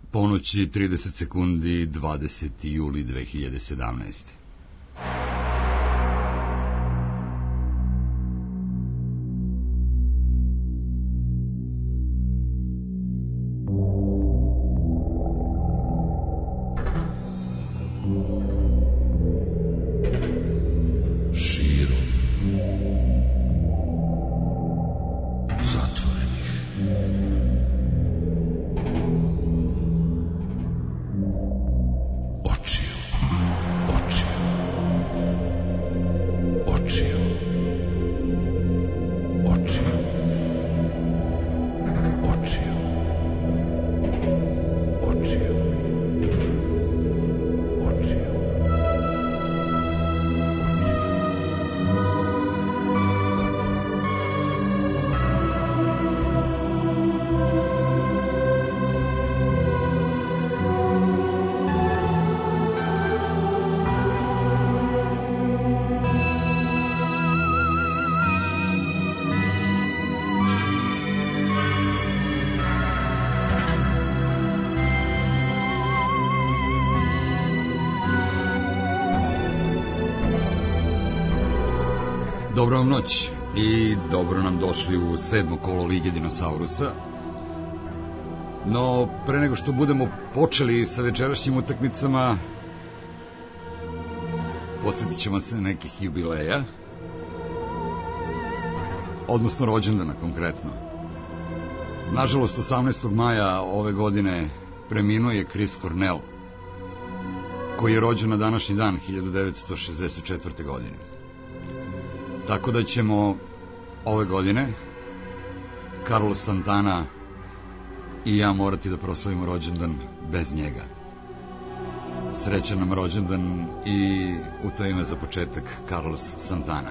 Ponoći 30 sekundi, 20. juli 2017. Dobro vam noć i dobro nam došli u 7. kolo Lige dinosaurusa. No, pre nego što budemo počeli sa večerašnjim utakmicama, podsjetit ćemo se nekih jubileja, odnosno rođendana konkretno. Nažalost, 18. maja ove godine preminuo je Chris Cornell, koji je rođen na današnji dan 1964. godine. Tako da ćemo ove godine Carlos Santana i ja morati da proslavimo rođendan bez njega. Srećan nam rođendan i u to ime za početak Carlos Santana.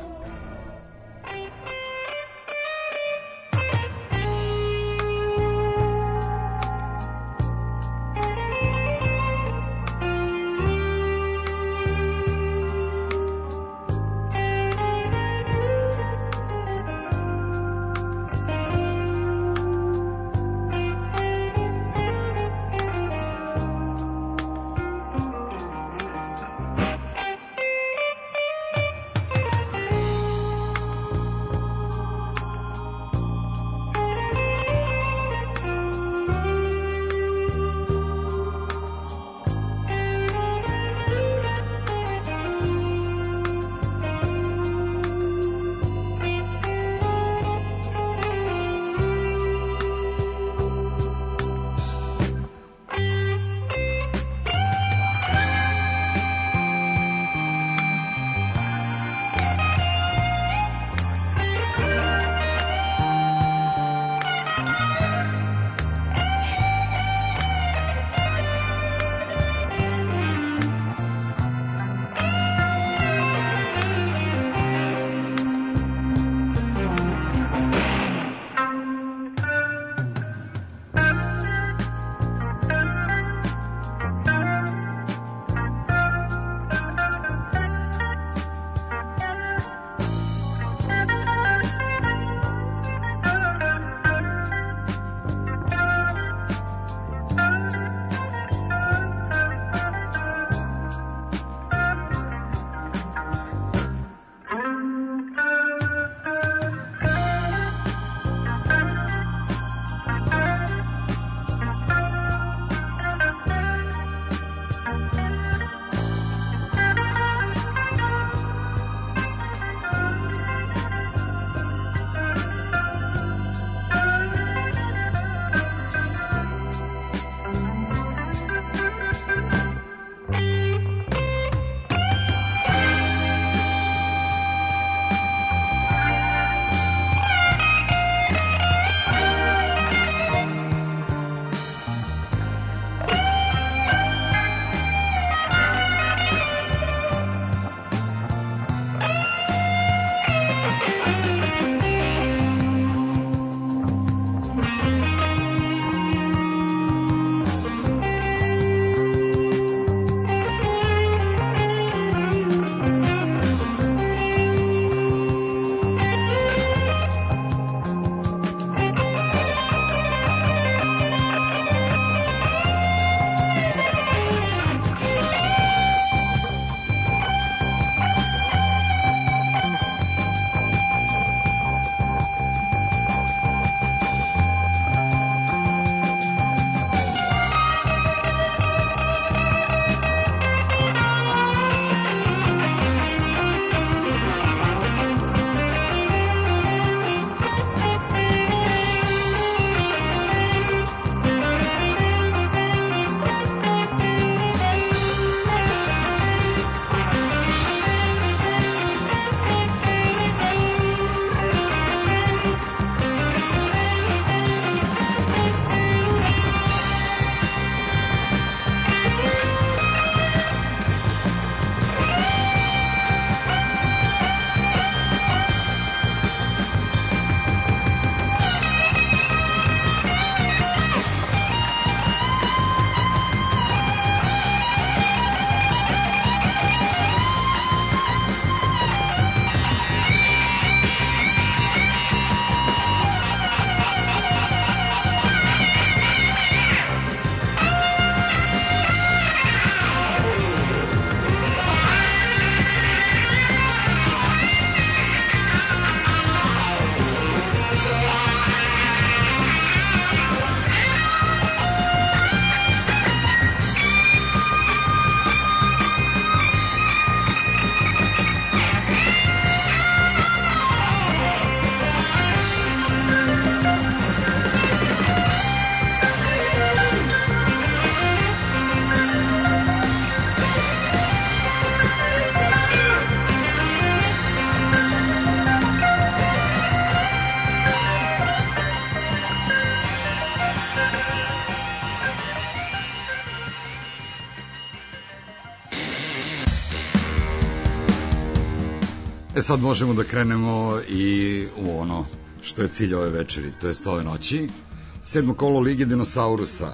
Sad možemo da krenemo i u ono što je cilj ove večeri, to jest ove noći. 7. kolo Lige dinosaurusa.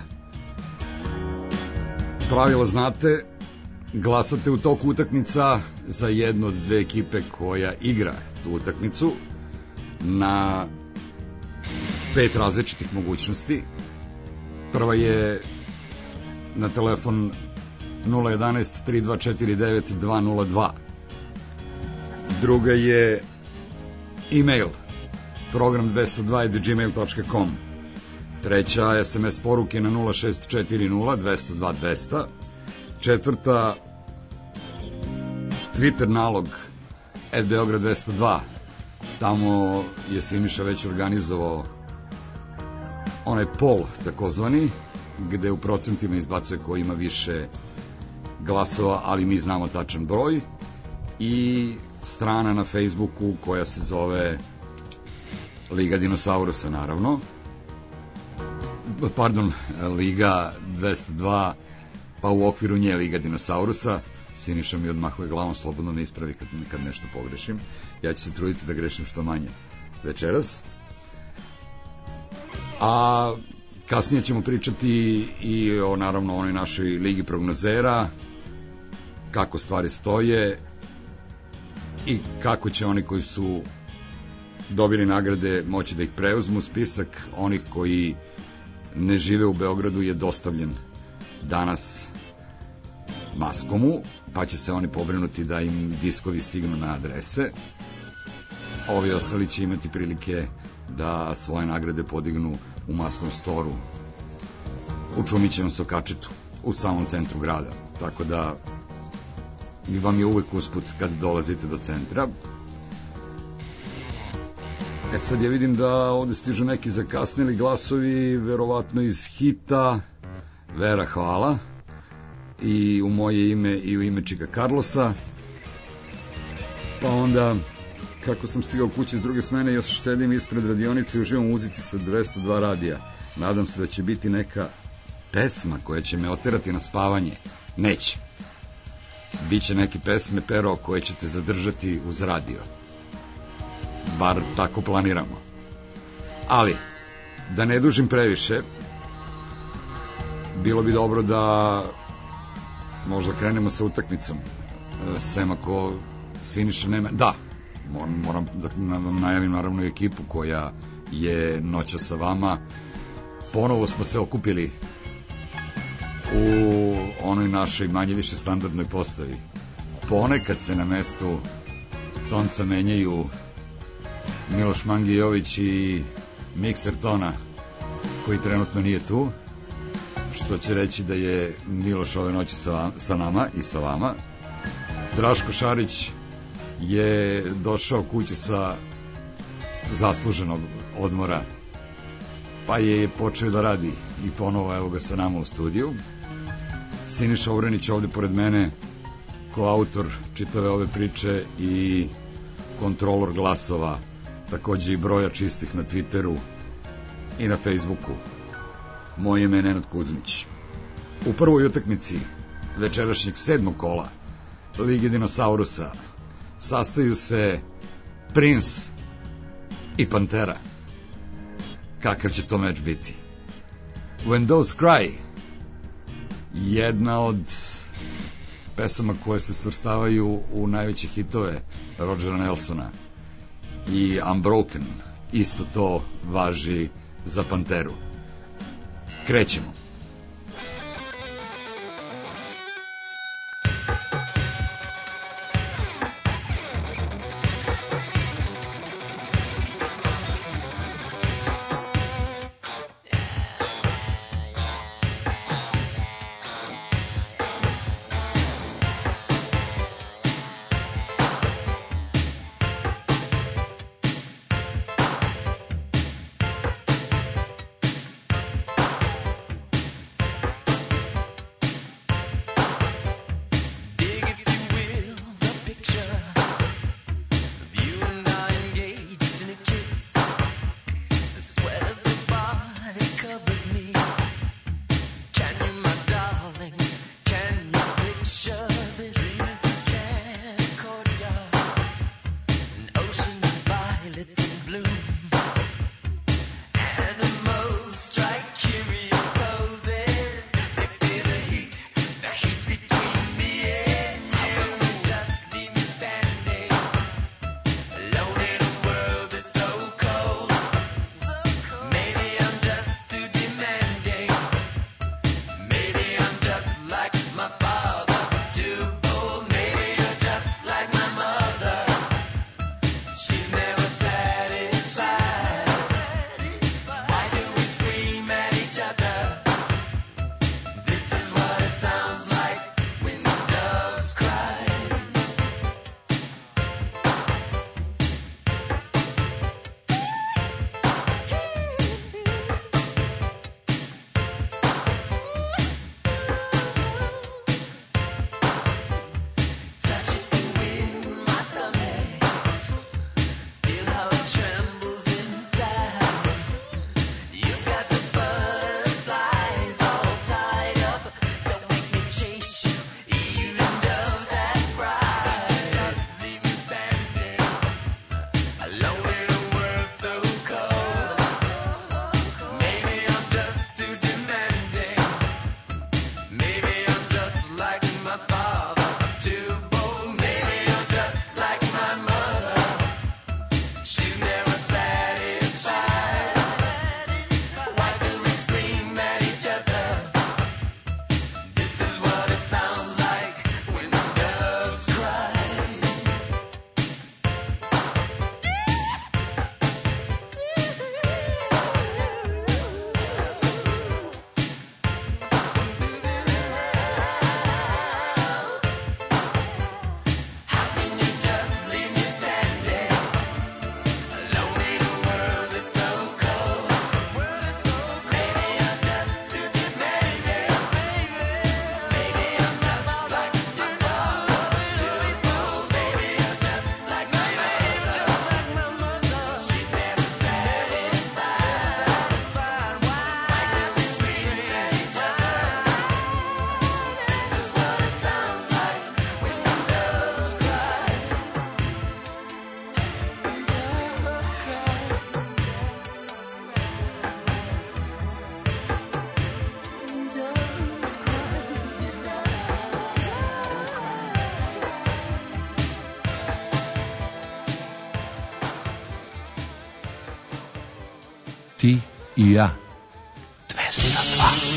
Pravila znate, glasate u toku utakmica za jednu od dve ekipe koja igra tu utakmicu na 5 različitih mogućnosti. Prva je na telefon 011 3249 202. Druga je e-mail program202@gmail.com. Treća SMS poruke na 0640 202 200. Četvrta Twitter nalog @Beograd 202. Tamo je Siniša već organizovao onaj poll takozvani, gde u procentima izbacuje ko ima više glasova, ali mi znamo tačan broj, i strana na Facebooku koja se zove Liga dinosaurusa, naravno. Pardon, Liga 202, pa u okviru nje Liga dinosaurusa. Siniša mi odmahuje glavom, slobodno me ispravi kad nešto pogrešim. Ja ću se truditi da grešim što manje večeras. A kasnije ćemo pričati i o, naravno, onoj našoj Ligi prognozera, kako stvari stoje i kako će oni koji su dobili nagrade moći da ih preuzmu. Spisak onih koji ne žive u Beogradu je dostavljen danas Maskomu, pa će se oni pobrinuti da im diskovi stignu na adrese. Ovi ostali će imati prilike da svoje nagrade podignu u Maskom storu u Čumićevom Sokačetu, u samom centru grada. Tako da i vam je uvek usput kad dolazite do centra. Sad ja vidim da ovde stižu neki zakasnili glasovi, verovatno iz Hita. Vera, hvala. I u moje ime i u ime Čika Carlosa. Pa onda, kako sam stigao kući s druge smene, još štedim ispred radionice i uživam u muzici sa 202 radija. Nadam se da će biti neka pesma koja će me oterati na spavanje. Neće. Biće neke pesme, Pero, koje ćete zadržati uz radio. Bar tako planiramo. Ali, da ne dužim previše, bilo bi dobro da možda krenemo sa utakmicom. Sem ako Siniša nema... Da, moram da vam najavim naravno ekipu koja je noća sa vama. Ponovo smo se okupili u onoj našoj manje više standardnoj postavi. Ponekad se na mestu Tonca menjaju Miloš Mangijović i mikser Tona, koji trenutno nije tu, što će reći da je Miloš ove noći sa nama i sa vama. Draško Šarić je došao kući sa zasluženog odmora, pa je počeo da radi i ponovo evo ga sa nama u studiju. Siniša Obrenić ovde pored mene, koautor čitave ove priče i kontrolor glasova, takođe i broja čistih na Twitteru i na Facebooku. Moje ime je Nenad Kuzmić. U prvoj utakmici večerašnjeg 7. kola Lige dinosaurusa sastaju se Prince i Pantera. Kakav će to meč biti? When Doves Cry, jedna od pesama koje se svrstavaju u najveće hitove Rodgera Nelsona, i Unbroken, isto to važi za Panteru. Krećemo. Ti i ja. 202.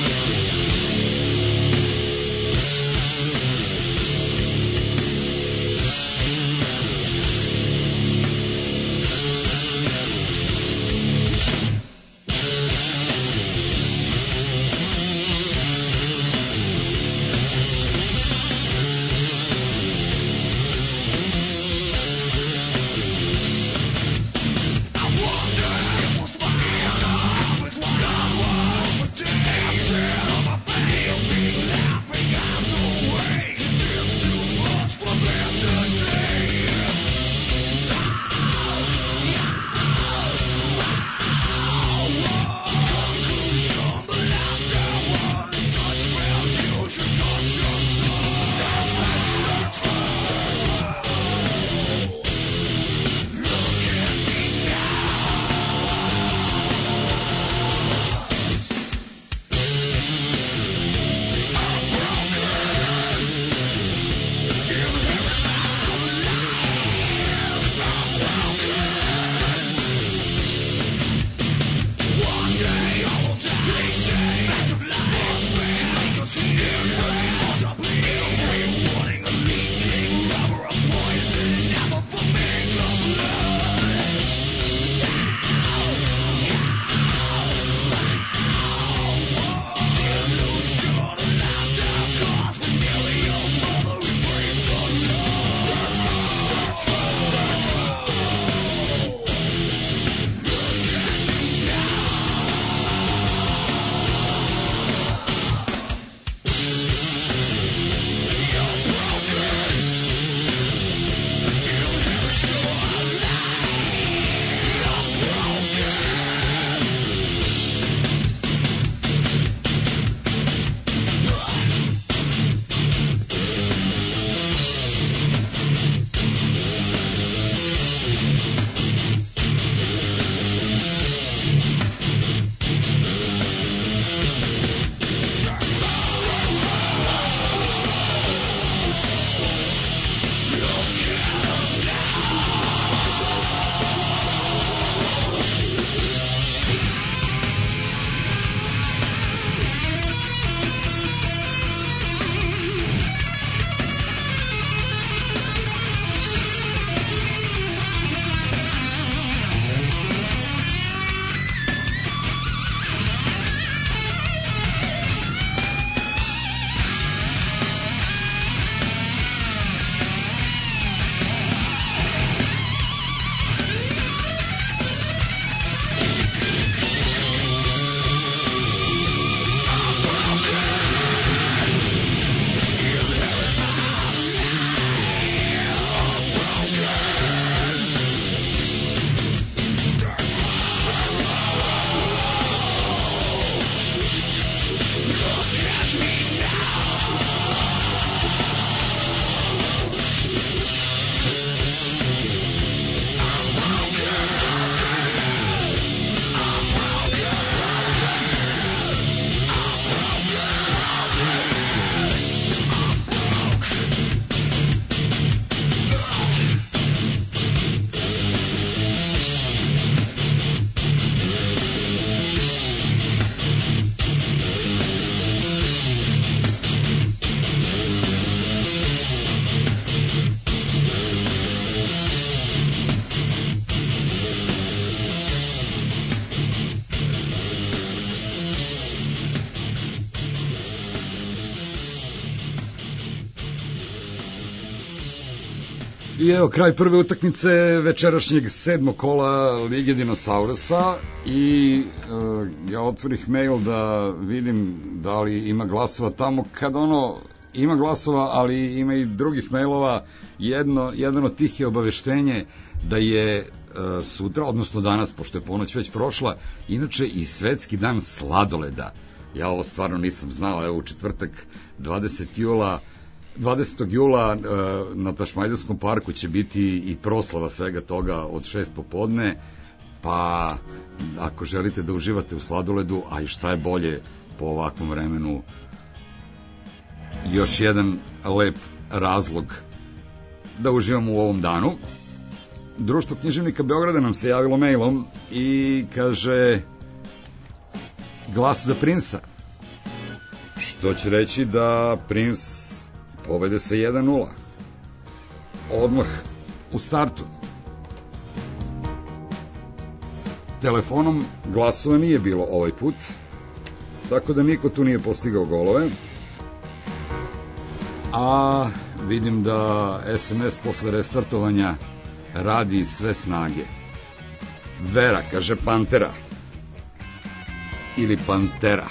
I evo, kraj prve utakmice večerašnjeg 7. kola Lige Dinosaurusa i ja otvorih mail da vidim da li ima glasova tamo. Kad ima glasova, ali ima i drugih mailova. Jedan od tih je obaveštenje da je sutra, odnosno danas, pošto je ponoć već prošla, inače i svetski dan sladoleda. Ja ovo stvarno nisam znao. Evo, u četvrtak 20. jula na Tašmajdanskom parku će biti i proslava svega toga od 6 popodne, pa ako želite da uživate u sladoledu, a i šta je bolje po ovakvom vremenu, još jedan lep razlog da uživamo u ovom danu. Društvo književnika Beograda nam se javilo mailom i kaže: glas za Prinsa. Što će reći da Prins pobede sa 1-0. Odmah u startu. Telefonom glasova nije bilo ovaj put, tako da niko tu nije postigao golove. A vidim da SMS posle restartovanja radi sve snage. Vera kaže Pantera. Ili Pantera.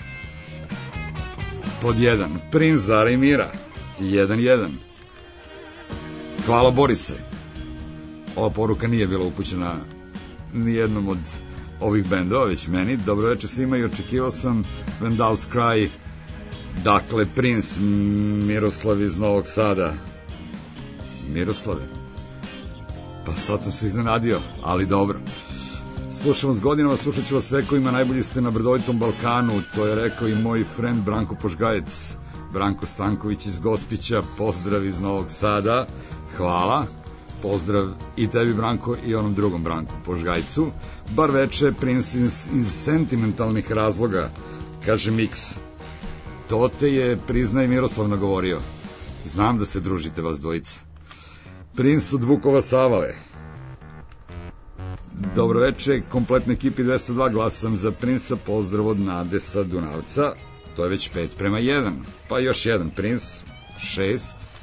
Pod 1. Princ Dara i Mira. 1-1. Hvala Borise. Ova poruka nije bila upućena nijednom od ovih bendova, već meni. Dobro večer svima i očekivao sam Vandals Cry. Dakle, Princ, Miroslav iz Novog Sada. Miroslave? Pa sad sam se iznenadio, ali dobro. Slušam vas godinama, slušat ću vas sve kojima najbolji ste na brdovitom Balkanu, to je rekao i moj friend Branko Požgajec. Branko Stanković iz Gospića, pozdrav iz Novog Sada, hvala. Pozdrav i tebi Branko i onom drugom Branku Požgajcu. Bar veče, Princ iz sentimentalnih razloga, kaže Mix. To te je, priznaj, Miroslav nagovorio. Znam da se družite vas dvojica. Princ od Vukova Savale. Dobro veče, kompletnoj ekipi 202, glasam za Princa, pozdrav od Nade sa Dunavca. To je već 5-1. Pa još jedan Princ, 6.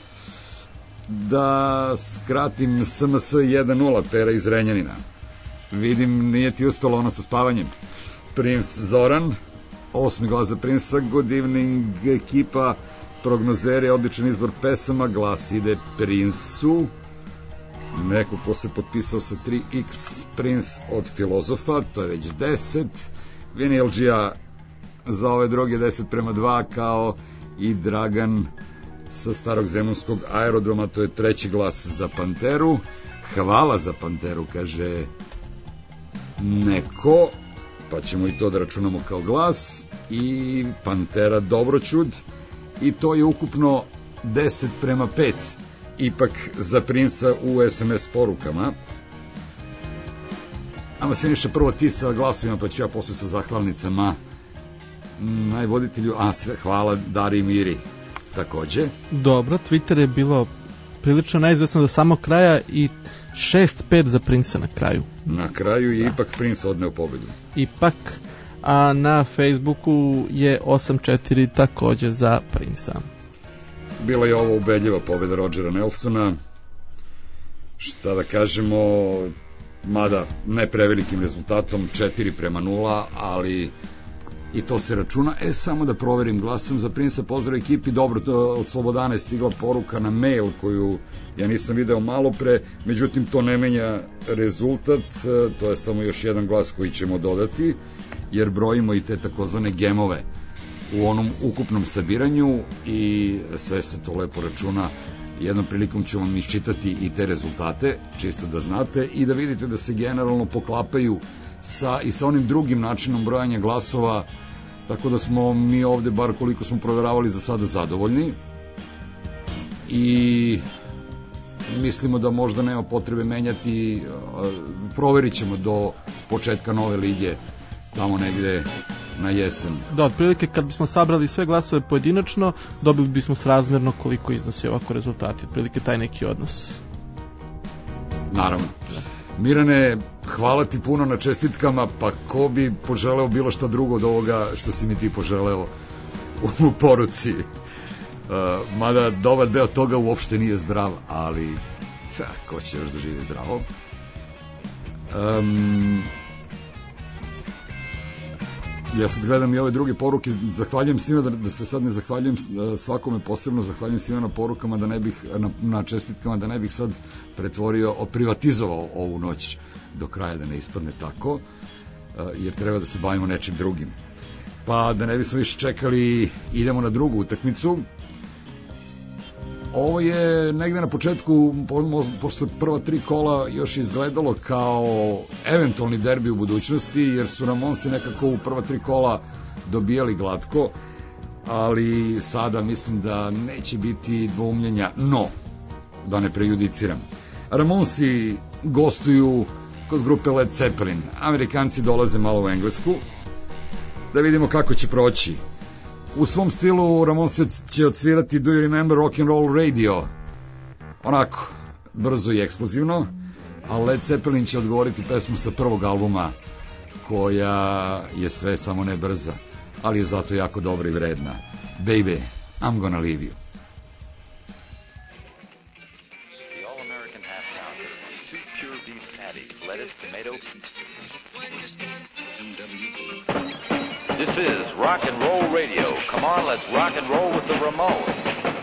Da skratim SMS 1-0, Pera iz Renjanina. Vidim, nije ti uspelo ono sa spavanjem. Princ Zoran, 8. glas za Princa. Good evening ekipa, prognozeri, odličan izbor pesama, glas ide Princu. Neko ko se potpisao sa 3x, Princ od Filozofa, to je već 10. Vinilđija za ove droge 10-2, kao i Dragan sa Starog Zemunskog aerodroma, to je 3. glas za Panteru. Hvala za Panteru, kaže neko, pa ćemo i to da računamo kao glas. I Pantera Dobroćud, i to je ukupno 10-5, ipak za Princa u SMS porukama. Ama se niše prvo ti sa glasovima, pa ću ja posle sa zahvalnicama najvoditelju, sve hvala Dari i Miri takođe. Dobro, Twitter je bilo prilično neizvesno do samog kraja i 6-5 za Princa na kraju. Na kraju je ipak Princ odneo pobedu. Ipak, a na Facebooku je 8-4 takođe za Princa. Bila je ovo ubedljiva pobeda Rodgera Nelsona. Šta da kažemo, mada ne prevelikim rezultatom, 4-0, ali i to se računa. Samo da proverim, glasam za Princa, pozdrav ekipi. Dobro, od Slobodana je stigla poruka na mail koju ja nisam video malo pre, međutim to ne menja rezultat, to je samo još jedan glas koji ćemo dodati, jer brojimo i te takozvane gemove u onom ukupnom sabiranju i sve se to lepo računa. Jednom prilikom ću vam iščitati i te rezultate, čisto da znate i da vidite da se generalno poklapaju i sa onim drugim načinom brojanja glasova, tako da smo mi ovde, bar koliko smo proveravali, za sada zadovoljni i mislimo da možda nema potrebe menjati. Proverit ćemo do početka nove lige, tamo negde na jesen. Da, otprilike kad bismo sabrali sve glasove pojedinačno, dobili bismo srazmerno koliko iznosi ovako rezultati, otprilike taj neki odnos. Naravno. Mirane, hvala ti puno na čestitkama, pa ko bi poželeo bilo šta drugo od ovoga što si mi ti poželeo u poruci. Mada dobar deo toga uopšte nije zdrav, ali ko će još da živi zdravo. Ja sad gledam i ove druge poruke, zahvaljujem svima, da se sad ne zahvaljujem svakome posebno, zahvaljujem svima na porukama, da ne bih, na čestitkama, da ne bih sad privatizovao ovu noć do kraja, da ne ispadne tako, jer treba da se bavimo nečim drugim. Pa da ne bismo više čekali, idemo na drugu utakmicu. Ovo je negde na početku, posle prva 3 kola, još izgledalo kao eventualni derbi u budućnosti, jer su Ramonsi nekako u prva 3 kola dobijali glatko, ali sada mislim da neće biti dvoumljenja, no, da ne prejudiciram. Ramonsi gostuju kod grupe Led Zeppelin, Amerikanci dolaze malo u Englesku, Da vidimo kako će proći. U svom stilu Ramones će odsvirati Do You Remember Rock and Roll Radio? Onako, brzo i eksplozivno, a Led Zeppelin će odgovoriti pesmu sa prvog albuma, koja je sve samo ne brza, ali je zato jako dobra i vredna. Baby, I'm gonna leave you. The All-American half pound is 2 pure beef patties, lettuce, tomato. This is Rock and Roll Radio. Come on, let's rock and roll with the Ramones.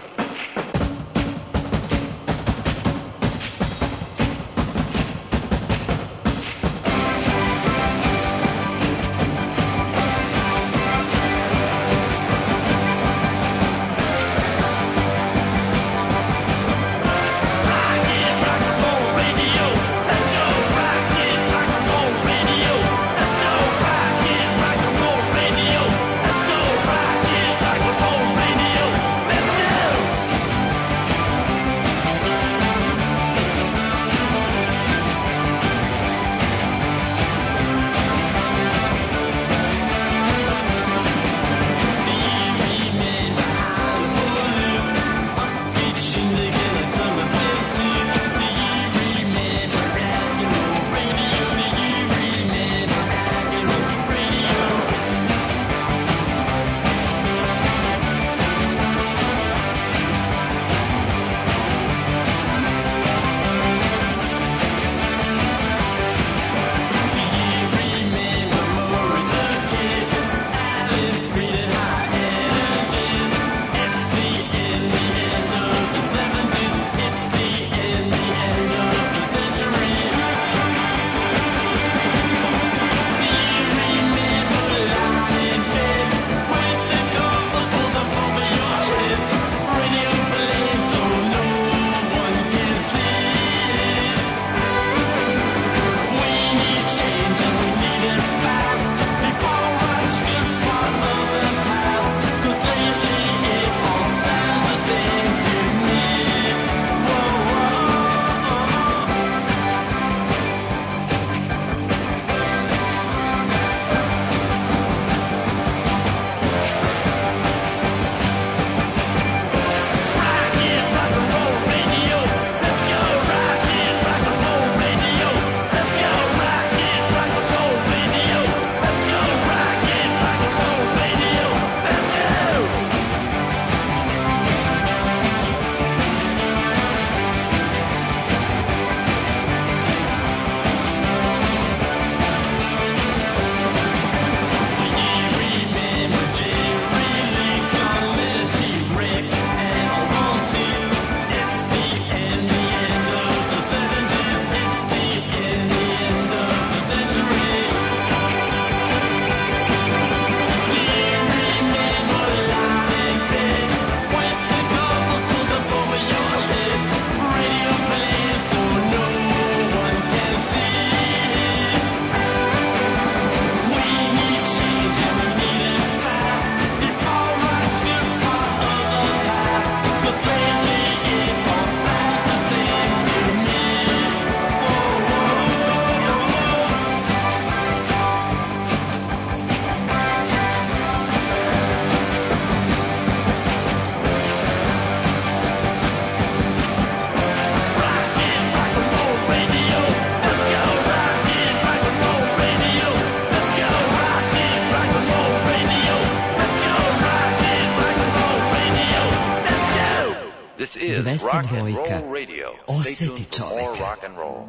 is Rock and Roll Radio. Stay tuned for more rock and roll.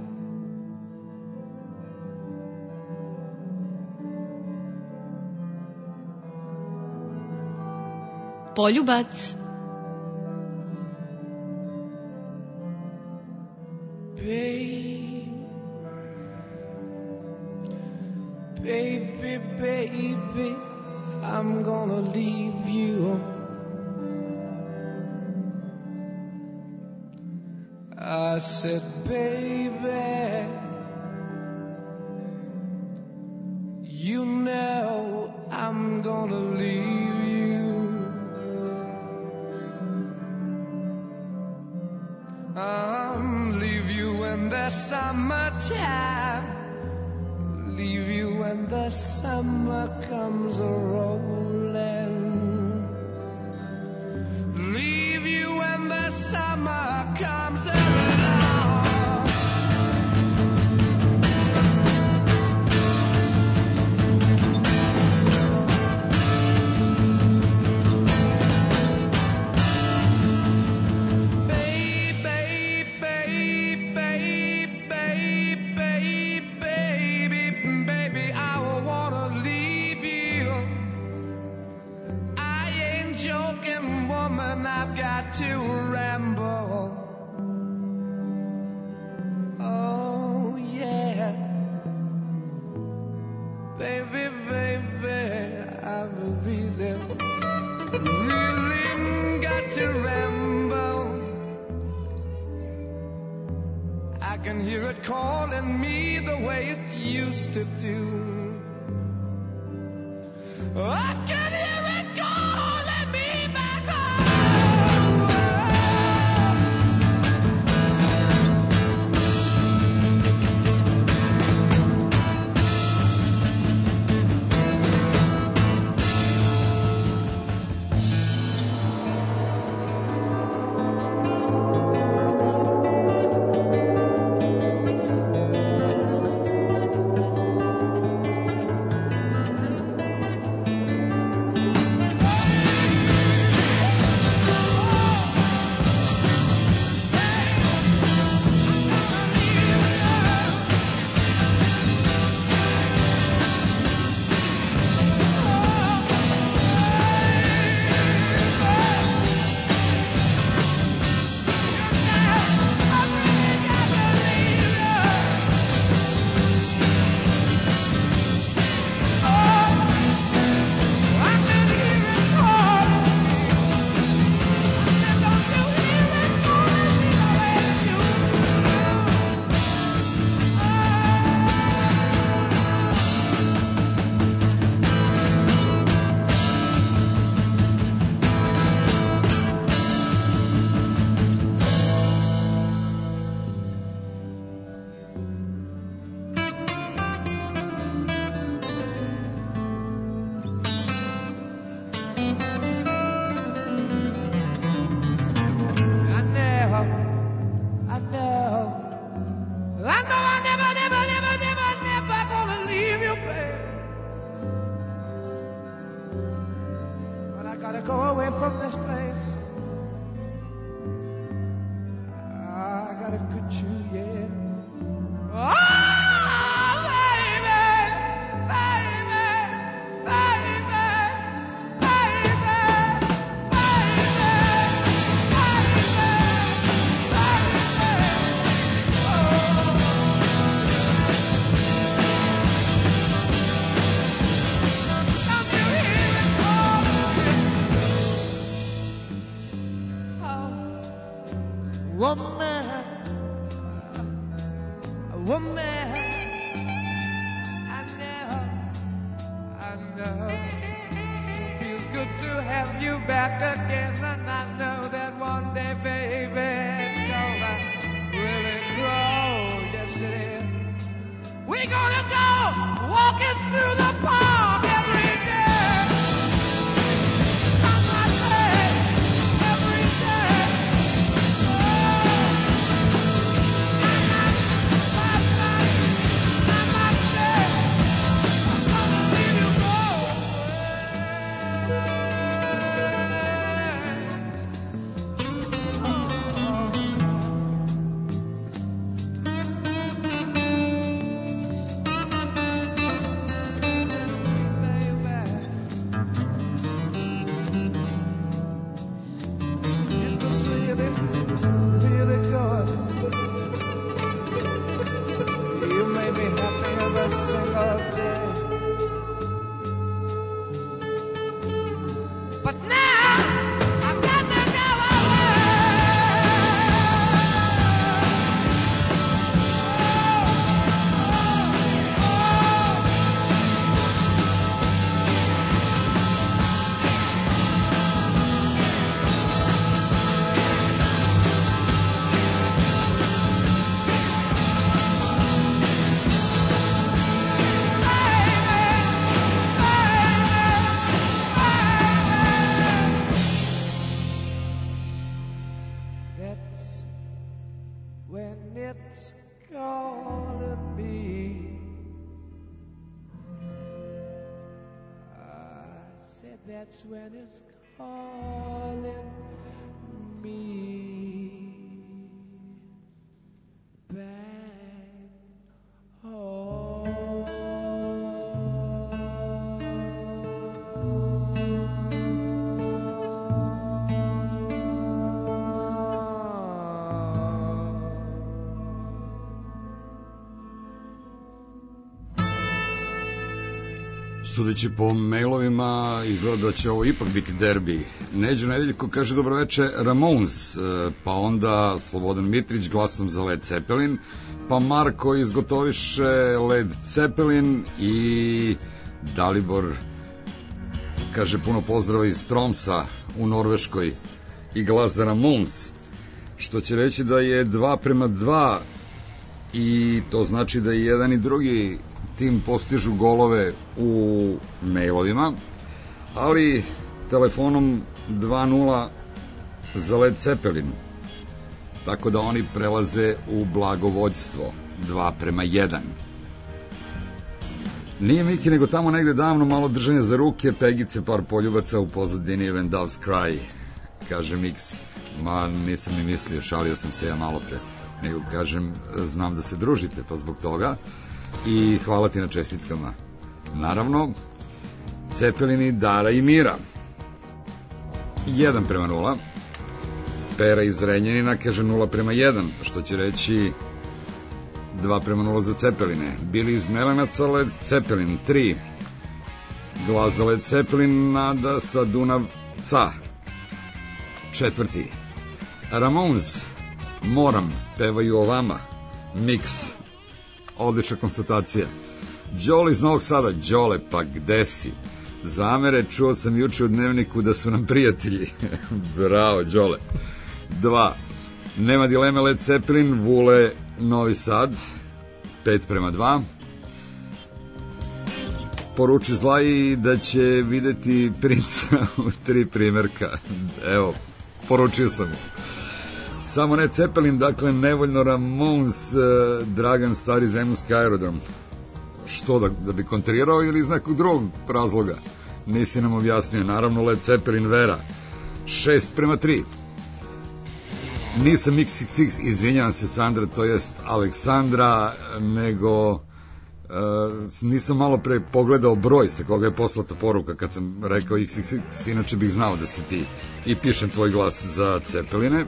Poljubac. Baby, baby, I'm gonna leave you. I said, baby, you know I'm gonna leave you. Leave you in the summertime. leave you when the summer comes a-rolling. Leave you when the summer comes along. I've got to ramble. Oh yeah, baby, baby, I've really got to ramble. I can hear it calling me the way it used to do. I can hear it calling me back home. that's when it's calling me back home. Sudeći po mailovima, izgleda da će ovo ipak biti derbi. Neđo Nedeljko kaže dobroveče Ramones, pa onda Slobodan Mitrić, glasam za Led Zeppelin, pa Marko izgotoviše Led Zeppelin i Dalibor kaže puno pozdrava iz Tromsa u Norveškoj i glas za Ramones, što će reći da je 2:2 i to znači da i jedan i drugi tim postižu golove u mailovima, ali telefonom 2:0 za Led Zeppelin, tako da oni prelaze u blagovođstvo 2:1. Nije Miki, nego tamo negde davno malo držanja za ruke, pegice, par poljubaca u pozadini When Doves Cry, kaže Mix. Ma nisam ni mislio, šalio sam se ja malo pre, nego kažem, znam da se družite, pa zbog toga i hvala ti na čestitkama. Naravno, Cepelini Dara i Mira 1:0. Pera iz Renjanina kaže 0:1, što će reći 2:0 za Cepeline. Bili iz Melenaca Led Zeppelin 3. Glas za Led Zeppelin Nada sa Dunavca 4. Ramones Moram, pevaju o vama. Mix, odlična konstatacija. Đole iz Novog Sada, Đole, pa gde si? Zamere, čuo sam juče u Dnevniku da su nam prijatelji. Bravo, Đole. 2. Nema dileme Led Zeppelin, Vule, Novi Sad, 5:2. Poruči Zlaji da će videti princa u 3 primjerka. Evo, poručio sam mu. Samo ne Zeppelin, dakle, nevoljno Ramones, Dragan, stari zemljski aerodrom. Što, da bi kontrirao ili iz nekog drugog razloga? Nisi nam objasnio. Naravno, Led Zeppelin Vera. 6:3. Nisam XXX, izvinjavam se Sandra, to jest Aleksandra, nego nisam malo pre pogledao broj sa koga je poslata poruka kad sam rekao XXX, inače bih znao da si ti. I pišem tvoj glas za Cepeline.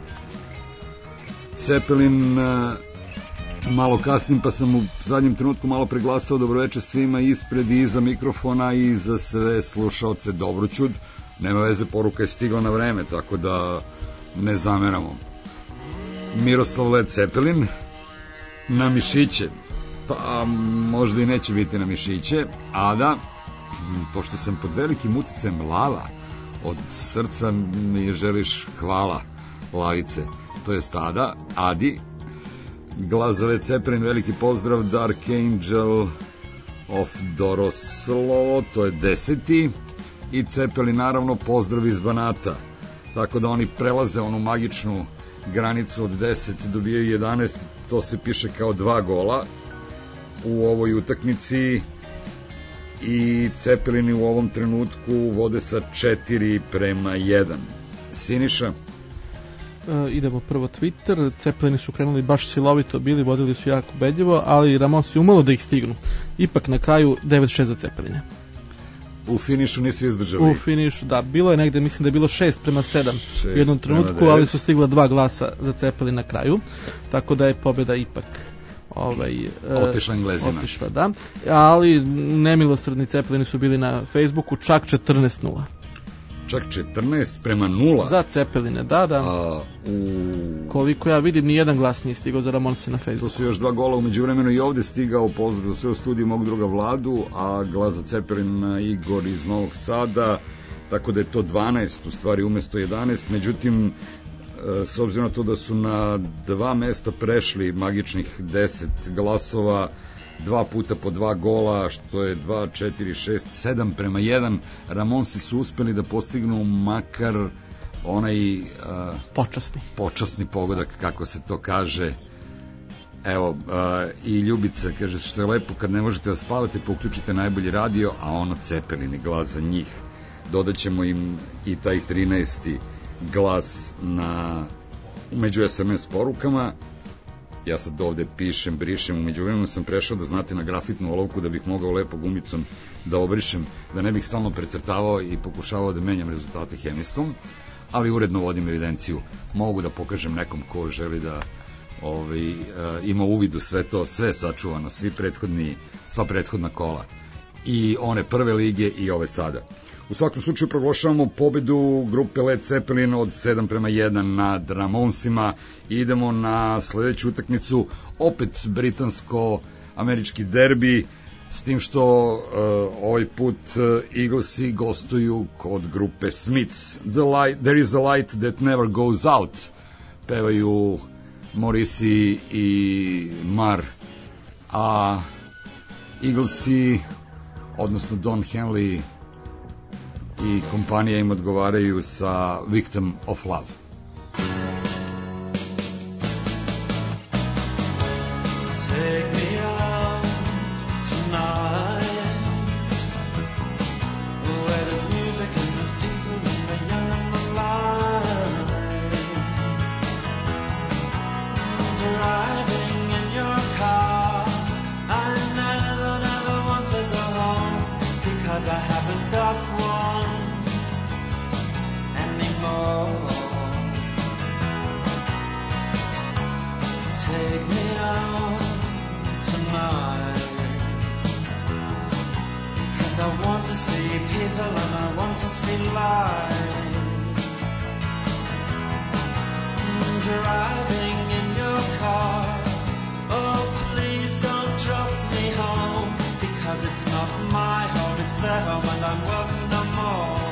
Cepelin malo kasnim, pa sam u zadnjem trenutku malo preglasao dobroveče svima ispred i iza mikrofona i za sve slušaoce Dobroćud. Nema veze, poruka je stigla na vreme, tako da ne zameramo. Miroslav Led Zeppelin na mišiće, pa možda i neće biti na mišiće. Ada, pošto sam pod velikim uticajem lava, od srca mi želiš hvala lavice, to je Ada. Adi, glas za Led Zeppelin, veliki pozdrav. Dark Angel of Doroslovo, to je 10. I Zeppelin, naravno, pozdrav iz Banata, tako da oni prelaze onu magičnu granicu od 10, dobijaju 11, to se piše kao 2 gola u ovoj utakmici i Cepelini u ovom trenutku vode sa 4:1. Siniša? Idemo prvo Twitter. Cepelini su krenuli baš silovito, vodili su jako ubedljivo, ali Ramones je umalo da ih stignu. Ipak na kraju 9:6 za Cepeline. U finišu nisu izdržali. U finišu, da, bilo je negde, mislim da je bilo 6:7 u jednom trenutku, ali su stigla 2 glasa za Cepelin na kraju, tako da je pobjeda ipak otišla Englezima. Otišla, da. Ali nemilosrdni Cepelini su bili na Facebooku, čak 14:0. Čak 14:0? Za Cepeline, da. Koliko ja vidim, nijedan glas nije stigao za Ramonese na Facebooku. To su još 2 gola, umeđu vremenu i ovde stigao pozdrav za sve u studiju mog druga Vladu, a glas za Cepelin Igor iz Novog Sada, tako da je to 12, u stvari umesto 11, međutim, s obzirom na to da su na 2 mesta prešli magičnih 10 glasova, 2 puta po 2 gola, što je 2, 4, 6, 7:1, Ramonesi su uspeli da postignu makar onaj počasni pogodak, kako se to kaže. Evo, i Ljubica kaže, što je lepo kad ne možete da spavate, pa uključite najbolji radio, a ono Cepelini, glas za njih. dodat ćemo im i taj 13. glas među SMS porukama. Ja sad ovde pišem, brišem, umeđu vremenu sam prešao da znate na grafitnu olovku da bih mogao lepo gumicom da obrišem, da ne bih stalno precrtavao i pokušavao da menjam rezultate hemijskom, ali uredno vodim evidenciju. Mogu da pokažem nekom ko želi da ima uvid u sve to, sve sačuvano, sva prethodna kola i one prve lige i ove sada. U svakom slučaju proglašavamo pobedu grupe Led Zeppelin od 7-1 nad Ramonsima i idemo na sledeću utakmicu, opet britansko-američki derbi, s tim što ovaj put Eaglesi gostuju kod grupe Smiths. There is a light that never goes out, pevaju Morrissey i Marr, a Eaglesi, odnosno Don Henley i kompanija im odgovaraju sa Victim of Love. Take me out tonight, where there's music and there's people and the young and the light. Driving in your car, I never want to go home, because I haven't got one anymore. Take me out tonight, 'cause I want to see people and I want to see life. Driving in your car, oh please don't drop me home, because it's not my home, it's their home and I'm welcome no more.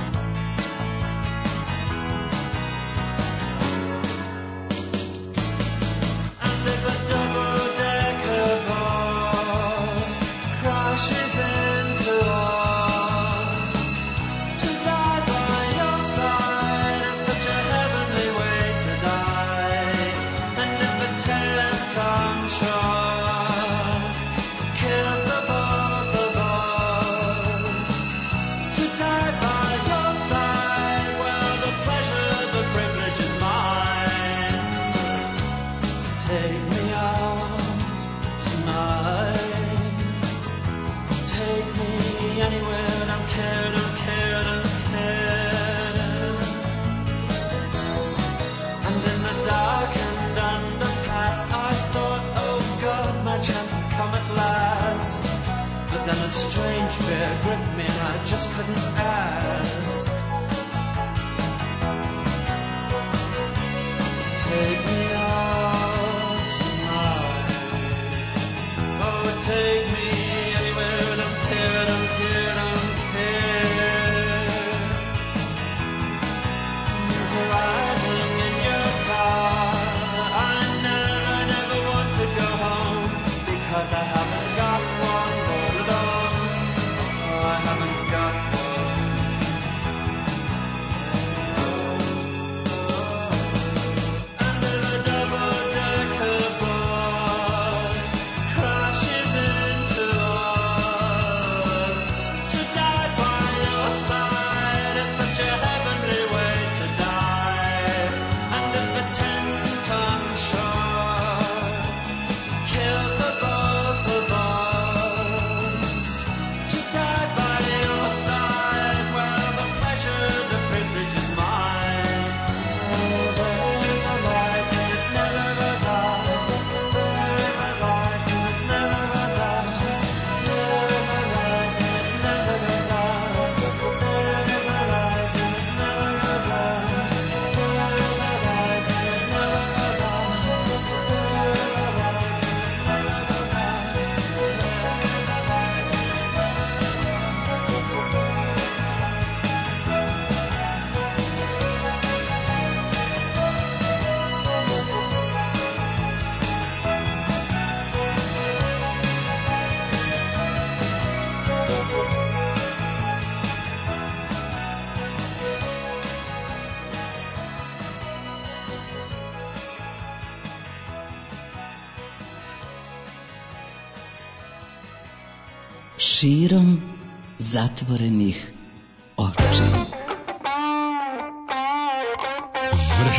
And if a double-decker bus crashes into us, to die by your side is such a heavenly way to die. And if a 10-ton truck kills the both of us, to die by your side, well, the pleasure, the privilege is mine. Take me out tonight, take me anywhere, don't care, don't care, don't care. And in the dark and underpass, I thought, oh God, my chance has come at last. But then a strange fear gripped me and I just couldn't ask. Take me out tonight, oh take me anywhere, don't care, don't care, don't care. Driving in your car, I never want to go home, because I haven't got one all alone. Oh, I haven't got one. And if a double-decker bus crashes into us, to die by your side is such a heavenly way to die. And if a 10-ton truck kills the both of us, to die by your side, well, the pleasure, the privilege is mine. Oh, there is a light and it never goes out. There is a light and it never goes out. There is a light and it never goes out. There is a light and it never goes out. There is a light and it never goes out. There is a light and it never goes out. There is a light and it Širom zatvorenih oči. Vrh.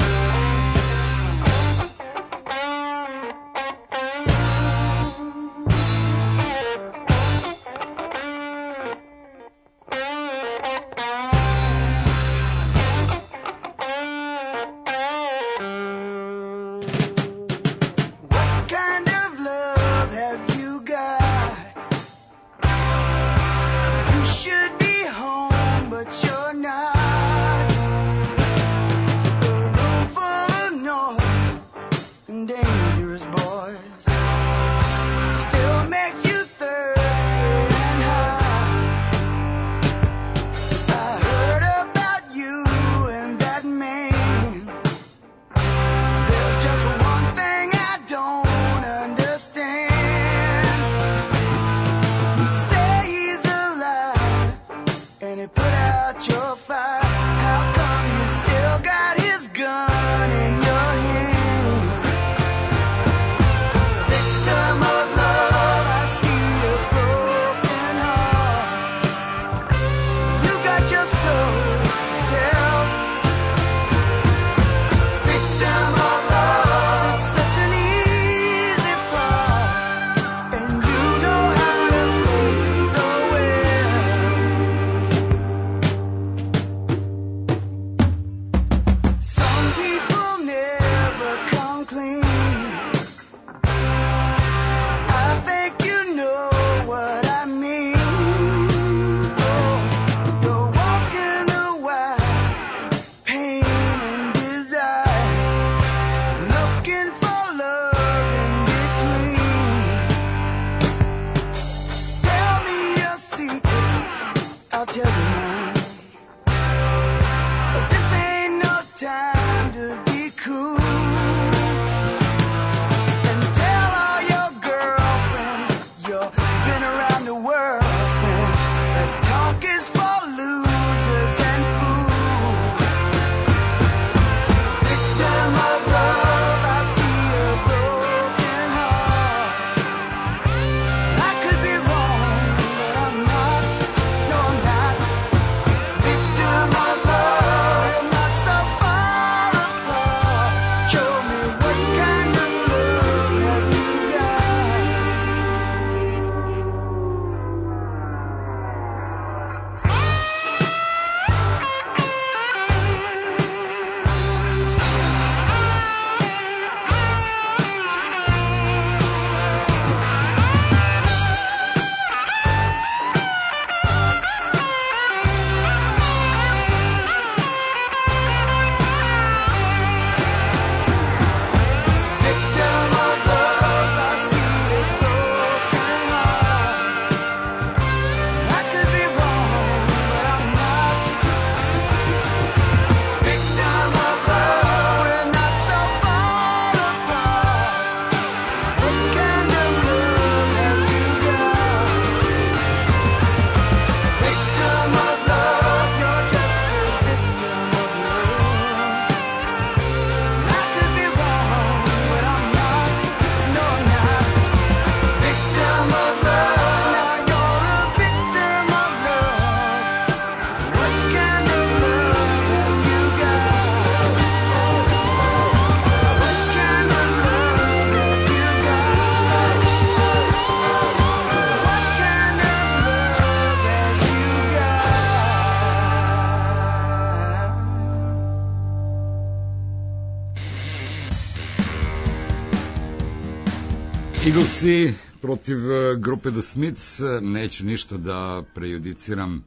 Eaglesi protiv grupe The Smiths, neću ništa da prejudiciram,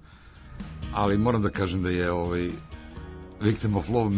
ali moram da kažem da je Victim of Love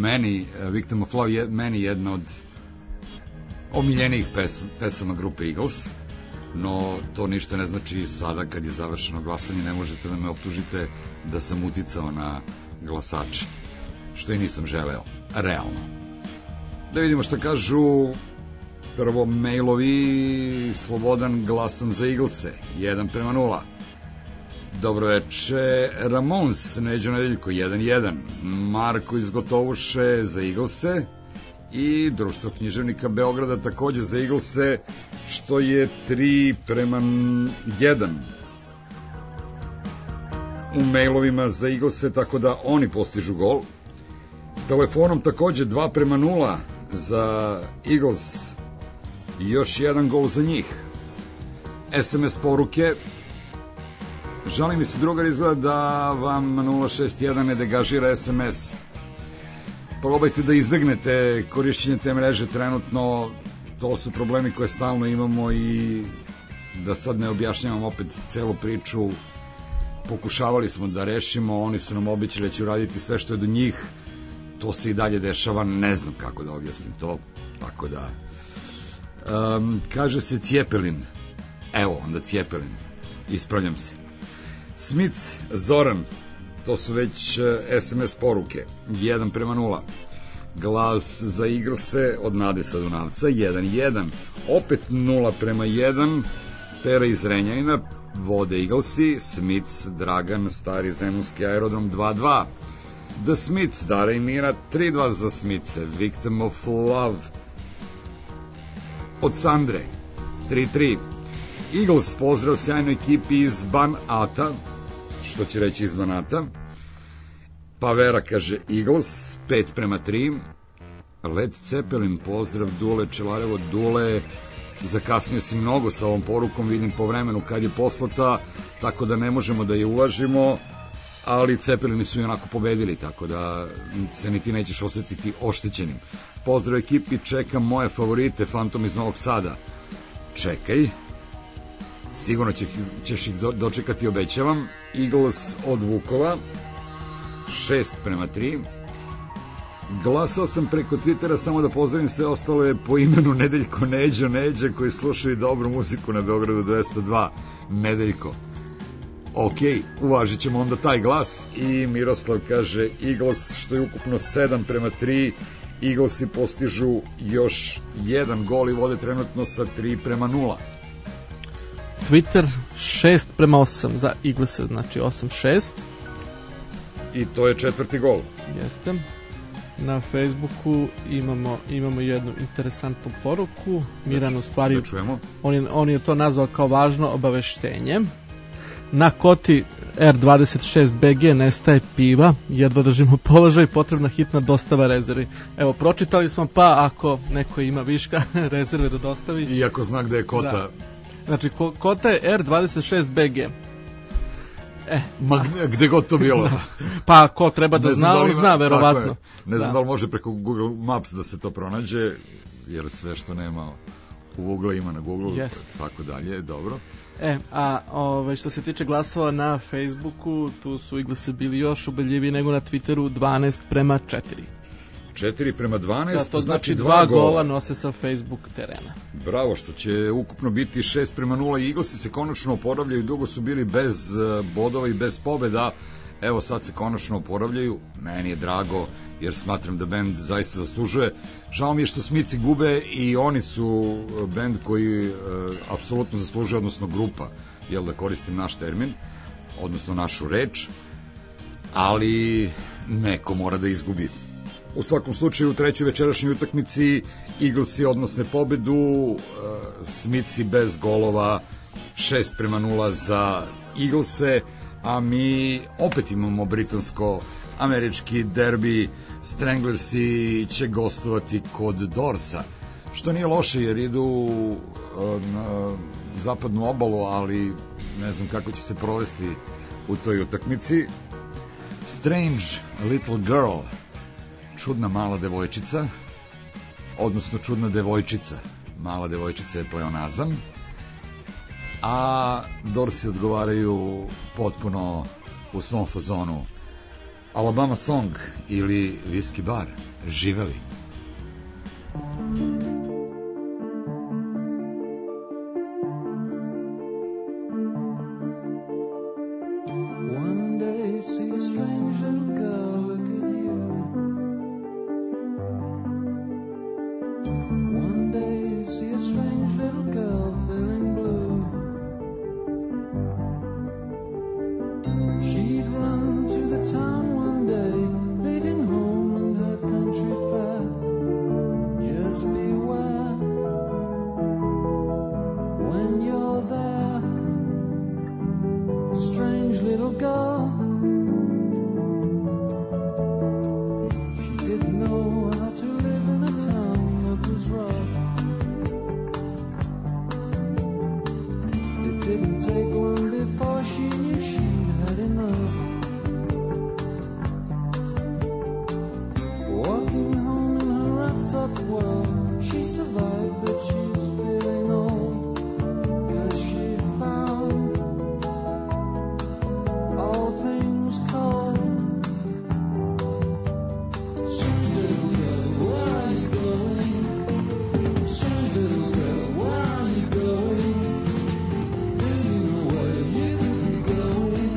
meni jedna od omiljenijih pesama grupe Eagles, no to ništa ne znači sada kad je završeno glasanje, ne možete da me optužite da sam uticao na glasače, što i nisam želeo, realno. Da vidimo šta kažu. Prvo mailovi. Slobodan, glasam za Eaglese 1:0. Dobro veče. Ramons, Neđo Nedeljko 1:1. Marko iz Gotovuše za Eaglese i Društvo književnika Beograda takođe za Eaglese, što je 3:1. u mailovima za Eaglese, tako da oni postižu gol. Telefonom takođe 2:0 za Eagles i još jedan gol za njih. SMS poruke. Žali mi se, drugar, izgleda da vam 061 ne degažira SMS. Probajte da izbegnete korišćenje te mreže trenutno, to su problemi koje stalno imamo i da sad ne objašnjavam opet celu priču, pokušavali smo da rešimo, oni su nam obećali da će uraditi sve što je do njih, to se i dalje dešava, ne znam kako da objasnim to, tako da kaže se Cijepelin, evo onda Cijepelin, ispravljam se. Smith, Zoran, to su već SMS poruke, 1:0. Glas za Eaglese od Nade Sadunavca, 1:1. Opet 0:1. Pera iz Renjanina, vode Eaglesi. Smith, Dragan, Stari Zemunski aerodrom, 2:2. The Smiths, Dara i Mira, 3:2 za Smithse. Victim of Love od Sandre, 3:3. Eagles, pozdrav sjajnoj ekipi iz Banata, što će reći iz Banata. Pa Vera kaže Eagles, 5:3. Led Zeppelin, pozdrav Dule Čelarevo. Dule, zakasnio si mnogo sa ovom porukom, vidim po vremenu kad je poslata, tako da ne možemo da je uvažimo, ali Zeppelini su i onako pobedili, tako da se ni ti nećeš osetiti oštećenim. Pozdrav ekipi, čekam moje favorite, Fantom iz Novog Sada. Čekaj, sigurno ćeš ih dočekati, obećavam. Eagles od Vukova, 6:3. Glasao sam preko Twittera, samo da pozdravim sve ostale po imenu Nedeljko, Neđa, koji slušaju dobru muziku na Beogradu 202. Nedeljko. Ok, uvažit ćemo onda taj glas. I Miroslav kaže Eagles, što je ukupno 7:3. Eaglesi postižu još jedan gol i vode trenutno sa 3:0. Twitter 6:8 za Eaglese, znači 8-6. I to je 4. gol. Jeste. Na Facebooku imamo jednu interesantnu poruku. Miran, u stvari, on je to nazvao kao važno obaveštenje. Na koti R26BG nestaje piva, jedva držimo položaj, potrebna hitna dostava rezervi. Evo, pročitali smo, pa ako neko ima viška rezerve da dostavi. I ako zna gde je kota. Da. Znači, kota je R26BG. Gde god to bilo. Da. Pa ko treba da zna, on zna verovatno. Ne znam da li može preko Google Maps da se to pronađe, jer sve što nema u Google ima na Google, tako dalje, dobro. Što se tiče glasova na Facebooku, tu su Eaglesi bili još ubeljiviji nego na Twitteru, 12:4. 4:12, da, to znači 2 gola nose sa Facebook terena. Bravo, što će ukupno biti 6:0 i Eaglesi se konačno oporavljaju, dugo su bili bez bodova i bez pobeda, evo sad se konačno oporavljaju, meni je drago jer smatram da bend zaista zaslužuje. Žao mi je što Smici gube i oni su bend koji apsolutno zaslužuje, odnosno grupa, jel da koristim naš termin, odnosno našu reč, ali neko mora da izgubi. U svakom slučaju, u trećoj večerašnjoj utakmici Eaglesi odnosne pobedu, Smici bez golova, 6:0 za Eaglese, a mi opet imamo britansko-američki derbi. Stranglersi će gostovati kod Dorsa, što nije loše jer idu na zapadnu obalu, ali ne znam kako će se provesti u toj utakmici. Strange Little Girl, čudna mala devojčica, odnosno čudna devojčica. Mala devojčica je pleonazam, a Dorsi odgovaraju potpuno u svom fazonu Alabama Song ili Whiskey Bar. Živeli! One day see a strange little girl look at you. One day see a strange little girl feeling blue. She'd run to the town one day, leaving home and her country fair. Just beware when you're there. Strange little girl, survived, but she's feeling old, 'cause she found all things cold. Sweet little girl, where are you going? Sweet little girl, where are you going? Do you know where you could be going?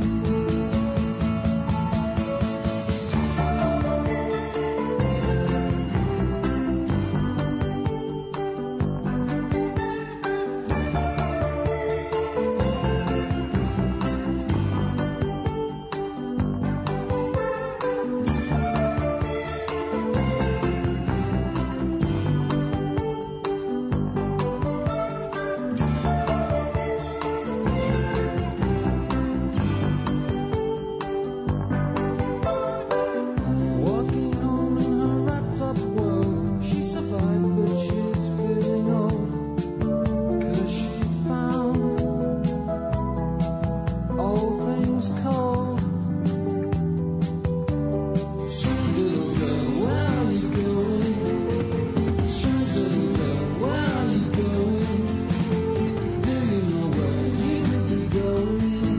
Walking home in her wrapped-up world, she survived, but she's feeling old, 'cause she found all things cold. Sweet little girl, where are you going? Sweet little girl, where are you going? Do you know where you could be going?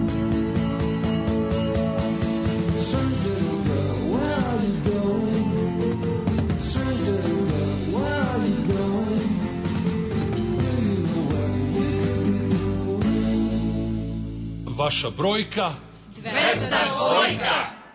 Sweet little girl, where are you going? Sweet little girl, where are you going? Do you know where you could be going? Vaša brojka 202.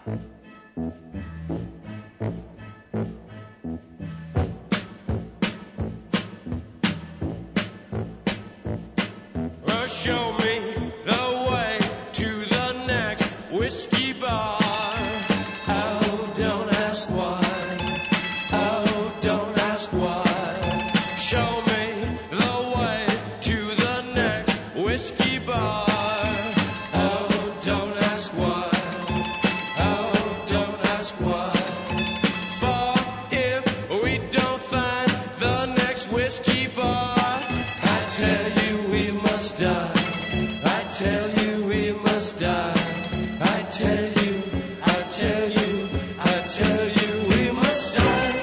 Show me the way to the next whiskey bar. Oh, don't ask why. Oh, don't ask why. Show me the way to the next whiskey bar. Oh, don't ask why. Oh, don't ask why. For if we don't find the next whiskey bar, I tell you we must die. I tell you we must die. I tell you, I tell you, I tell you we must die.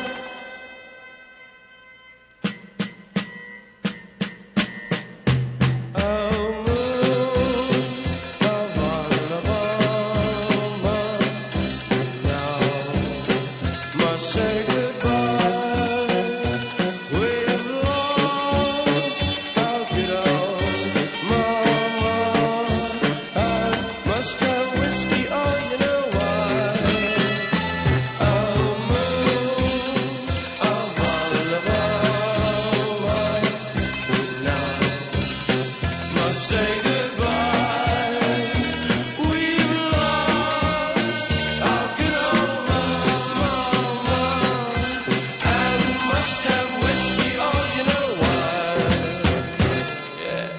Oh, moon, of Alabama, now must say goodbye. We've lost our good old mama. I must have whiskey, oh, you know why. Oh, moon of Alabama, now must say goodbye. We've lost our good old mama. I must have whiskey, oh, you know why. Yeah.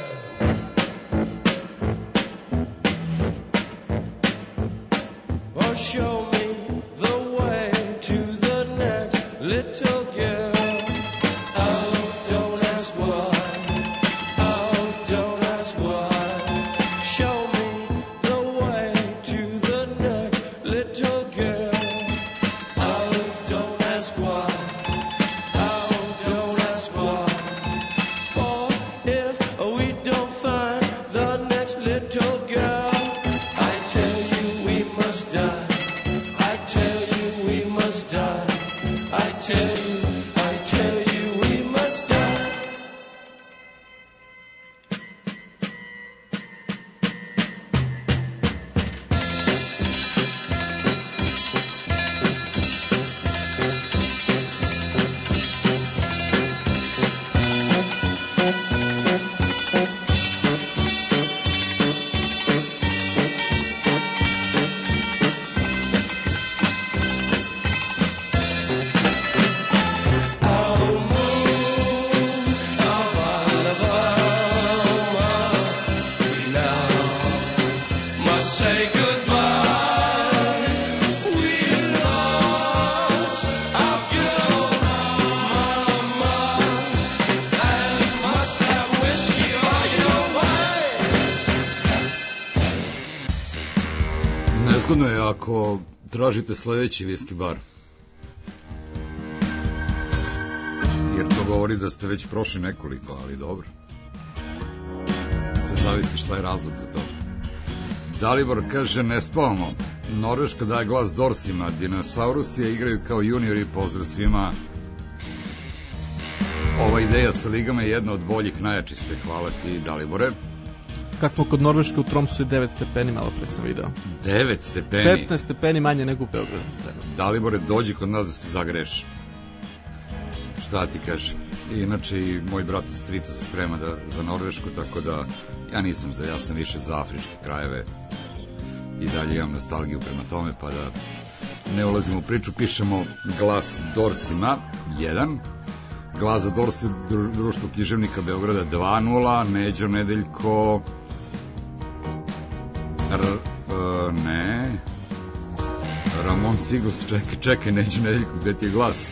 Oh, show me the way to the next little girl. Oh, don't ask why. Oh, don't ask why. Show me the way to the next little girl. Oh, don't ask why. Oh, don't ask why. For if we don't find the next little girl, I tell you we must die. I tell you we must die. I tell you we must die. Say goodbye. We lost our good old mama, and must have whiskey, oh, you know why. Nezgodno je ako tražite sledeći viski bar. jer to govori da ste već prošli nekoliko, ali dobro. Sve zavisi šta je razlog za to. Dalibor kaže, ne spavamo. Norveška daje glas Dorsima, Dinosaurusije igraju kao juniori, pozdrav svima. Ova ideja sa ligama je jedna od boljih, najjačih ste, hvala ti Dalibore. Kad smo kod Norveške, u Tromsu je 9 stepeni, malo pre sam video. 9 stepeni? 15 stepeni manje nego u Beogradu. Dalibore, dođi kod nas da se zagreš. Šta ti kažem? Inače i moj brat od strica se sprema za Norvešku, tako da ja nisam ja sam više za afričke krajeve i dalje imam nostalgiju prema tome, pa da ne ulazimo u priču. Pišemo glas Dorsima 1, glas za Dorsi društvo književnika Beograda 2-0, Neđo Nedeljko ne Ramon Sigls, čekaj Neđo Nedeljko, gde ti je glas?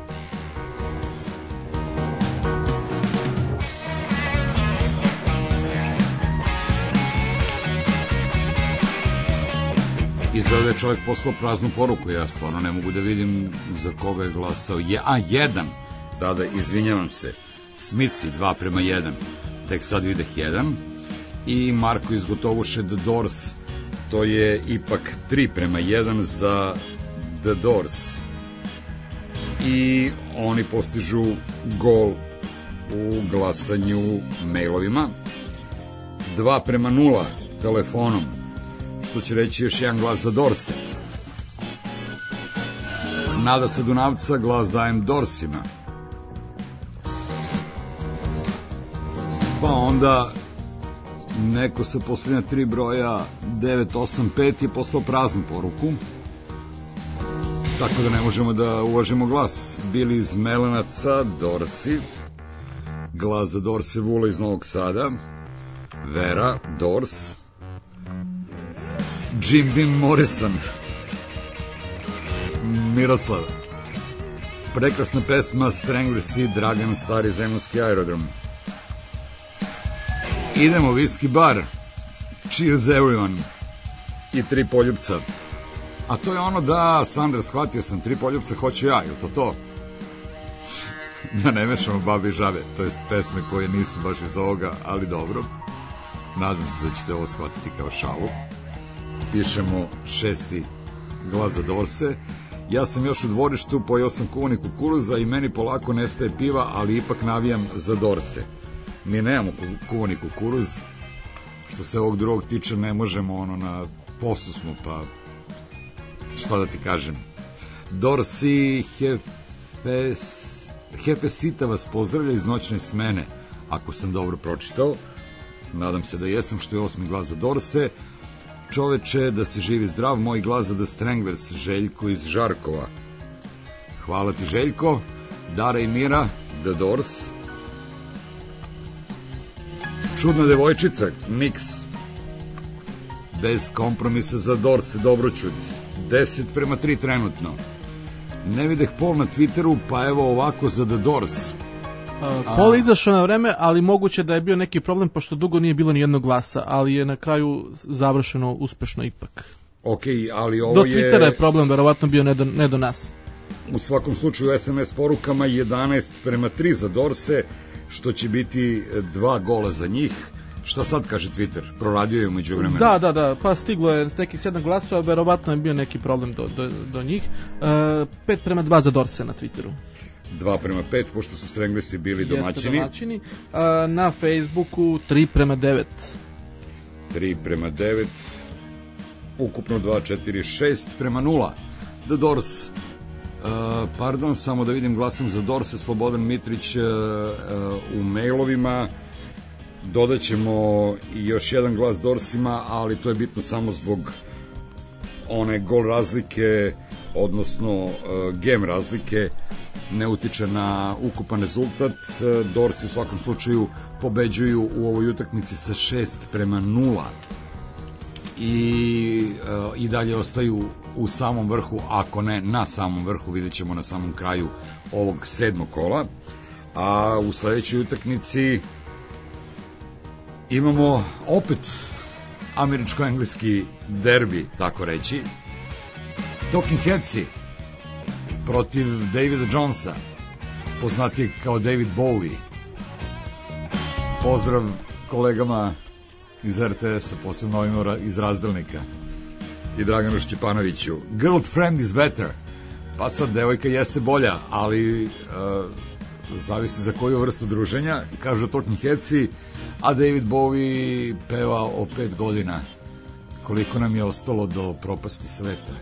Izgleda je čovjek poslao praznu poruku, ja stvarno ne mogu da vidim za koga je glasao. 1. Da, izvinjavam se. Smici 2:1. Tek sad videh 1. I Marko iz Gotovuše The Doors, to je ipak 3:1 za The Doors. I oni postižu gol u glasanju mailovima. 2:0 telefonom, što će reći još jedan glas za Dorse. Nada sa Dunavca, glas dajem Dorsima. Pa onda neko sa posljednja 3 broja 985 je poslao praznu poruku, tako da ne možemo da uvažimo glas. Bili iz Melenaca, Dorsi, glas za Dorse. Vula iz Novog Sada, Vera, Dors. Jim Beam Morrison, Miroslav. Prekrasna pesma Stranglers i Dragan, Stari zemunski aerodrom. Idemo, Whisky bar, Cheers everyone. I 3 poljubca. A to je ono da, Sandra, shvatio sam, 3 poljubca hoću ja, je to? Da ne mešamo babi i žabe, to jest pesme koje nisu baš iz ovoga, ali dobro. Nadam se da ćete ovo shvatiti kao šalu. Pišemo 6. glas za Dorse. Ja sam još u dvorištu, pojeo sam kuvani kukuruza i meni polako nestaje piva, ali ipak navijam za Dorse. Mi nemamo kuvani kukuruz, što se ovog drugog tiče ne možemo, na poslu smo, pa šta da ti kažem. Dorsi Hefesita vas pozdravlja iz noćne smene, ako sam dobro pročitao. Nadam se da jesam, što je 8. glas za Dorse. Čoveče, da se živi zdrav, moj glas za The Stranglers, Željko iz Žarkova. Hvala ti, Željko. Dara i Mira, The Doors. Čudna devojčica, Mix. Bez kompromisa za Dorse, Dobroćud. 10:3 trenutno. Ne videh Pol na Twitteru, pa evo ovako za The Doors. Pol je izašao na vreme, ali moguće da je bio neki problem, pošto dugo nije bilo ni jednog glasa, ali je na kraju završeno uspešno ipak. Ok, ali ovo do Twittera je problem, verovatno bio ne do nas. U svakom slučaju SMS porukama 11:3 za Dorse, što će biti 2 gola za njih. Šta sad kaže Twitter? Proradio je umeđu vremena. Da, pa stiglo je nekih 7 glasova, verovatno je bio neki problem do njih. 5:2 za Dorse na Twitteru. 2:5, pošto su Stranglesi bili domaćini. Na Facebooku 3:9. 3:9. Ukupno 2, 4, 6:0. The Doors. Pardon, samo da vidim, glasam za Dorse, Slobodan Mitrić u mailovima. Dodaćemo i još jedan glas Dorsima, ali to je bitno samo zbog one gol razlike, odnosno game razlike, ne utiče na ukupan rezultat. Dorsi u svakom slučaju pobeđuju u ovoj utakmici sa 6:0 i dalje ostaju u samom vrhu, ako ne na samom vrhu, vidjet ćemo na samom kraju ovog 7. kola. A u sledećoj utakmici imamo opet američko-engleski derbi, tako reći. Talking Headsi protiv Davida Jonesa. poznatiji kao David Bowie. Pozdrav kolegama iz RTS-a, posebno ovima iz Razdelnika i Draganu Šćepanoviću. Girlfriend is better. Pa sad, devojka jeste bolja, ali zavisi za koju vrstu druženja, kažu Talking Headsi, a David Bowie peva o 5 godina. Koliko nam je ostalo do propasti sveta.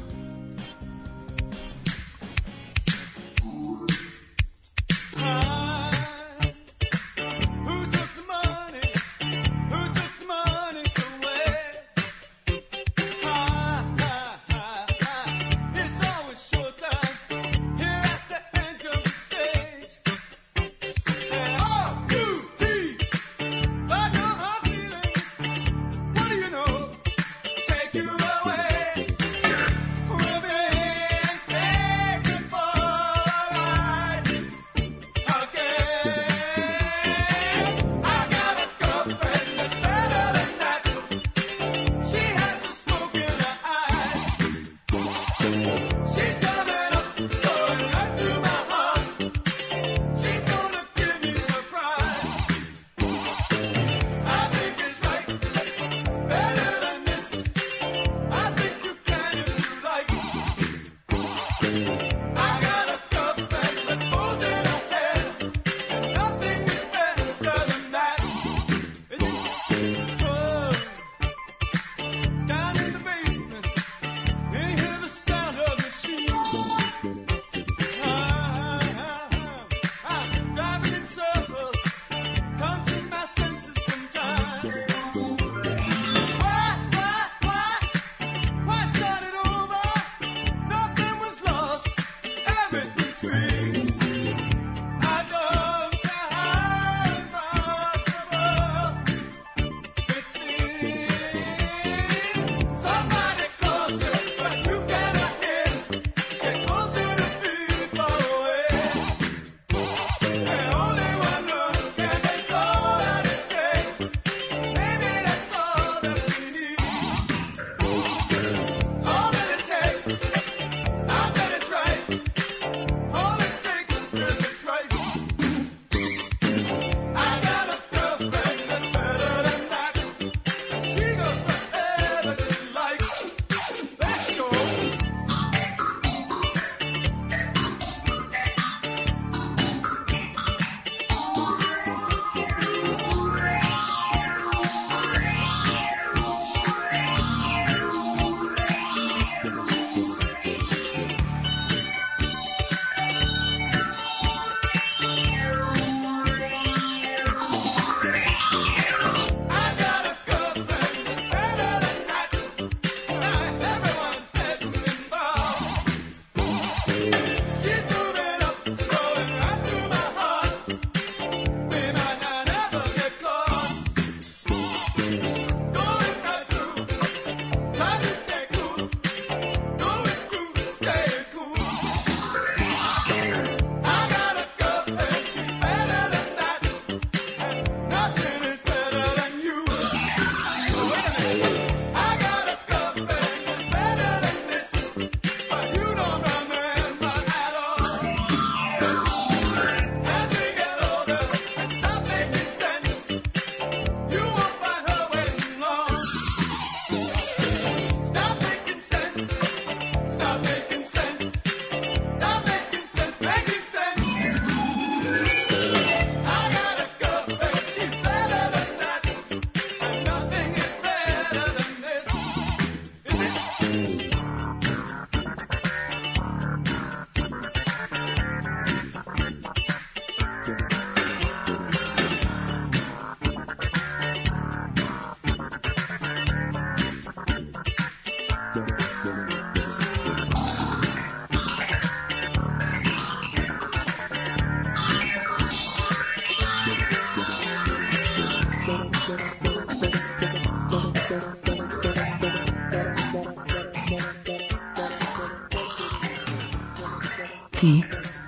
Ti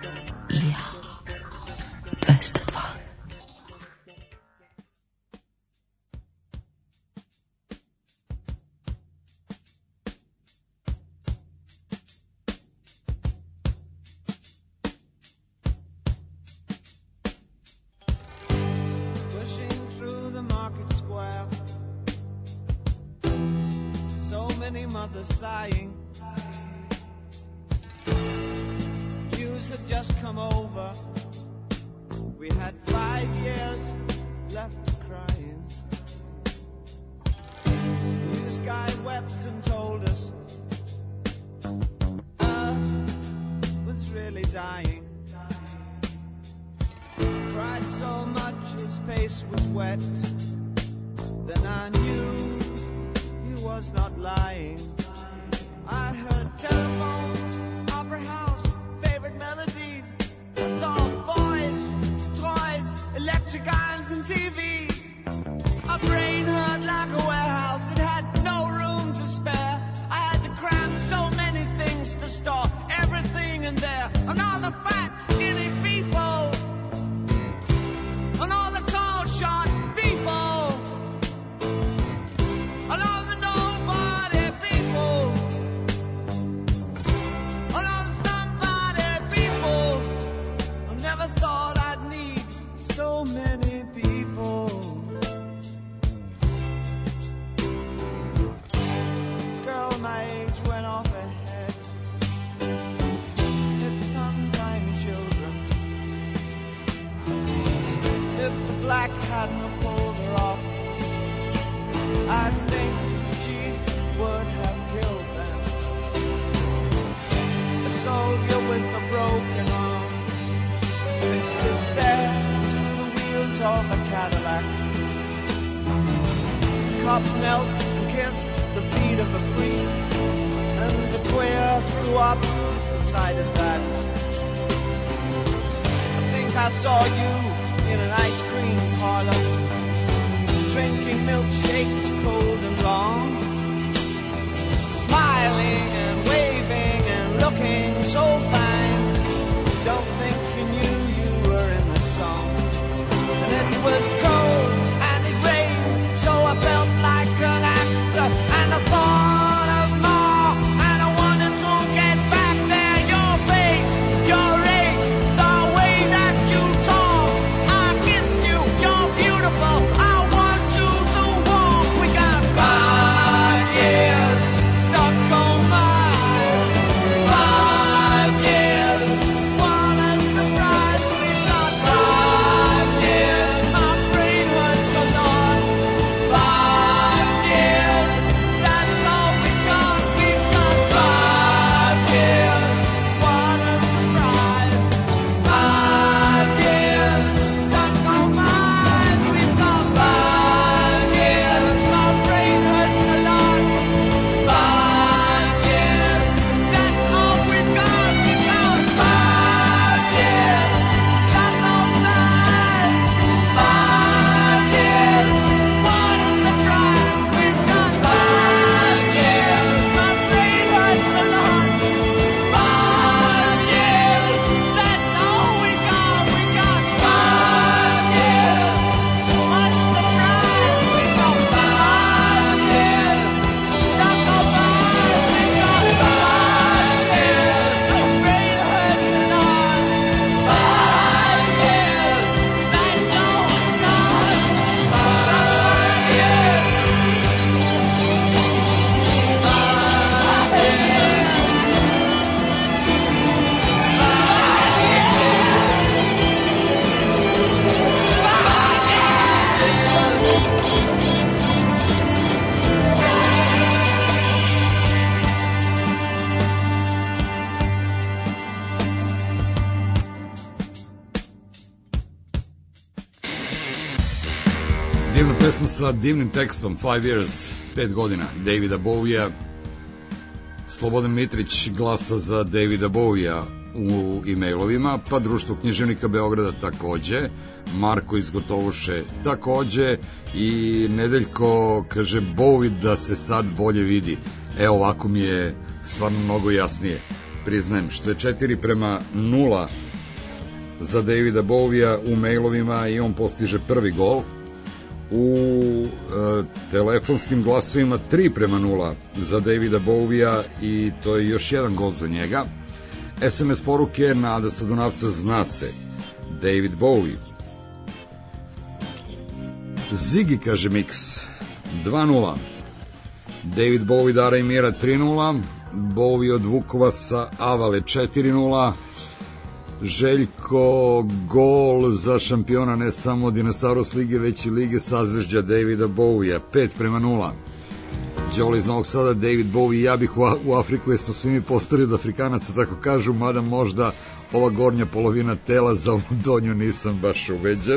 ili ja. 202. many mothers sighing. News had just come over. We had 5 years left to crying. News guy wept and told us Earth was really dying. Cried so much his face was wet. Then I knew he was not lying. I heard telephones, opera house, favorite melodies. I saw boys, toys, electric irons and TVs. My brain hurt like a warehouse. It had no room to spare. I had to cram so many things to store everything in there. And all the fat, skinny people. And all the tall, short people. And all the nobody people. And all the somebody people. I never thought I'd need so many people. Girl my age went off ahead. Hit some tiny children. If the black hadn't pulled her off, I think she would have killed them. A soldier with a broken arm fixed his stare to the wheels of a Cadillac. Cop knelt and kissed the feet of a priest, and the queer threw up the sight of that. I think I saw you in an ice cream parlor, drinking milkshakes cold and long, smiling and waving and looking so fine. Don't think you knew you were in the song. And it was cold and it rained, so I felt like an actor, and I thought of more, and I wanted to get back there. Your face, your race, the way that you talk. I kiss you, you're beautiful. I want you to walk. We got 5 years stuck on mine. 5 years, what a surprise. We got 5 years. My brain hurts a lot. 5 years, that's all we got. We've got 5 years. What a surprise. 5 years stuck on mine. We've got 5 years. My brain hurts a lot. 5 years, that's all we've got. We've got 5 years stuck on mine. 5 years, what a surprise. We've got 5 years. My brain hurts a lot. 5 years, that's all we got. We got 5 years. What a surprise. We got 5 years stuck on mine. We got 5 years. My brain hurts a lot. 5 years, that's all we got. 5 years. 5 years. Divna pesma sa divnim tekstom, 5 Years, 5 godina, Davida Bowija. Slobodan Mitrić glasa za Davida Bowija u e-mailovima, pa Društvo književnika Beograda takođe, Marko iz Gotovuše takođe i Nedeljko kaže Bowi da se sad bolje vidi. Evo ovako mi je stvarno mnogo jasnije, priznajem, što je 4:0 za Davida Bowija u mailovima i on postiže prvi gol. U telefonskim glasovima 3:0 za Davida Bowija i to je još jedan gol za njega. SMS poruke Nada sa Dunavca, zna se, David Bowie. Ziggy kaže Mix 2:0. David Bowie, Dara i Mira 3-0, Bowie od Vukova sa Avale 4-0, Željko gol za šampiona ne samo Dinosaurus lige, već i lige sazvežđa Davida Bowie 5-0. Đole iz Novog Sada, David Bowie, ja bih u Afriku, jer su svi mi postali od Afrikanaca, tako kažu, mada možda ova gornja polovina tela, za ovu donju nisam baš ubeđen.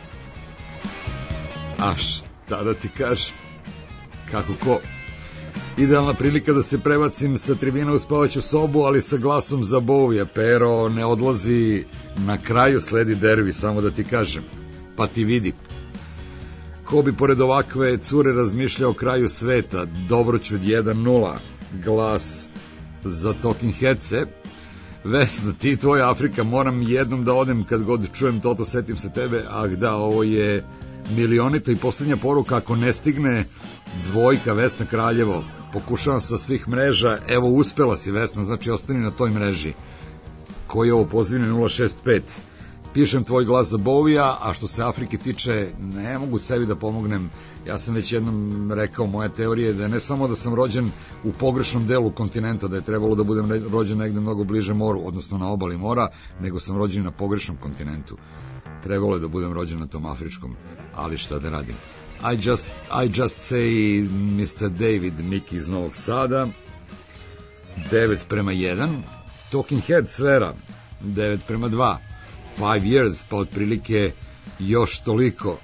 A šta da ti kažem, kako ko? Idealna prilika da se prebacim sa tribina u spavaću sobu, ali sa glasom za Bowie. Pero ne odlazi, na kraju sledi derbi, samo da ti kažem. Pa ti vidi. Ko bi pored ovakve cure razmišljao o kraju sveta? Dobroćud 1-0. Glas za Talking Headse. Vesna, ti tvoja Afrika, moram jednom da odem kad god čujem Toto, setim se tebe. Ah da, ovo je milionita i posljednja poruka, ako ne stigne dvojka, Vesna Kraljevo. Pokušavam sa svih mreža, evo uspela si Vesna, znači ostani na toj mreži. Koji je ovo pozivni 065. Pišem tvoj glas za Bovija, a što se Afrike tiče, ne mogu sebi da pomognem. Ja sam već jednom rekao, moja teorija je da ne samo da sam rođen u pogrešnom delu kontinenta, da je trebalo da budem rođen negde mnogo bliže moru, odnosno na obali mora, nego sam rođen na pogrešnom kontinentu. Trebalo je da budem rođen na tom afričkom, ali šta da radim. I just say Mr. David, Miki iz Novog Sada, 9-1, Talking Head Svera, 9-2, 5 years, pa otprilike još toliko.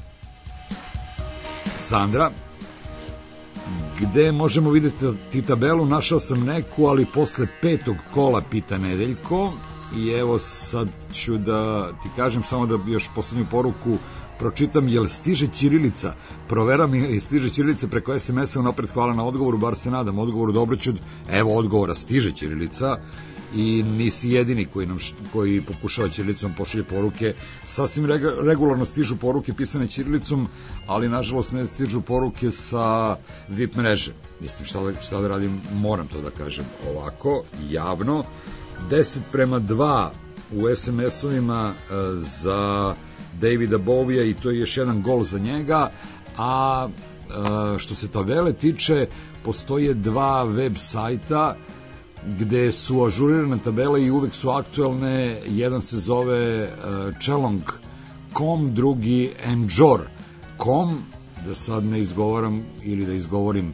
Sandra, gde možemo vidjeti tabelu? Našao sam neku, ali posle 5. kola, pita Nedeljko, i evo sad ću da ti kažem, samo da još poslednju poruku pročitam, jel stiže ćirilica? Proveram i stiže ćirilica preko SMS-a, unapred hvala na odgovoru, bar se nadam odgovoru. Dobroćud, evo odgovora, stiže ćirilica i nisi jedini koji pokušava ćirilicom, pošalje poruke. Sasvim regularno stižu poruke pisane ćirilicom, ali nažalost ne stižu poruke sa VIP mreže. Mislim, šta da radim, moram to da kažem ovako, javno. 10-2 u SMS-ovima za Davida Bovija i to je još jedan gol za njega. A što se tabele tiče, postoje 2 web sajta gde su ažurirane tabele i uvek su aktuelne. Jedan se zove Chelong.com, drugi Enjor.com, da sad ne izgovaram ili da izgovorim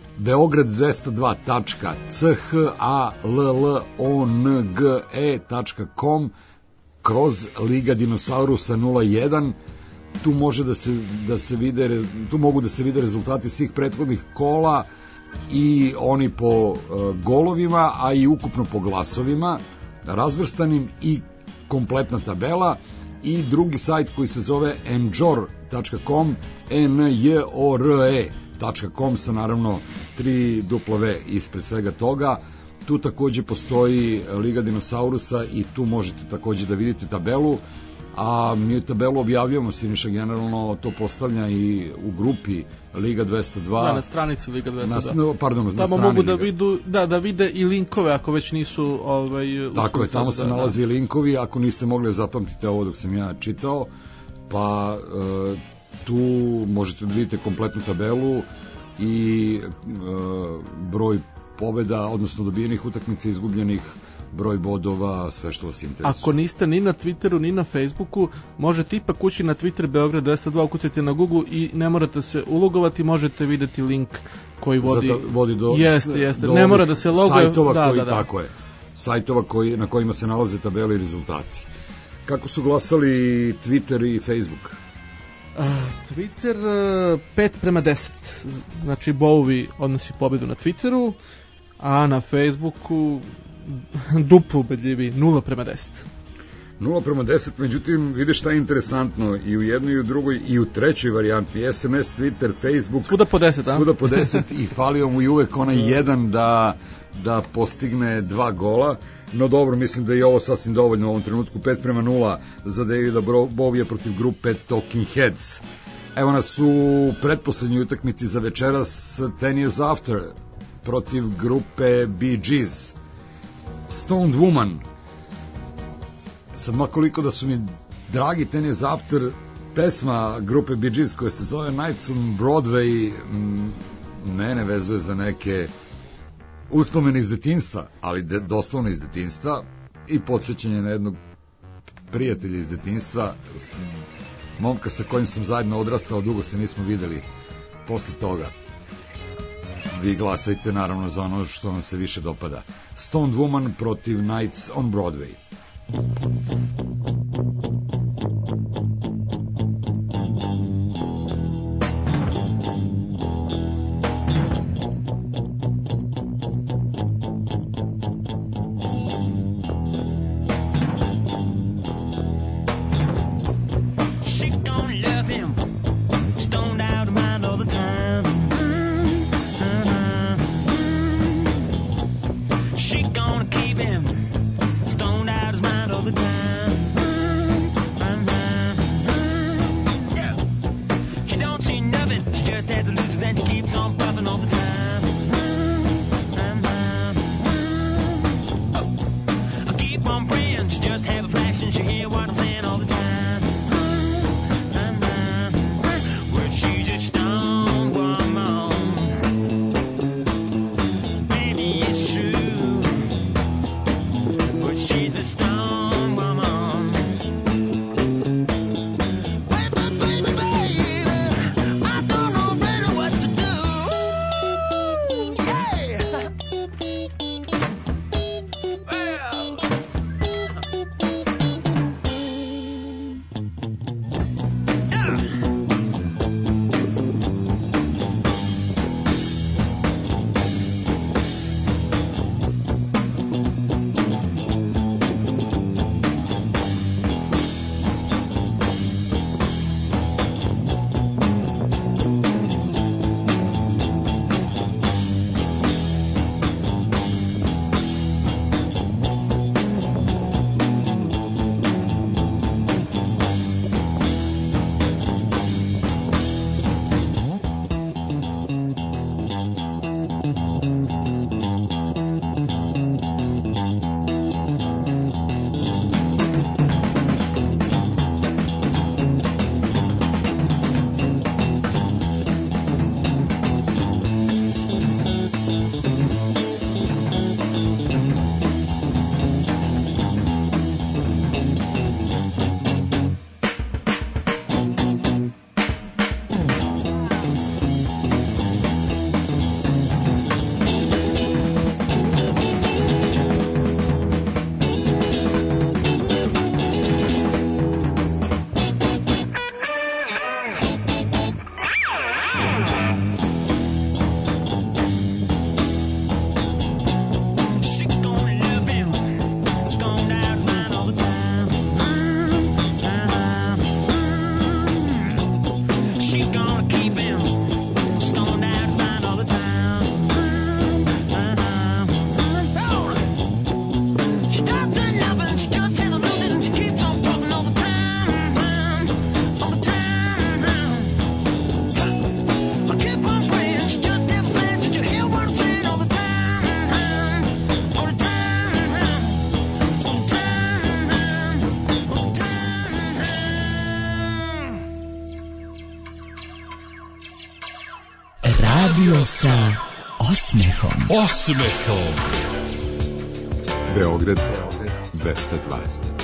beograd202.challlonge.com kroz Liga Dinosaurusa 01. Tu mogu da se vide rezultati svih prethodnih kola i oni po golovima, a i ukupno po glasovima razvrstanim i kompletna tabela. I drugi sajt koji se zove enjor.com, njore.com, sa naravno 3 W ispred svega toga. Tu takođe postoji Liga Dinosaurusa i tu možete takođe da vidite tabelu, a mi tabelu objavljamo, Siniša generalno to postavlja i u grupi Liga 202. Na stranici Liga 202. Pardon, na tamo mogu da vide i linkove ako već nisu tako je, tamo se nalaze linkovi, ako niste mogli da zapamtite ovo dok sam ja čitao, pa tu možete da vidite kompletnu tabelu i broj pobeda, odnosno dobijenih utakmica, izgubljenih, broj bodova, sve što vas interesuje. Ako niste ni na Twitteru ni na Facebooku, možete ipak ući na Twitter Beograd 202, ukucajte na Google i ne morate se ulogovati, možete videti link koji vodi do jeste. Ne mora da se loguje sajtova tako je. Sajtova na kojima se nalaze tabele i rezultati. Kako su glasali Twitter i Facebook? Twitter 5-10. Znači Bowie odnosi pobedu na Twitteru, a na Facebooku duplo ubedljivi 0-10. 0-10, međutim, vidiš šta je interesantno, i u jednoj i u drugoj i u trećoj varijanti, SMS, Twitter, Facebook, svuda po 10, a? Svuda po 10 i falio mu i uvek onaj jedan da postigne 2 gola, no dobro, mislim da je ovo sasvim dovoljno u ovom trenutku. 5-0 za Davida Bovija protiv grupe Talking Heads. Evo nas u pretposlednjoj utakmici za večeras, 10 Years After protiv grupe Bee Gees. Stoned Woman. Sad makoliko da su mi dragi 10 Years After, pesma grupe Bee Gees koja se zove Nights on Broadway, mene vezuje za neke uspomene iz detinjstva, ali doslovno iz detinjstva, i podsjećanje na jednog prijatelja iz detinjstva, momka sa kojim sam zajedno odrastao, dugo se nismo videli posle toga. Vi glasajte naravno za ono što vam se više dopada. Stoned Woman protiv Nights on Broadway. Radio sa osmehom. Osmehom. Beograd 220.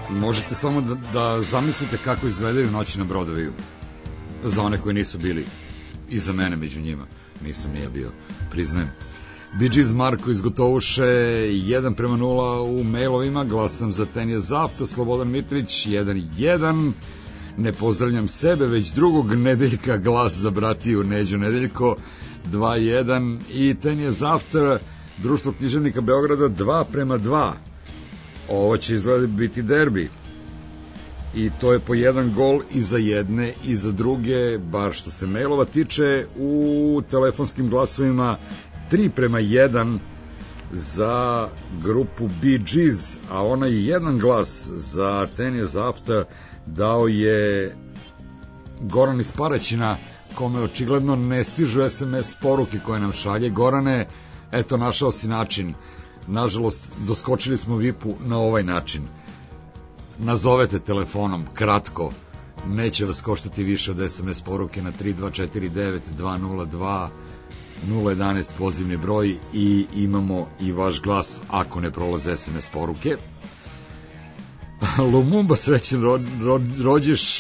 Možete samo da zamislite kako izgledaju noći na Brodoviju. Za one koji nisu bili. I za mene među njima. Nisam nije bio, priznajem. Bee Gees Marko iz Gotovuše 1:0 u mailovima. Glasam za Tenje Zafta. Slobodan Mitrić 1:1. Ne pozdravljam sebe, već drugog Nedeljka. Glas za bratiju Neđu Nedeljko 2:1. I Tenje Zafta, Društvo književnika Beograda 2:2. Ovo će izgleda biti derbi. I to je po jedan gol i za jedne i za druge, bar što se mailova tiče. U telefonskim glasovima 3:1 za grupu Bee Gees, a onaj jedan glas za Tenje Zafta dao je Goran iz Paraćina, kome očigledno ne stižu SMS poruke koje nam šalje. Gorane, eto, našao si način. Nažalost, doskočili smo VIP-u na ovaj način. Nazovete telefonom, kratko, neće vas koštati više od SMS poruke na 3249 202 011 pozivni broj i imamo i vaš glas ako ne prolaze SMS poruke. Lumumba, srećen rođiš.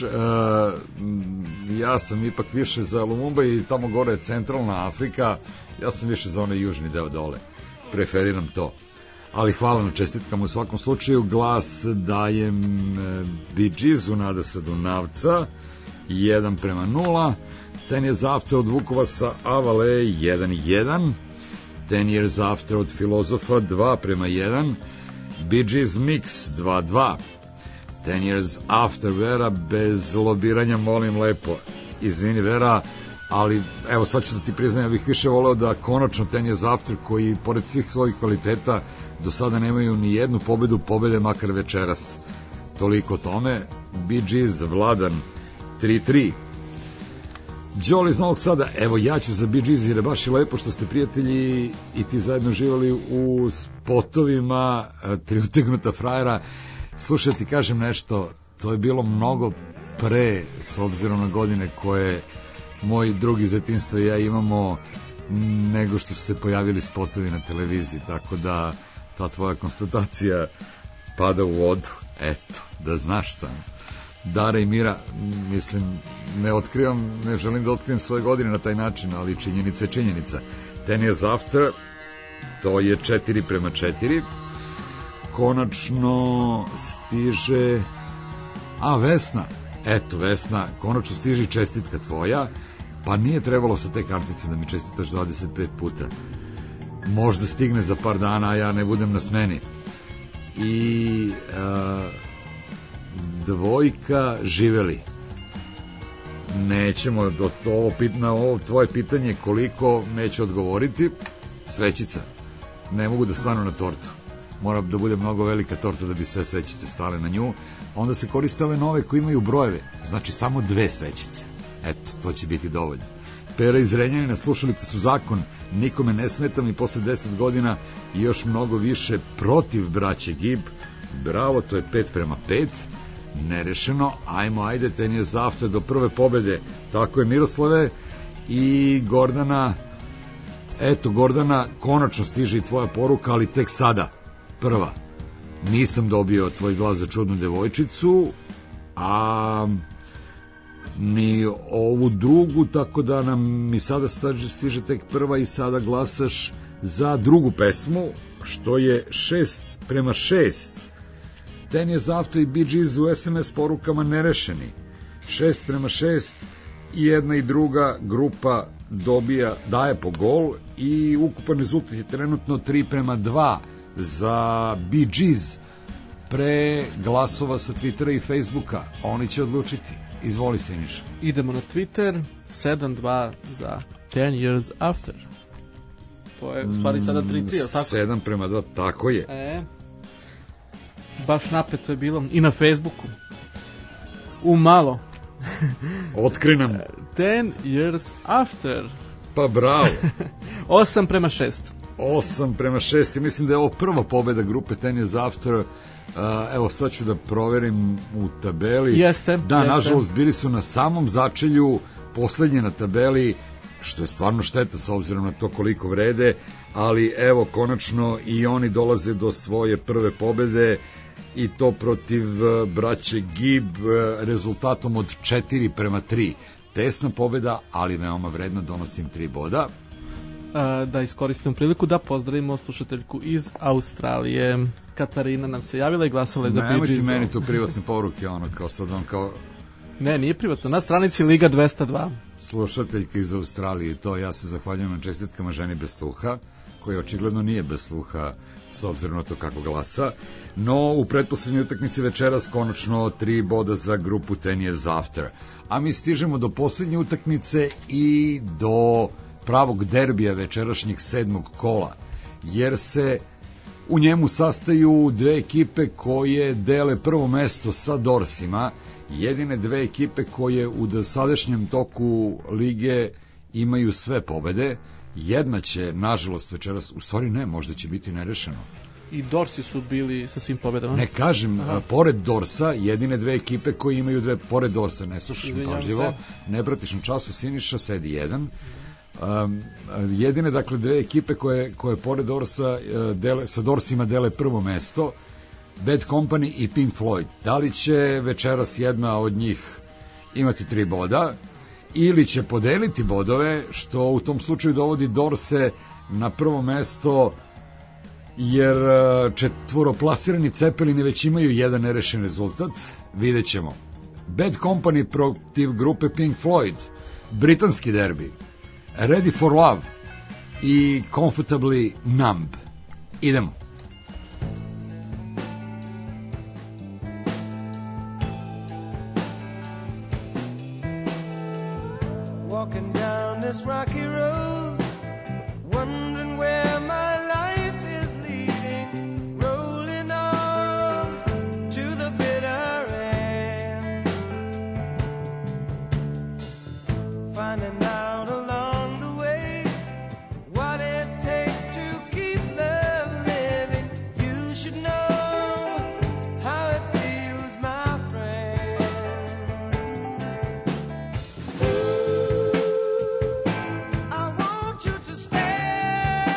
Ja sam ipak više za Lumumba i tamo gore je centralna Afrika. Ja sam više za onaj južni deo dole. Preferiram to. Ali hvala na čestitkama u svakom slučaju. Glas dajem Bee Geesu, Nada sa Dunavca 1:0. Ten Years After od Vukova sa Avale 1:1. Ten Years After od Filozofa 2:1. Bee Gees Mix 2:2. Ten Years After Vera, bez lobiranja, molim lepo. Izvini Vera, ali evo sad ću da ti priznam, ja bih više voleo da konačno Ten Years After, koji pored svih svojih kvaliteta do sada nemaju ni jednu pobedu, pobede makar večeras. Toliko o tome. Bee Gees, Vladan 3:3. Đoli iz Novog Sada, evo ja ću za Bee Gees, jer je baš i lepo što ste prijatelji i ti zajedno živali u spotovima Tri utegnuta frajera. Slušaj, ti kažem nešto, to je bilo mnogo pre, s obzirom na godine koje moji drugi iz detinjstva i ja imamo, nego što su se pojavili spotovi na televiziji, tako da ta tvoja konstatacija pada u vodu. Eto, da znaš sam. Dara i Mira, mislim, ne želim da otkrivam svoje godine na taj način, ali činjenica je činjenica. Ten Years After, to je 4:4. Konačno stiže Vesna. Eto, Vesna, konačno stiže čestitka tvoja, pa nije trebalo sa te kartice da mi čestitaš 25 puta. Možda stigne za par dana, a ja ne budem na smeni. I dvojka živeli. Nećemo na ovo tvoje pitanje koliko, neću odgovoriti. Svećica. Ne mogu da stanu na tortu. Mora da bude mnogo velika torta da bi sve svećice stale na nju. Onda se koriste ove nove koji imaju brojeve. Znači samo 2 svećice. Eto, to će biti dovoljno. Pera iz Renjanina, slušalice su zakon. Nikome ne smetam i posle 10 godina i još mnogo više protiv braće Gib. Bravo, to je 5:5. Nerešeno. Ajde, Ten Years After do prve pobede. Tako je, Miroslave. I Gordana, eto Gordana, konačno stiže i tvoja poruka, ali tek sada. Prva. Nisam dobio tvoj glas za čudnu devojčicu, a ni ovu drugu, tako da mi sada stiže tek prva i sada glasaš za drugu pesmu, što je 6:6. Ten Years After i Bee Gees u SMS porukama nerešeni. 6:6 i jedna i druga grupa daje po gol i ukupan rezultat je trenutno 3:2 za Bee Gees. Pre glasova sa Twittera i Facebooka oni će odlučiti. Izvoli se, Niša. Idemo na Twitter. 7:2 za Ten Years After. To je u stvari sada 3:3, ali tako? 7:2, tako je. Baš napeto je bilo i na Facebooku. Malo. Otkri nam. Ten Years After. Pa bravo. 8:6. 8:6 i mislim da je ovo prva pobeda grupe Ten Years After. Evo sad ću da proverim u tabeli. Jeste. Nažalost bili su na samom začelju, poslednje na tabeli, što je stvarno šteta s obzirom na to koliko vrede, ali evo konačno i oni dolaze do svoje prve pobede i to protiv braće Gibb rezultatom od 4-3. Tesna pobeda, ali veoma vredna, donosim 3 boda. Da iskoristimo priliku da pozdravimo slušateljku iz Australije. Katarina nam se javila i glasala je za Bee Gees. Nemojte meni tu privatne poruke, ono kao sad on kao... Ne, nije privatno, na stranici Liga 202. Slušateljka iz Australije, to ja se zahvaljujem na čestitkama ženi bez sluha, koja očigledno nije bez sluha s obzirom na to kako glasa. No, u pretposlednjoj utakmici večeras konačno 3 boda za grupu 10 Years After. A mi stižemo do poslednje utakmice i do pravog derbija večerašnjeg 7. kola, jer se u njemu sastaju dve ekipe koje dele prvo mesto sa Dorsima, jedine dve ekipe koje u dosadašnjem toku lige imaju sve pobede. Jedna će, nažalost, večeras, u stvari ne, možda će biti nerešeno. I Dorsi su bili sa svim pobedama. Ne kažem, pored Dorsa, jedine dve ekipe koje imaju dve, pored Dorsa, ne slušaš mi pažljivo, ne pratiš na času, Siniša, sedi jedan. Jedine, dakle, dve ekipe koje pored Dorsa sa Dorsima dele prvo mesto, Bad Company i Pink Floyd. Da li će večeras jedna od njih imati 3 boda ili će podeliti bodove, što u tom slučaju dovodi Dorse na prvo mesto, jer četvoroplasirani Cepelini već imaju jedan nerešen rezultat. Vidjet ćemo. Bad Company protiv grupe Pink Floyd, britanski derbi, Ready for Love i Comfortably Numb. Idemo. Walking down this rocky road, wondering where my life is leading, rolling on to the bitter end, finding out along the way what it takes to keep love living. You should know how it feels, my friend. I want you to stay.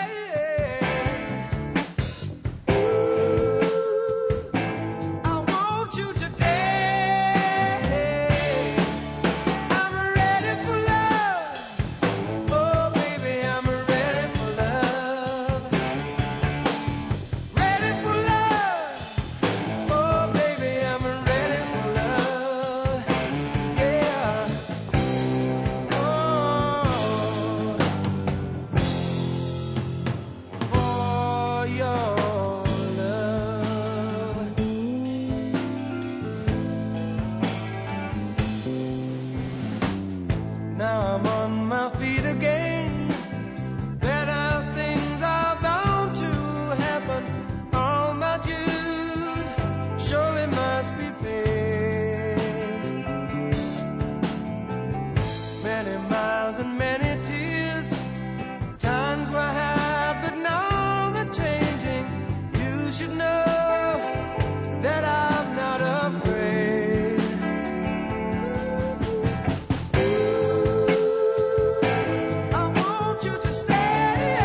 I want you to stay. I'm ready for love. Oh, baby, I'm ready for love. Ready for love. Oh, baby, I'm ready for love. Yeah. For your love. Now I'm on my feet again. Better things are bound to happen. All my dues surely must be paid. Many miles and many tears. Times were hard, but now they're changing. You should know that I'm not afraid. I want you to stay.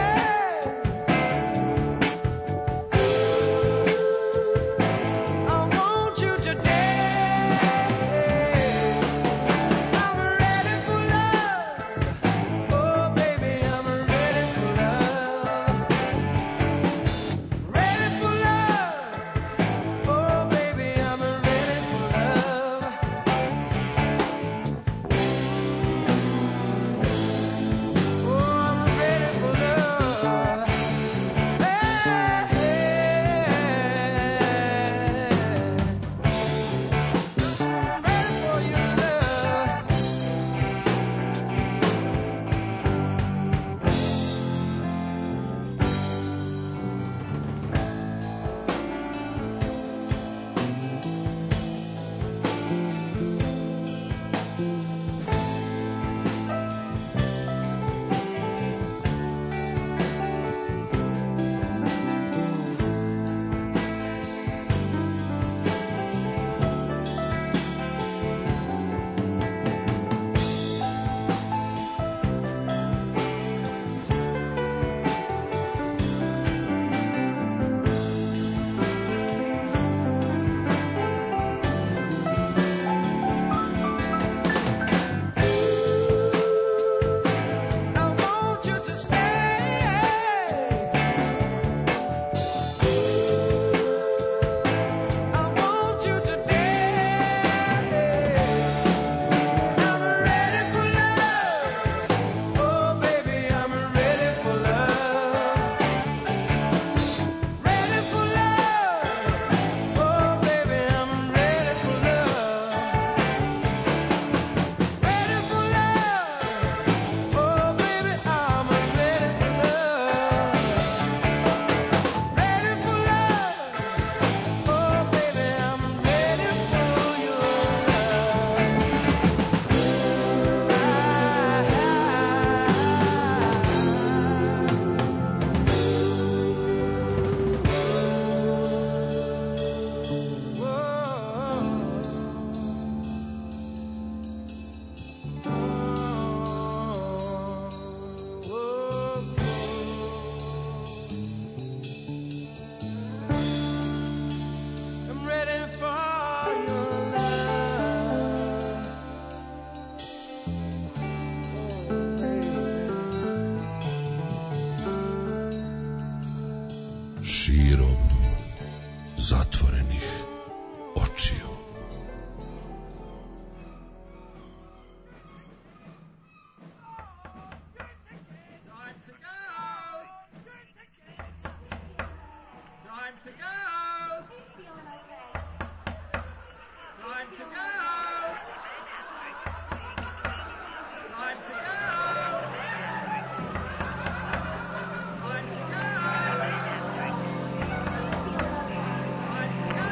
I want you to stay. I'm ready for love. Oh, baby, I'm ready for love. Ready for love. zatvorenih očiju. Time to go.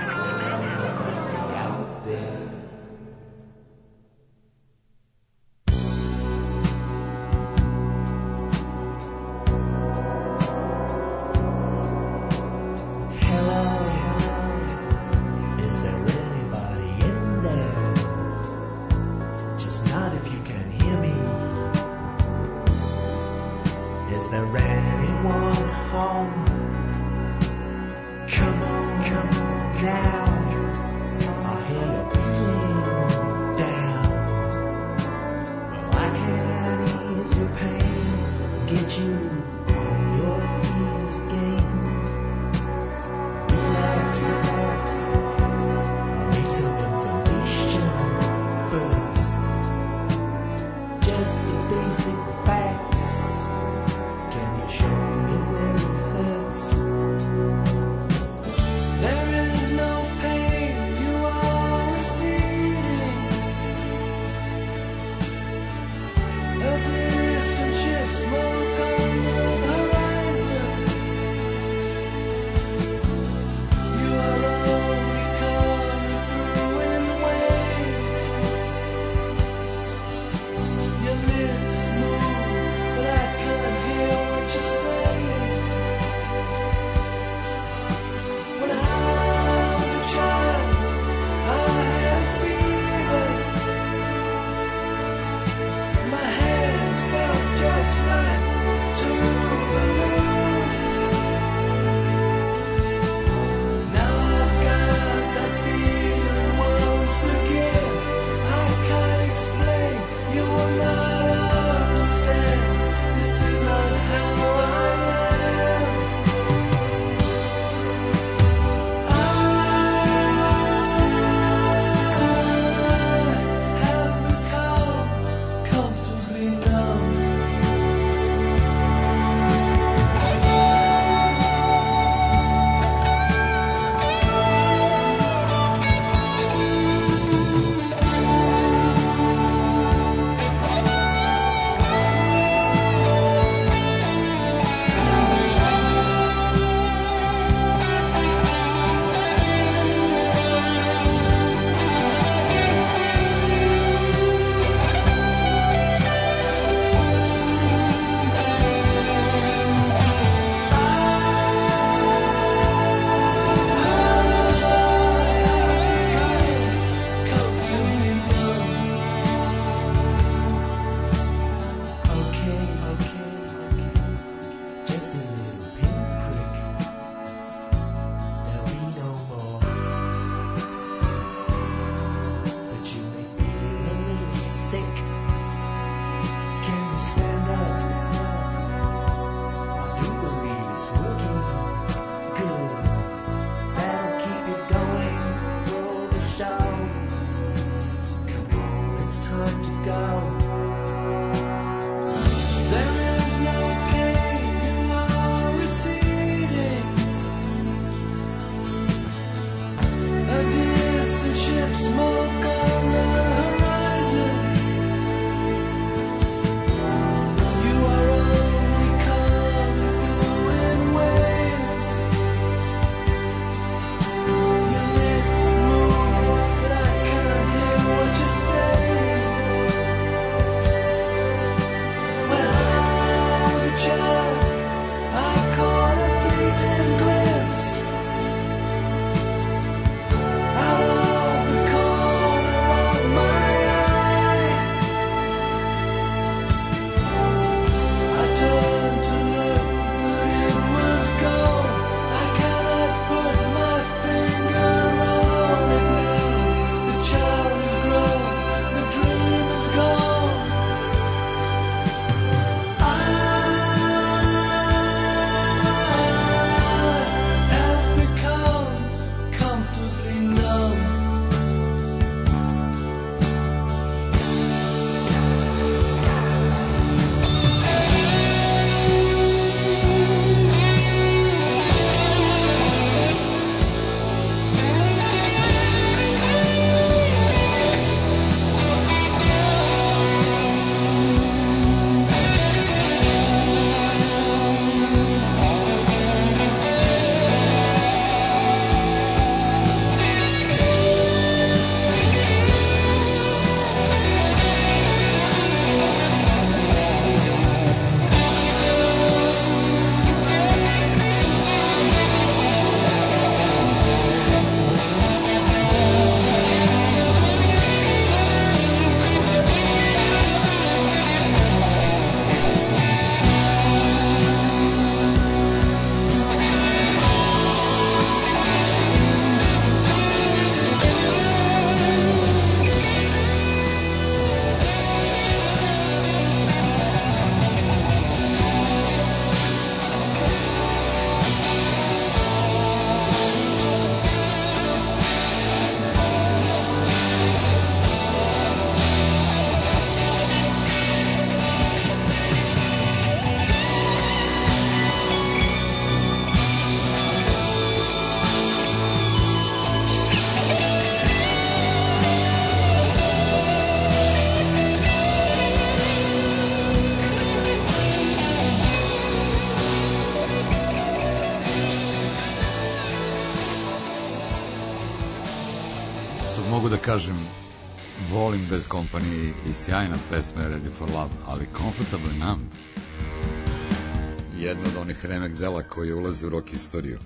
sad mogu da kažem volim Bad Company i sjajna pesma je Ready for Love, ali Comfortably Numb jedno od onih remek dela koji ulaze u rock istoriju.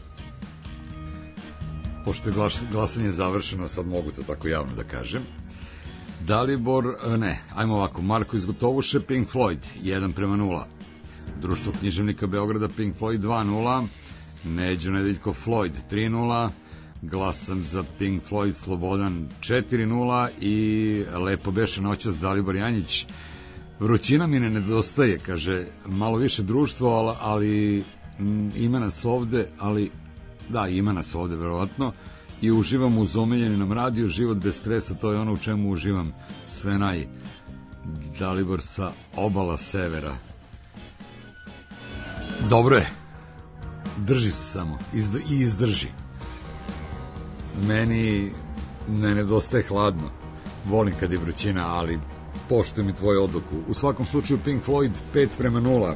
Pošto je glasanje završeno, sad mogu to tako javno da kažem. Dalibor, ne, ajmo ovako, Marko iz Gotovuše, Pink Floyd 1:0, Društvo književnika Beograda, Pink Floyd 2:0, Neđo Nedeljko Floyd 3:0, glasam za Pink Floyd Slobodan 4:0 i lepo beše noćas Dalibor Janjić. Vrućina mi ne nedostaje, kaže, malo više društvo, ali ima nas ovde, ali da, ima nas ovde verovatno i uživam uz omiljeninom radiju, život bez stresa, to je ono u čemu uživam sve naj. Dalibor sa obala severa. Dobro je, drži se samo i izdrži. Meni ne nedostaje hladno, volim kad je vrućina, ali poštujem i tvoju odluku. U svakom slučaju Pink Floyd 5:0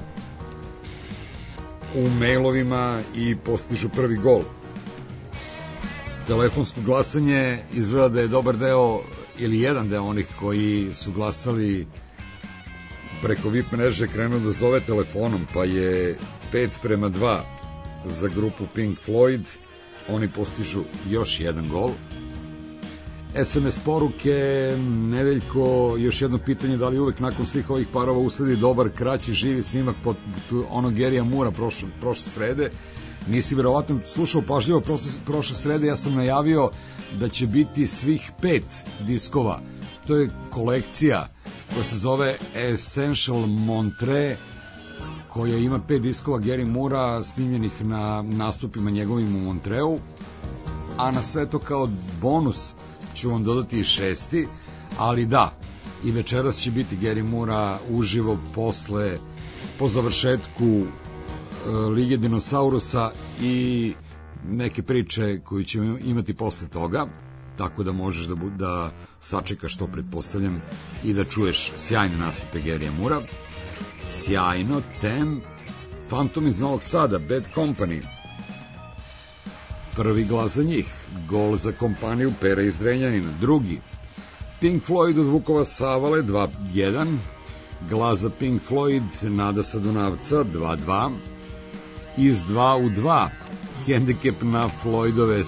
u mailovima i postižu prvi gol. Telefonsko glasanje izgleda da je dobar deo ili jedan deo onih koji su glasali preko VIP mreže krenuo da zove telefonom, pa je 5:2 za grupu Pink Floyd. Oni postižu još jedan gol. SMS poruke, Nedeljko, još jedno pitanje, da li uvek nakon svih ovih parova usledi dobar, kraći, živi snimak pod onog Gerija Mura prošle srede? Nisi verovatno slušao pažljivo prošle srede, ja sam najavio da će biti svih 5 diskova. To je kolekcija koja se zove Essential Montreux, koja ima 5 diskova Gary Mura snimljenih na nastupima njegovim u Montreu, a na sve to kao bonus ću vam dodati i 6. Ali da, i večeras će biti Gary Mura uživo po završetku Lige dinosaurusa i neke priče koje ćemo imati posle toga, tako da možeš da sačekaš to, pretpostavljam, i da čuješ sjajne nastupe Garyja Mura. Sjajno. Tem, Phantom iz Novog Sada, Bad Company, prvi glas za njih, gol za kompaniju Pera iz Zrenjanina. Drugi, Pink Floyd od Vukova Savale 2:1, glas za Pink Floyd Nada sa Dunavca 2:2, iz 2 u 2, hendikep na Floydove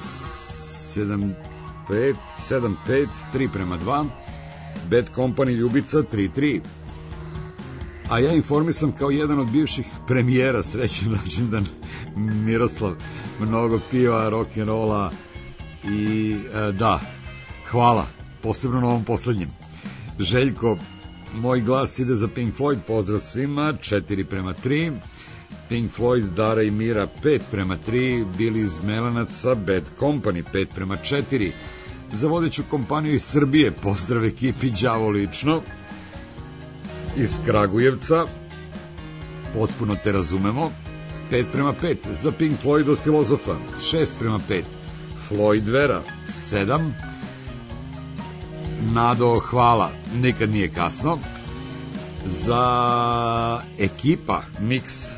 7:5, 3:2, Bad Company Ljubica 3:3. A ja informisam kao jedan od bivših premijera, srećan rođendan Miroslav, mnogo piva, rock'n'rolla i da, hvala, posebno na ovom poslednjem. Željko, moj glas ide za Pink Floyd, pozdrav svima, 4:3, Pink Floyd, Dara i Mira 5:3, Bili iz Melanaca, Bad Company 5:4, za vodeću kompaniju iz Srbije, pozdrav ekipi Đavo lično, iz Kragujevca, potpuno te razumemo, 5:5, za Pink Floyd od Filozofa, 6:5, Floyd Vera, 7, Nado, hvala, nikad nije kasno, za ekipa Mix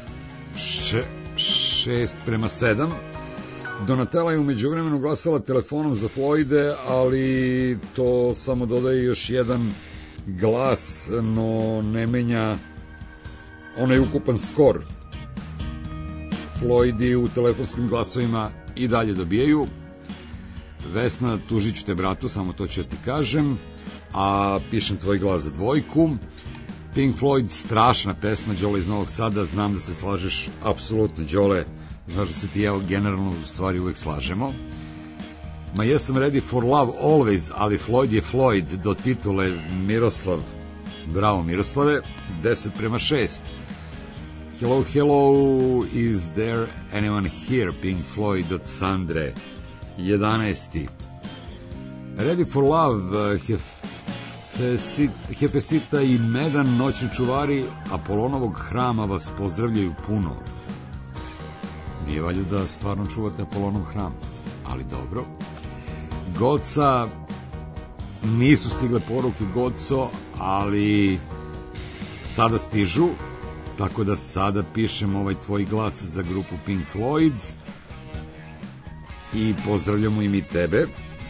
6:7, Donatella je umeđu vremenu glasala telefonom za Floyde, ali to samo dodaje još jedan glas, no ne menja onaj ukupan skor. Floydi u telefonskim glasovima i dalje dobijaju. Vesna, tužit ću te bratu, samo to ću ti kažem, a pišem tvoj glas za 2. Pink Floyd, strašna pesma, Đole iz Novog Sada, znam da se slažeš, apsolutno Đole, znaš da se ti ja generalno u stvari uvek slažemo. Ma jesam ready for love always, ali Floyd je Floyd, do titule Miroslav, bravo Miroslave, 10:6. Hello, hello, is there anyone here, Pink Floyd od Sandre, 11. Ready for love, Hefesita i Medan, noćni čuvari Apolonovog hrama vas pozdravljaju puno. Nije valjda da stvarno čuvate Apolonov hram, ali dobro. Goca, nisu stigle poruke Goco, ali sada stižu, tako da sada pišem ovaj tvoj glas za grupu Pink Floyd i pozdravljamo i mi tebe.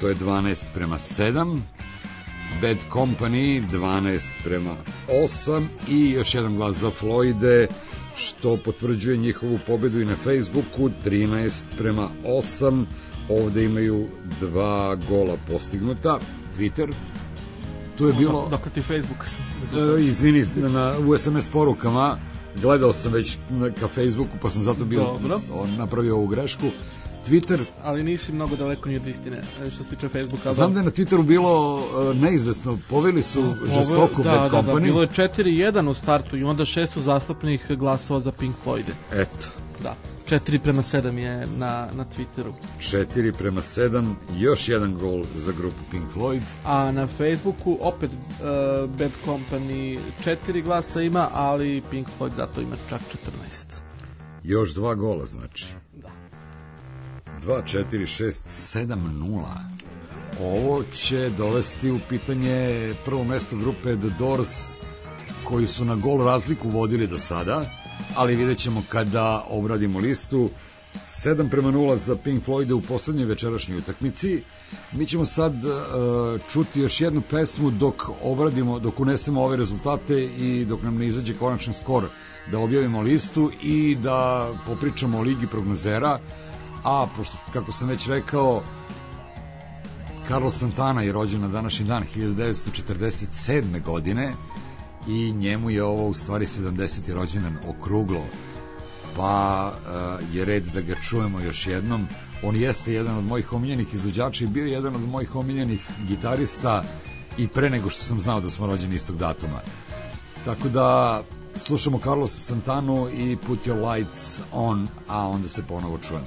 to je 12:7. Bad Company 12:8 i još jedan glas za Floyde, što potvrđuje njihovu pobedu i na Facebooku 13:8. Ovde imaju 2 gola postignuta. Twitter, tu je bilo... Dakle ti Facebook? Izvini, u SMS porukama gledao sam već ka Facebooku, pa sam zato bio napravio ovu grešku. Twitter... Ali nisi mnogo daleko ni od istine, što se tiče Facebooka. Znam da je na Twitteru bilo neizvesno, poveli su žestoko Bad Company. Da, bilo je 4:1 u startu i onda 6 uzastopnih glasova za Pink Floyde. Eto. Da, 4:7 je na Twitteru. 4:7, još jedan gol za grupu Pink Floyd. A na Facebooku opet Bad Company 4 glasa ima, ali Pink Floyd zato ima čak 14. Još 2 gola znači. Da. 2, 4, 6, 7-0. Ovo će dovesti u pitanje prvo mesto grupe The Doors, koji su na gol razliku vodili do sada, ali vidjet ćemo kada obradimo listu. 7:0 za Pink Floyde u poslednjoj večerašnjoj utakmici. Mi ćemo sad čuti još jednu pesmu dok obradimo, dok unesemo ove rezultate i dok nam ne izađe konačan skor, da objavimo listu i da popričamo o Ligi prognozera. A pošto, kako sam već rekao, Carlos Santana je rođen na današnji dan 1947. godine i njemu je ovo u stvari 70. rođendan okruglo, pa je red da ga čujemo još jednom. On jeste jedan od mojih omiljenih izvođača i bio je jedan od mojih omiljenih gitarista i pre nego što sam znao da smo rođeni istog datuma. Tako da slušamo Carlos Santanu i Put Your Lights On, a onda se ponovo čujemo.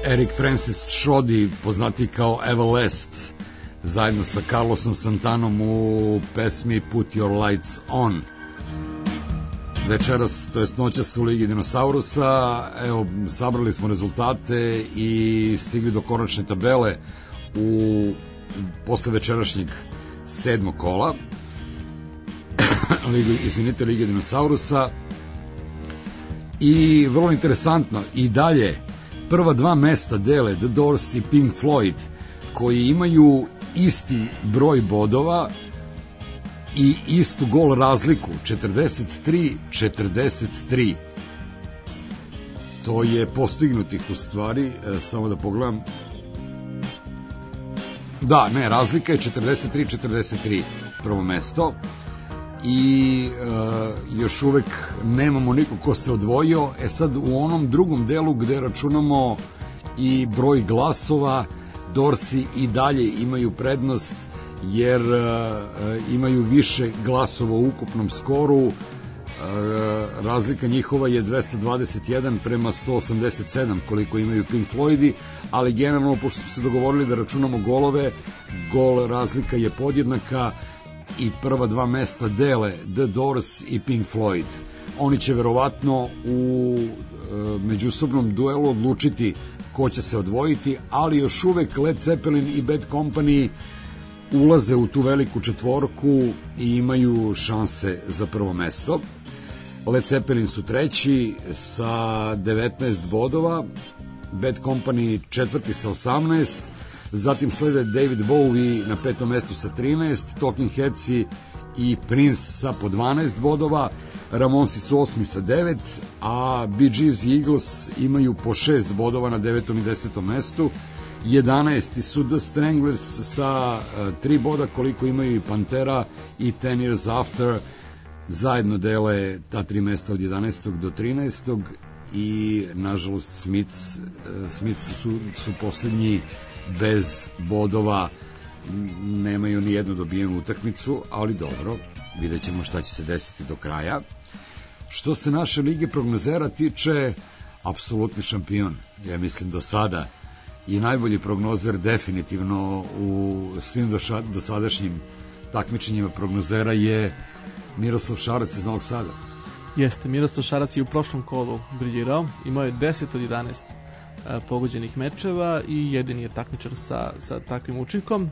Eric Francis Shoddy, poznati kao Everlast, zajedno sa Carlosom Santanom u pesmi Put Your Lights On. Večeras, to jest noćas u Ligi dinosaurusa, evo, sabrali smo rezultate i stigli do konačne tabele posle večerašnjeg 7. kola Lige dinosaurusa. I vrlo interesantno, i dalje prva dva mesta dele The Doors i Pink Floyd, koji imaju isti broj bodova i istu gol razliku, 43-43. To je postignutih u stvari, samo da pogledam. Da, ne, razlika je 43-43 prvo mesto. I još uvek nemamo nikog ko se odvojio. Sad u onom drugom delu gde računamo i broj glasova, Dorsi i dalje imaju prednost, jer imaju više glasova u ukupnom skoru. Razlika njihova je 221 prema 187 koliko imaju Pink Floydi, ali generalno, pošto smo se dogovorili da računamo golove, gol razlika je podjednaka i prva dva mesta dele The Doors i Pink Floyd. Oni će verovatno u međusobnom duelu odlučiti ko će se odvojiti, ali još uvek Led Zeppelin i Bad Company ulaze u tu veliku četvorku i imaju šanse za prvo mesto. Led Zeppelin su treći sa 19 bodova, Bad Company četvrti sa 18, zatim slede David Bowie na petom mestu sa 13, Talking Headsi i Prince sa po 12 bodova, Ramonsi su osmi sa 9, a Bee Gees i Eagles imaju po 6 bodova na 9. i 10. mestu. 11. su The Stranglers sa 3 boda koliko imaju i Pantera i 10 Years After, zajedno dele ta 3 mesta od 11. do 13. i nažalost Smiths su poslednji bez bodova, nemaju ni jednu dobijenu utakmicu, ali dobro, vidjet ćemo šta će se desiti do kraja. Što se naše lige prognozera tiče, apsolutni šampion, ja mislim do sada, i najbolji prognozer definitivno u svim dosadašnjim takmičenjima prognozera je Miroslav Šarac iz Novog Sada. Jeste, Miroslav Šarac je u prošlom kolu briljirao, imao je 10 od 11 pogođenih mečeva i jedini je takmičar sa takvim učinkom.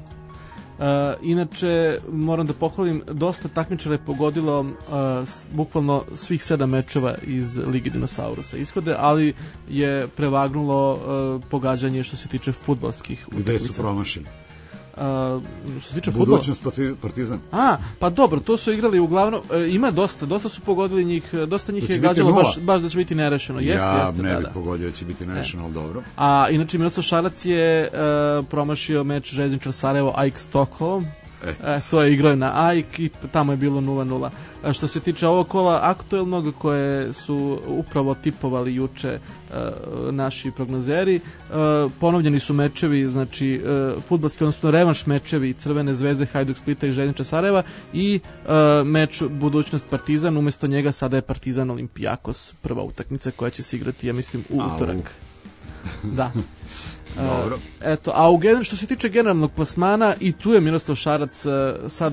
Inače, moram da pohvalim, dosta takmičara je pogodilo bukvalno svih 7 mečeva iz Lige dinosaurusa ishode, ali je prevagnulo pogađanje što se tiče fudbalskih utakmica. Gde su promašili? Što se tiče fudbala. Budućnost Partizan. Pa dobro, to su igrali uglavnom, ima dosta su pogodili njih, dosta njih je gađalo baš da će biti nerešeno. Ja ne bih pogodio da će biti nerešeno, ali dobro. A inače Miroslav Šarac je promašio meč Željezničar Sarajevo AIK Stockholm. To je igrao na AIK i tamo je bilo 0-0. Što se tiče ovog kola aktuelnog koje su upravo tipovali juče naši prognozeri, ponovljeni su mečevi, znači fudbalski, odnosno revanš mečevi Crvene zvezde, Hajduk Splita i Željezničar Sarajeva i meč Budućnost Partizan, umesto njega sada je Partizan Olimpijakos, prva utakmica koja će se igrati, ja mislim, u utorak. Da. Dobro. Eto, a što se tiče generalnog plasmana, i tu je Miroslav Šarac sad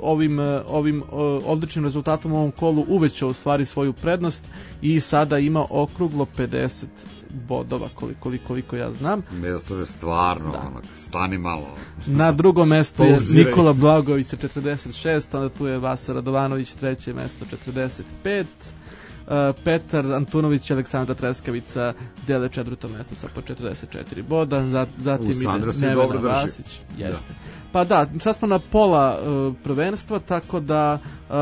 ovim odličnim rezultatom u ovom kolu uvećao u stvari svoju prednost i sada ima okruglo 50 bodova, koliko ja znam. Miroslav je stvarno, stani malo. Na drugom mestu je Nikola Blagović sa 46, onda tu je Vasa Radovanović, treće mesto 45, Petar Antunović i Aleksandra Treskavica dele četvrto mesto sa po 44 boda, zatim ide Nevena Vasić. Jeste. Pa da, sad smo na pola prvenstva, tako da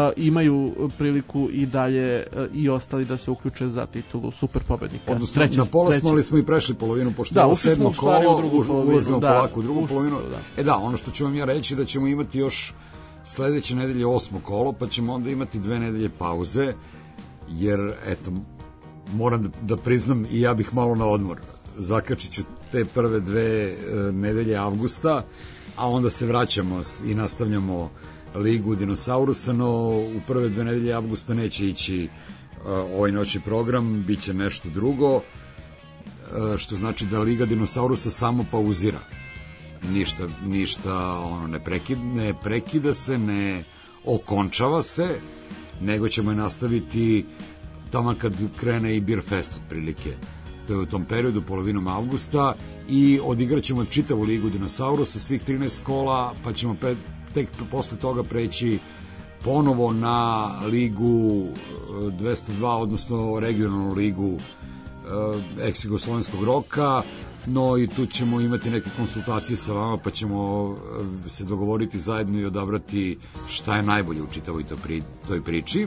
imaju priliku i dalje i ostali da se uključe za titulu super pobednika. Odnosno, na pola smo, ali smo i prešli polovinu, pošto je sedmo kolo, ulazimo polako u drugu polovinu. Ono što ću vam ja reći da ćemo imati još sledeće nedelje 8. kolo, pa ćemo onda imati 2 nedelje pauze, jer, eto, moram da priznam i ja bih malo na odmor. Zakačit ću te prve 2 nedelje avgusta, a onda se vraćamo i nastavljamo Ligu dinosaurusa, no u prve 2 nedelje avgusta neće ići ovaj noćni program, bit će nešto drugo. što znači da Liga dinosaurusa samo pauzira. Ništa ono, ne prekida se, ne okončava se, nego ćemo je nastaviti tamo kad krene i Beer Fest otprilike. To je u tom periodu, polovinom avgusta, i odigraćemo čitavu Ligu dinosaurusa, svih 13 kola, pa ćemo tek posle toga preći ponovo na Ligu 202, odnosno regionalnu ligu ex-jugoslovenskog roka, no i tu ćemo imati neke konsultacije sa vama, pa ćemo se dogovoriti zajedno i odabrati šta je najbolje u čitavoj toj priči.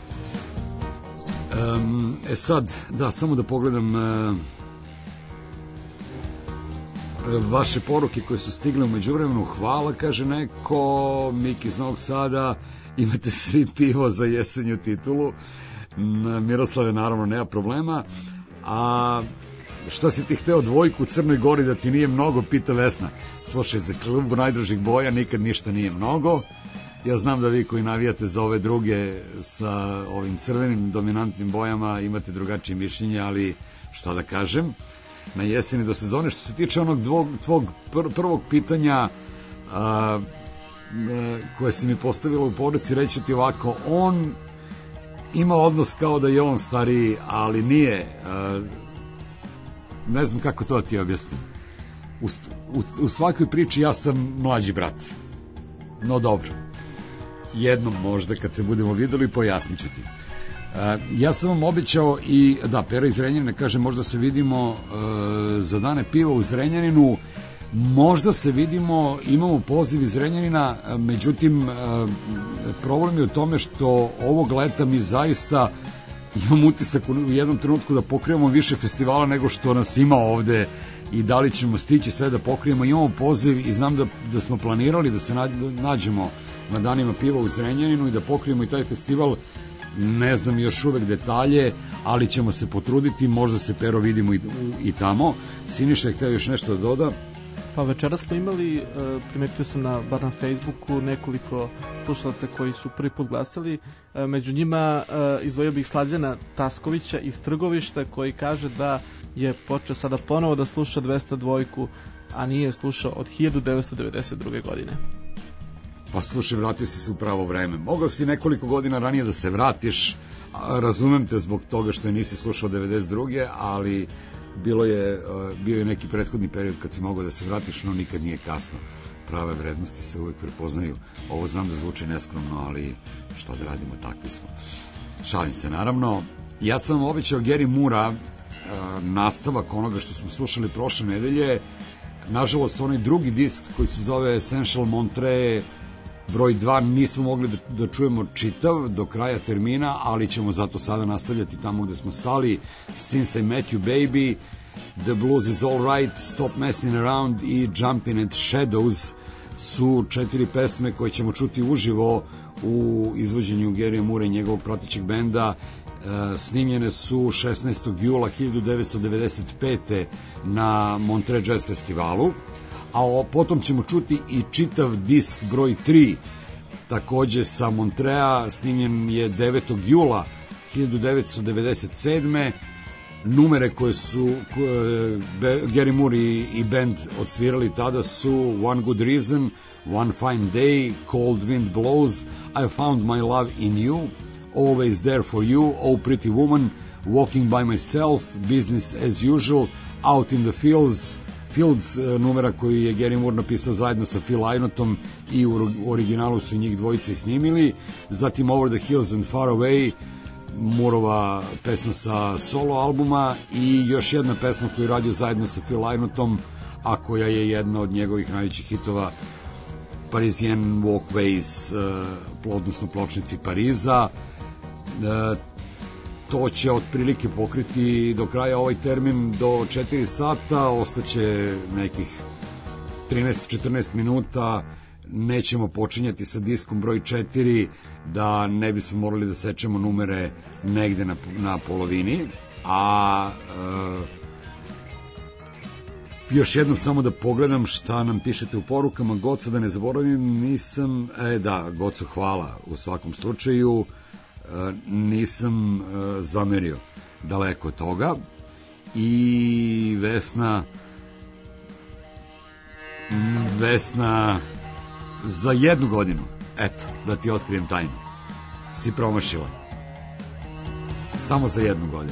Sad, da, samo da pogledam vaše poruke koje su stigle u međuvremenu. Hvala, kaže neko, Miki iz Novog Sada, imate svi pivo za jesenju titulu. Miroslave, naravno, nema problema. A šta si ti hteo dvojku u Crnoj Gori da ti nije mnogo, pita Vesna. Slušaj, za klubu najdražih boja nikad ništa nije mnogo. Ja znam da vi koji navijate za ove druge sa ovim crvenim dominantnim bojama imate drugačije mišljenje, ali šta da kažem, na jeseni do sezone. Što se tiče onog tvog prvog pitanja koje si mi postavila u poruci, reći ti ovako, on ima odnos kao da je on stariji, ali nije. Ne znam kako to da ti objasnim. U svakoj priči ja sam mlađi brat. No dobro. Jednom možda kad se budemo videli pojasnit ću ti. Ja sam vam obećao i da, Pera iz Zrenjanina kaže možda se vidimo za dane piva u Zrenjaninu, možda se vidimo, imamo poziv iz Zrenjanina, međutim problem je u tome što ovog leta mi zaista imam utisak u jednom trenutku da pokrijemo više festivala nego što nas ima ovde i da li ćemo stići sve da pokrijemo. Imamo poziv i znam da smo planirali da se nađemo na danima piva u Zrenjaninu i da pokrijemo i taj festival. Ne znam još uvek detalje, ali ćemo se potruditi, možda se, Pero, vidimo i tamo. Siniša je hteo još nešto da doda. Pa večeras smo imali, primetio sam bar na Facebooku, nekoliko slušalaca koji su prvi put glasali. Među njima izdvojio bih Slađana Taskovića iz Trgovišta, koji kaže da je počeo sada ponovo da sluša 202, a nije slušao od 1992. godine. Pa slušaj, vratio si se u pravo vreme. Mogao si nekoliko godina ranije da se vratiš, razumem te zbog toga što je nisi slušao 92. ali bio je neki prethodni period kad si mogao da se vratiš, no nikad nije kasno. Prave vrednosti se uvek prepoznaju. Ovo znam da zvuči neskromno, ali šta da radimo, takvi smo. Šalim se, naravno. Ja sam obećao Gary Moora nastavak onoga što smo slušali prošle nedelje. Nažalost, onaj drugi disk koji se zove Essential Montreux broj 2 nismo mogli da čujemo čitav do kraja termina, ali ćemo zato sada nastavljati tamo gde smo stali. Since I Met You Baby, The Blues Is All Right, Stop Messing Around i Jumping at Shadows su 4 pesme koje ćemo čuti uživo u izvođenju Gary'a Moora i njegovog pratećeg benda. Snimljene su 16. jula 1995. na Montreux Jazz Festivalu, a potom ćemo čuti i čitav disk broj 3, takođe sa Montreja, snimljen je 9. jula 1997. Numere koje su Gary Moore i band odsvirali tada su One Good Reason, One Fine Day, Cold Wind Blows, I Found My Love in You, Always There for You, Oh Pretty Woman, Walking by Myself, Business as Usual, Out in the Fields, numera koji je Gary Moore napisao zajedno sa Phil Lynottom i u originalu su njih dvojice snimili. Zatim Over the Hills and Far Away, Moorova pesma sa solo albuma, i još jedna pesma koju je radio zajedno sa Phil Lynottom, a koja je jedna od njegovih najvećih hitova, Parisian Walkways, odnosno Pločnici Pariza. To će otprilike pokriti do kraja ovaj termin do 4 sata, ostaće nekih 13-14 minuta, nećemo počinjati sa diskom broj 4 da ne bismo morali da sečemo numere negde na polovini, a još jednom samo da pogledam šta nam pišete u porukama. Goco, da ne zaboravim, nisam, da, Goco, hvala u svakom slučaju, nisam zamerio, daleko od toga. I Vesna, za 1 godinu, eto, da ti otkrijem tajnu, si promašila. Samo za 1 godinu.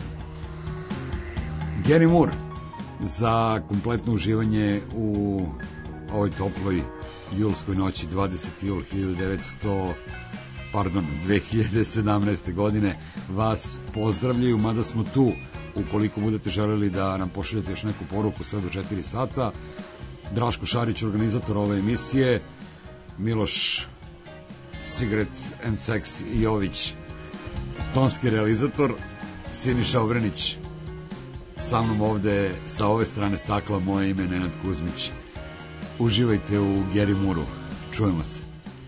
Gary Moore, za kompletno uživanje u ovoj toploj julskoj noći, 20. jul 2017. godine, vas pozdravljaju, mada smo tu, ukoliko budete želeli da nam pošaljete još neku poruku sve do 4 sata. Draško Šarić, organizator ove emisije, Miloš Cigarette and Sex Jović, tonski realizator, Siniša Obrenić sa mnom ovde, sa ove strane stakla, moje ime Nenad Kuzmić. Uživajte u Gary Moore-u. Čujemo se.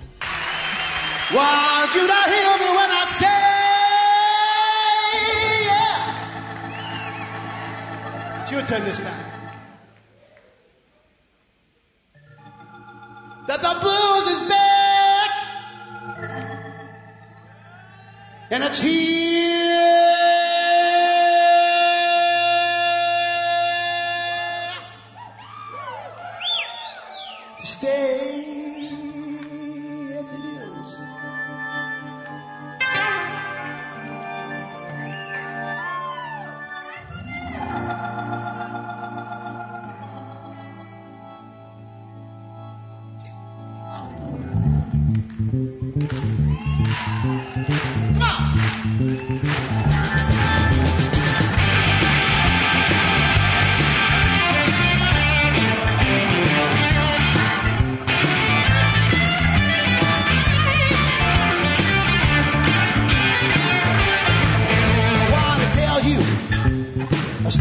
Why do you not hear me when I say, yeah? It's your turn this time. That the blues is back, and it's here to stay. Yes, it is. A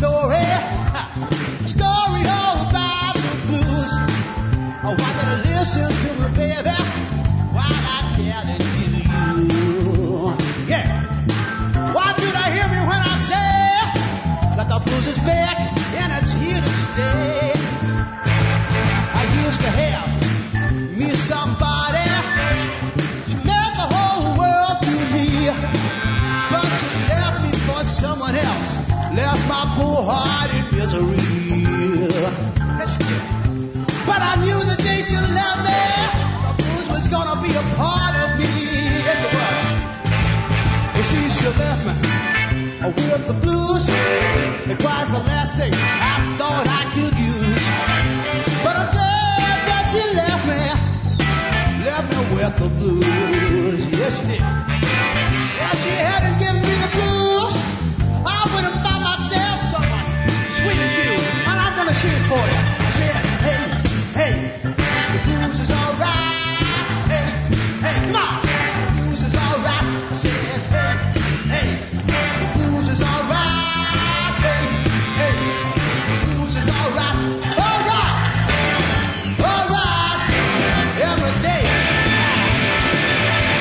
story all about the blues. I want you to listen to me, baby, while I tell it to you. Yeah. Want you to hear me when I say that the blues is back and it's here to stay. I used to have me somebody, she meant the whole world to me, but she left me for someone else. Left my poor heart in misery. But I knew the day she left me, the blues was gonna be a part of me. Yes, it was. You see, she left me with the blues. It was the last thing I thought I could use. But I'm glad that she left me with the blues. Yes, she did. Yeah, she hadn't given me the blues, I would have found myself someone sweet as you, and I'm gonna sing it for you. I said, hey, hey, the blues is alright. Hey, hey, come on, the blues is alright. I said, hey, hey, the blues is alright. Hey, hey, the blues is alright. Alright, alright, every day.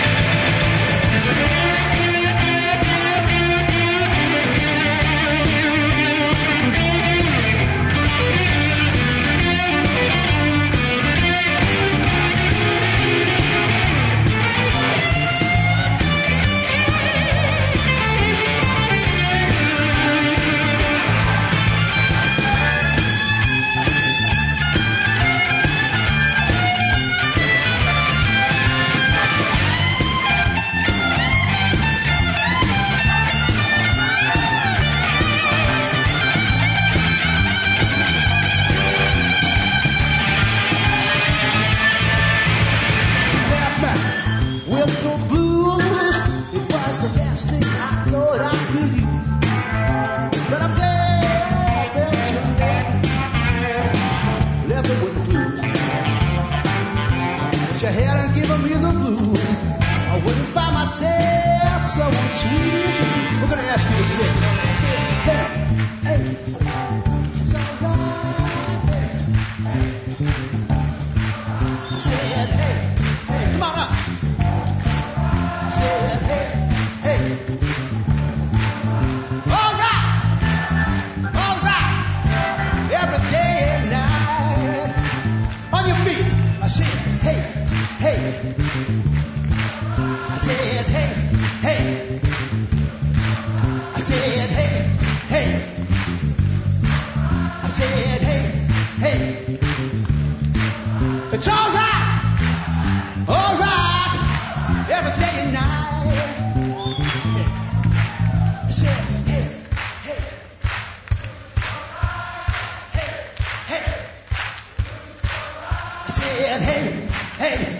said, hey, hey.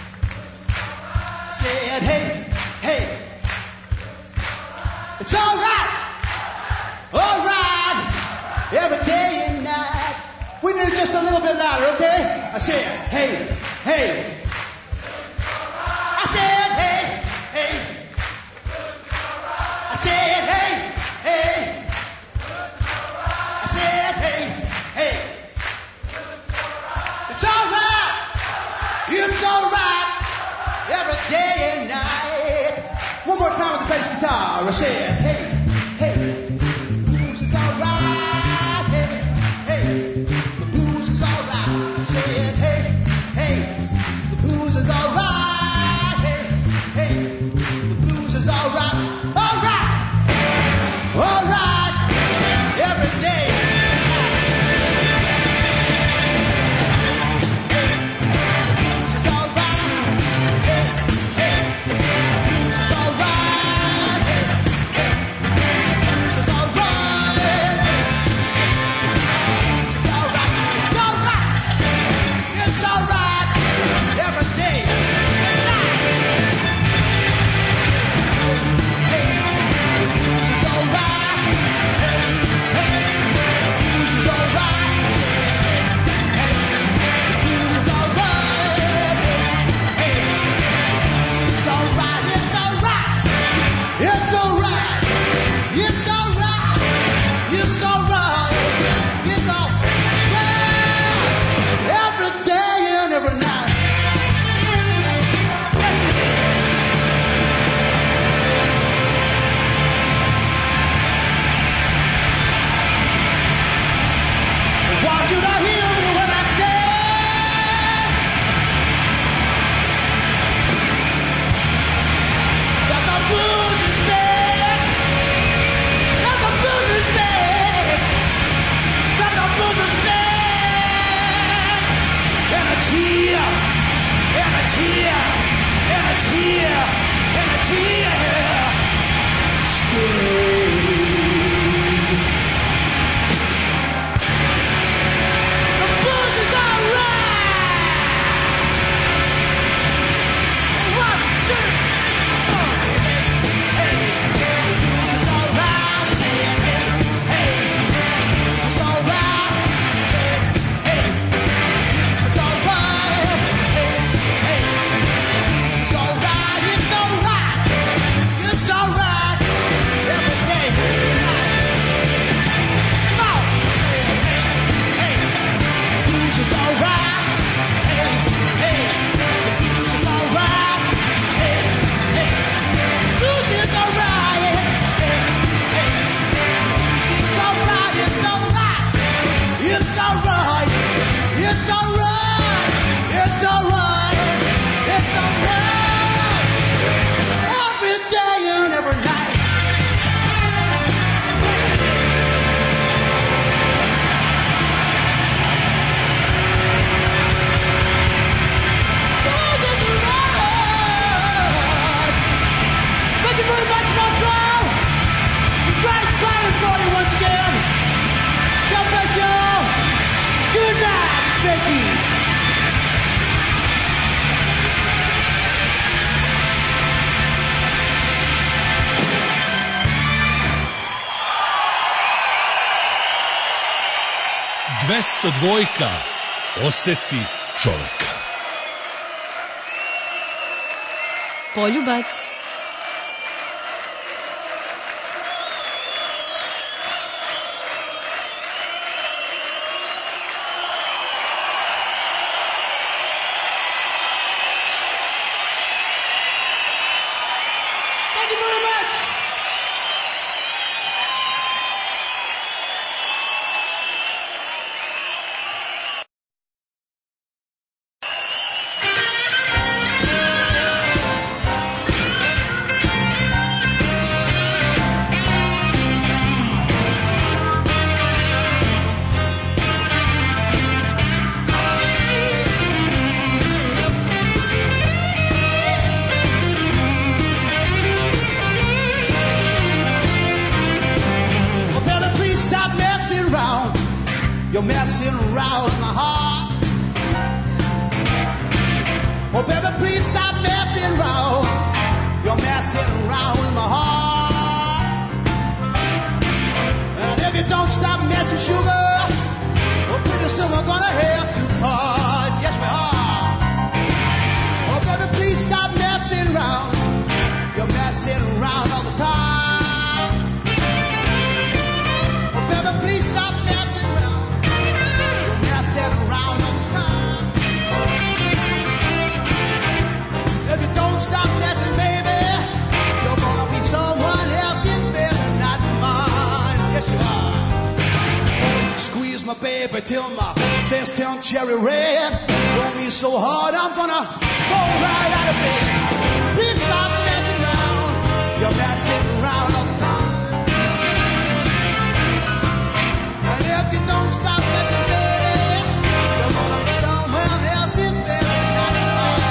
I said, hey, hey. It's all right, every day and night. We need it just a little bit louder, okay? I said, hey, hey. I said, hey, hey. I said, hey, hey. I said, hey, hey. It's all right, every day and night. One more time with the bass guitar. I said, hey, hey. The blues is all right, hey, hey. The blues is all right. I said, hey, hey. The blues is all right, hey, hey. The blues is all right, all right, every day. Dvojka oseti čoveka. Poljubac. You're messing around my heart. Oh, baby, please stop messing around. You're messing around with my heart. And if you don't stop messing, sugar, well, pretty soon we're gonna have to part. Yes, we are. Oh, baby, please stop messing around. You're messing around all the time. Oh, baby, please stop messing around. You're messing around all the time. If you don't stop messing, baby, you're gonna be someone else's baby, not mine. Yes, you are. Squeeze my baby till my face turn cherry red. Want me so hard, I'm gonna fall right out of bed. Please stop messing around. You're messing around all the time. And if you don't stop messing, baby, you're gonna be someone else's baby, not mine.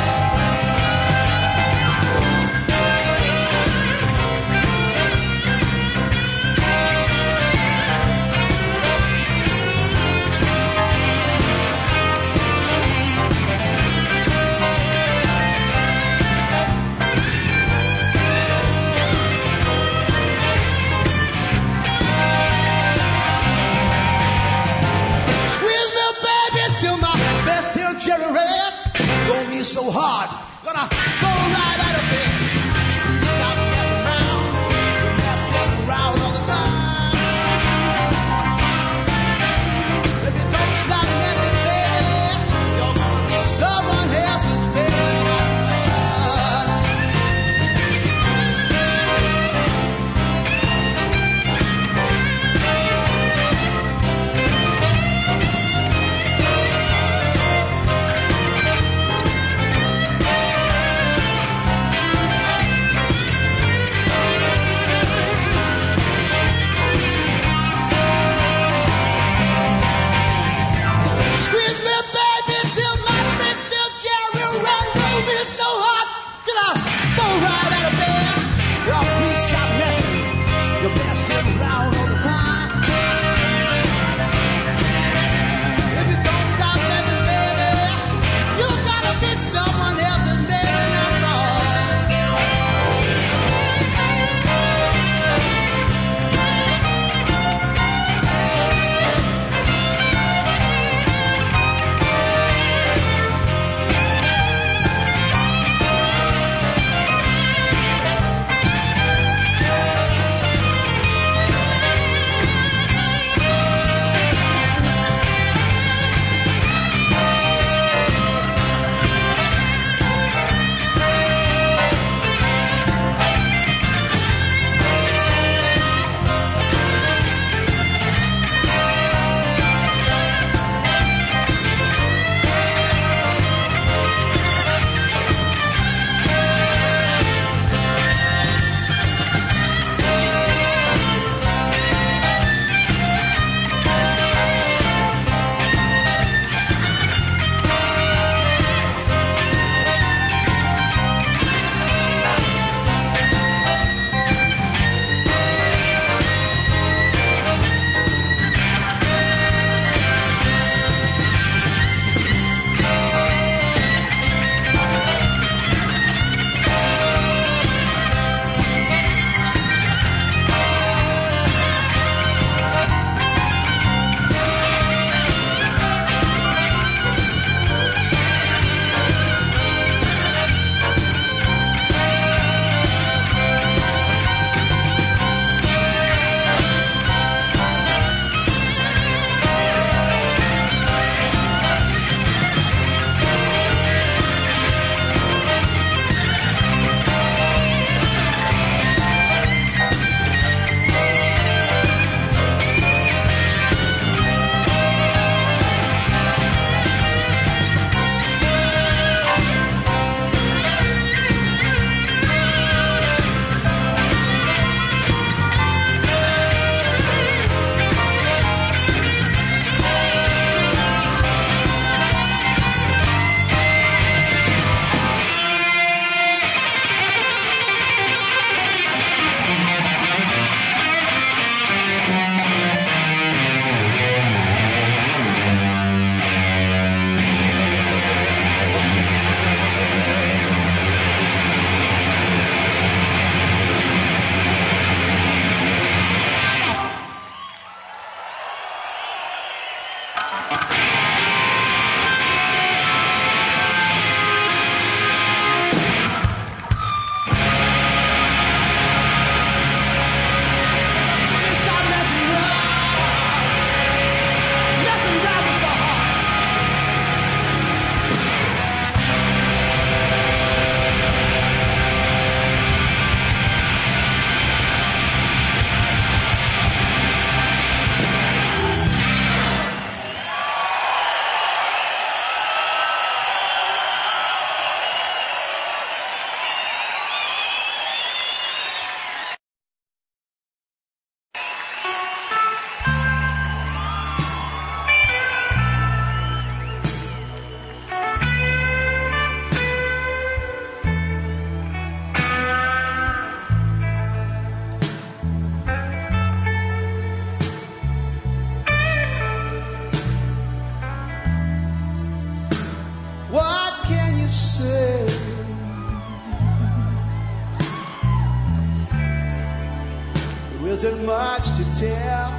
isn't much to tell.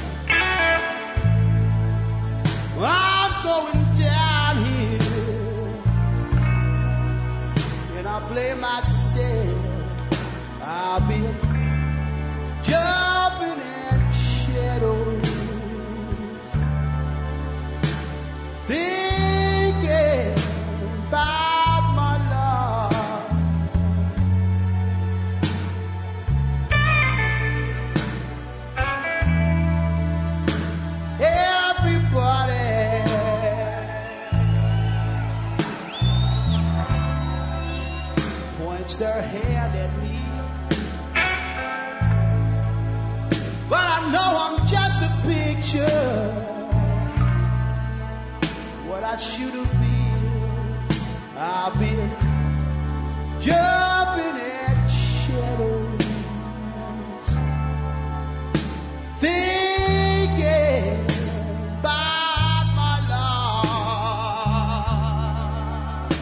I'm going down here and I'll play myself. I'll be jumping at shadows, thinking about my love. Everybody points their hand at me, but I know I'm just a picture, what I should have been. I've been jumping at shadows, thinking about my love.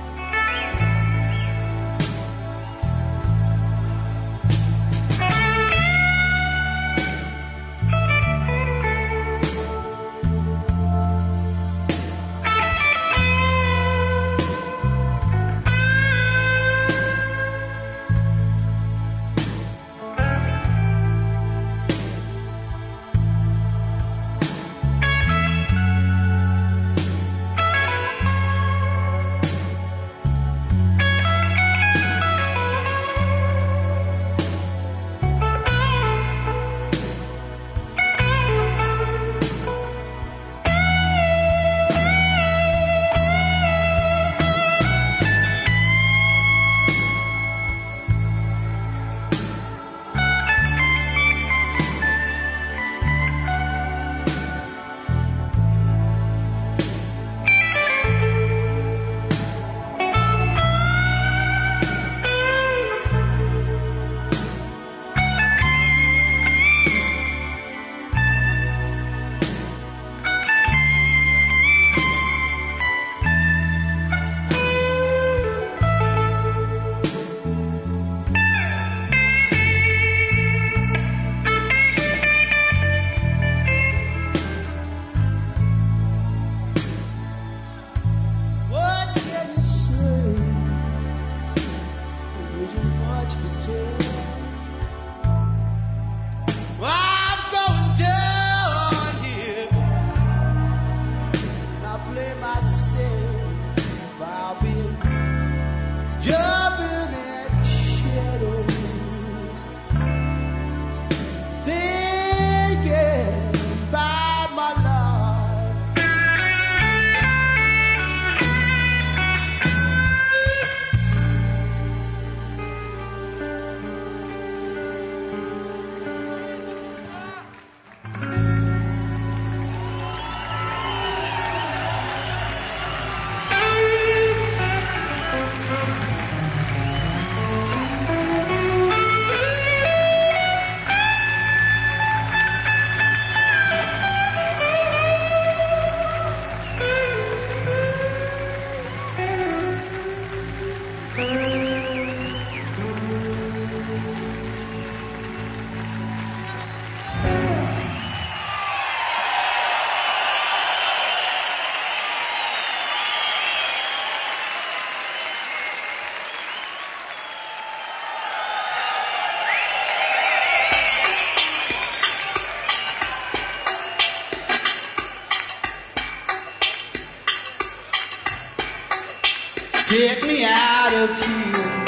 Take me out of here.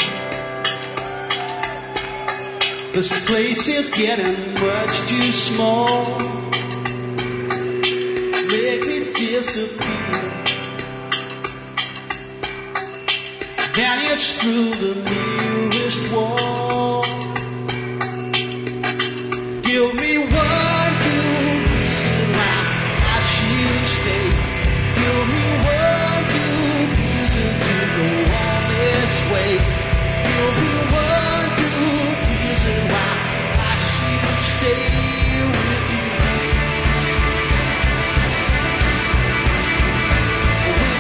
This place is getting much too small. Make me disappear. Vanish through the nearest wall. Give me one good reason why I should stay. Give me one good reason to go all this way. Give me one good reason why I should stay with you.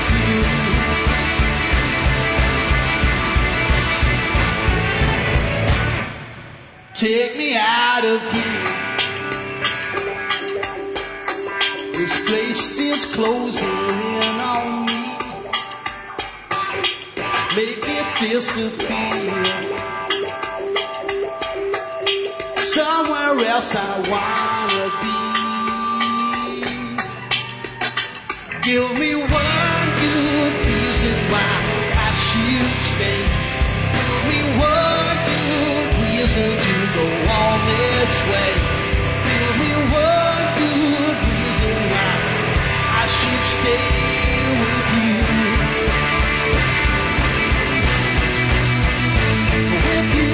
With you. Take me out of here. This place is closing in on me. Make it disappear. Somewhere else I wanna be. Give me one good reason why I should stay. Give me one good reason to go on this way. Give me one good reason why I should stay with you. With you.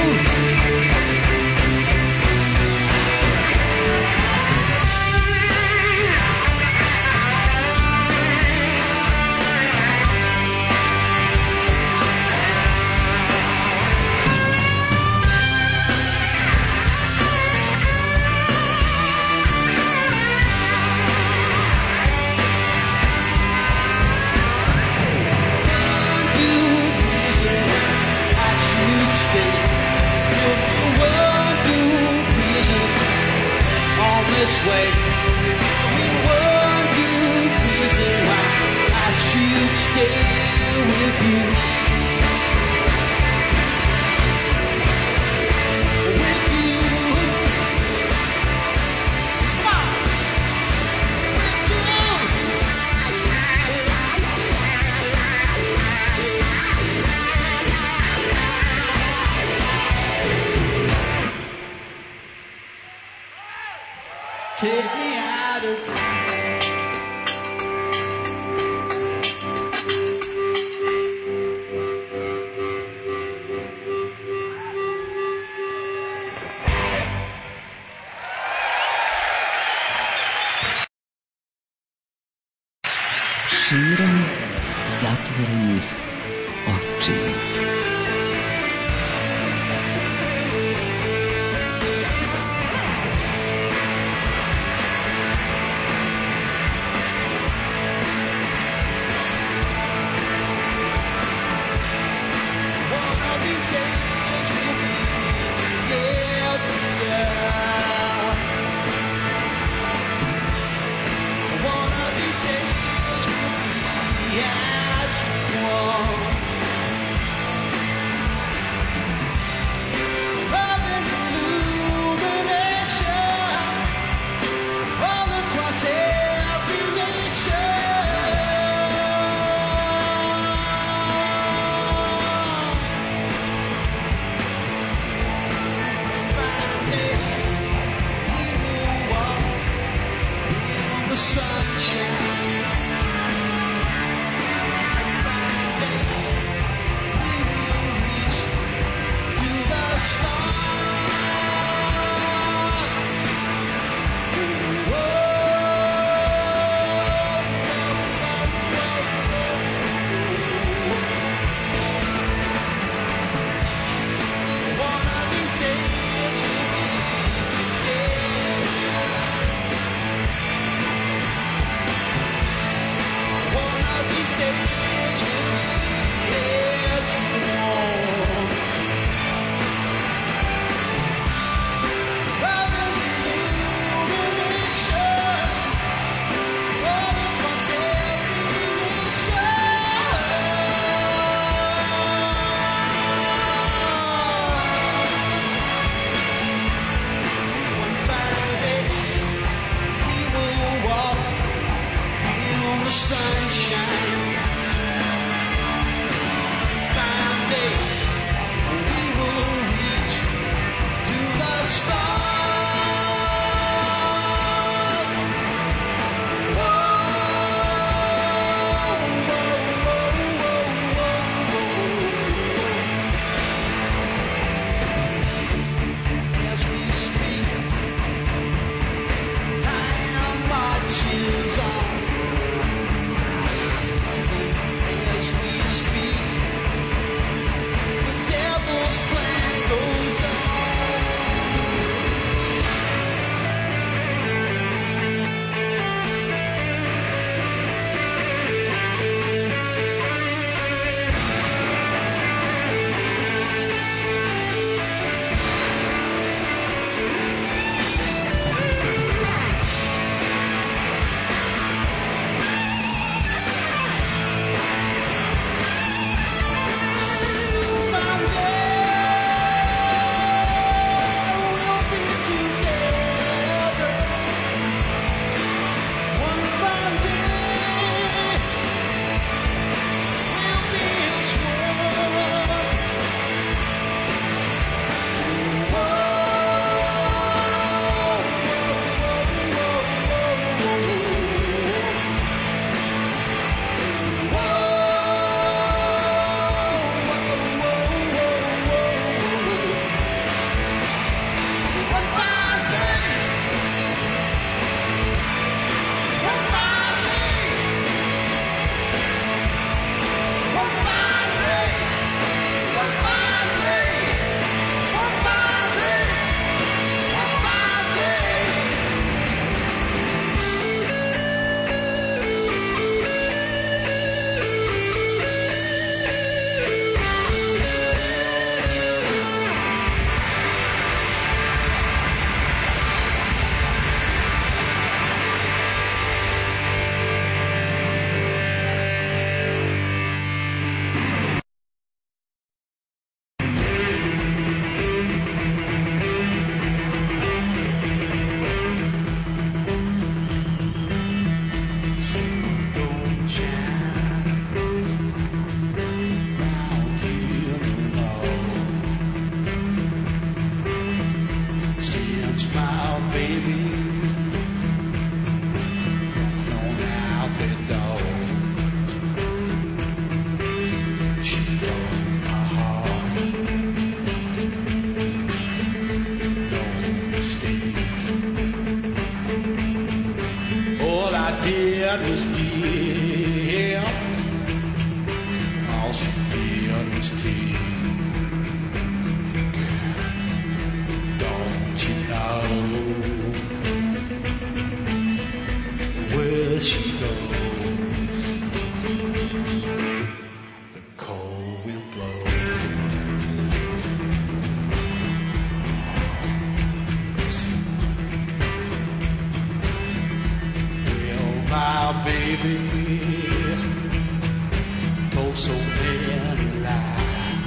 This way. One good reason why I should stay with you. With you. Take me out of here. Širom zatvorenih očiju. mile, baby. On out that door. She broke my heart. No mistake. All I did was give. All she did was take. Don't you know where she goes? The cold will blow. Well, my baby told so many lies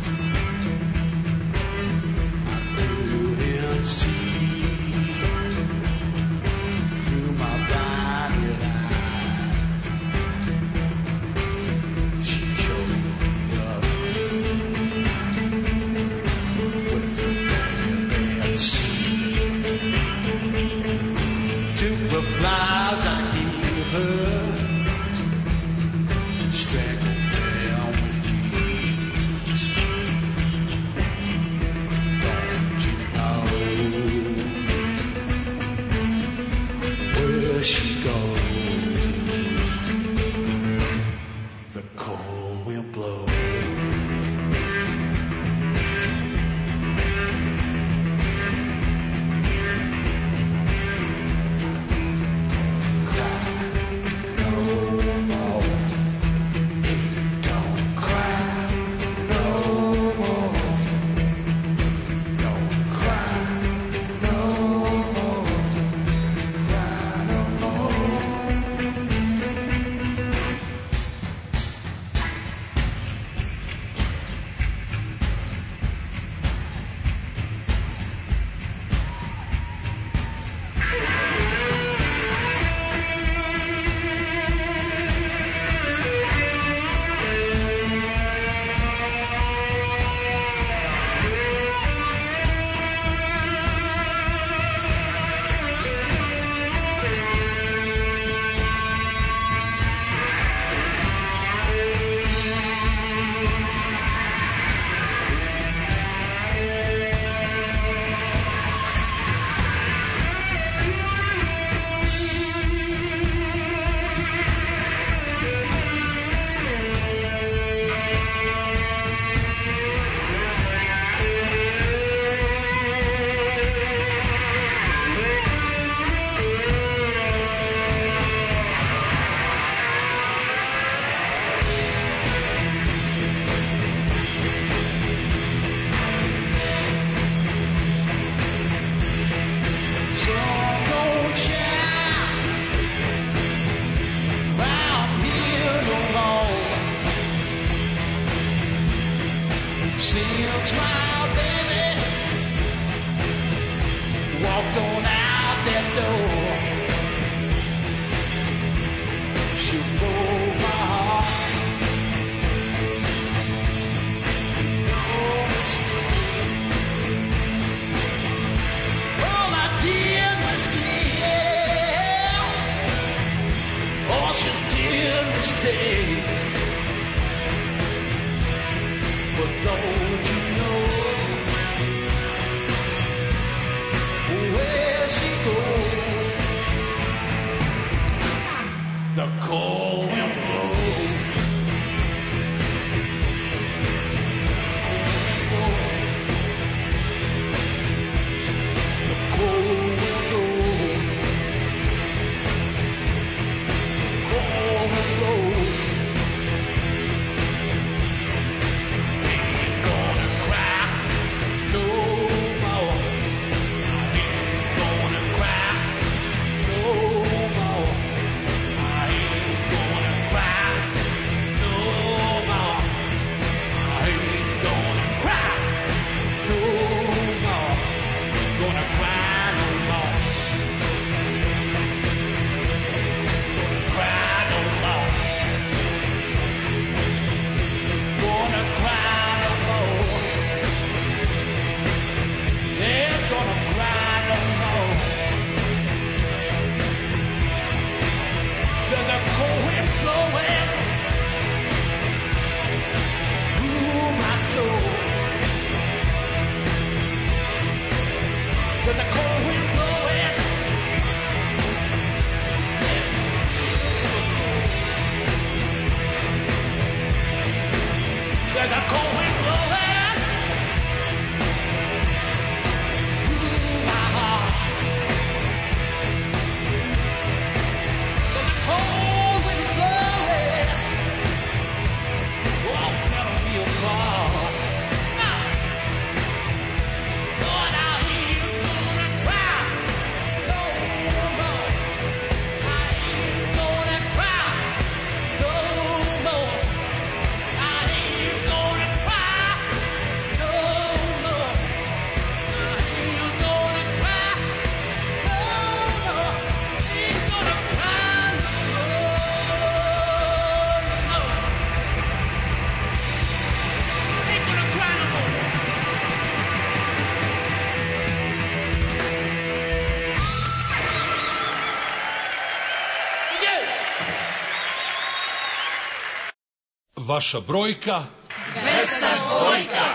I couldn't see through my blinded eyes. She showed me up with the bad seed. Took the flies I gave her, strangled them with weeds. Don't you know where she goes? The cold will blow. Since my baby walked on out that door, she broke my heart. No mistake. All I did was give. All she did was take. But don't you know where she goes? The cold will blow. The cold will blow. The cold will blow. Gonna Vaša brojka 202.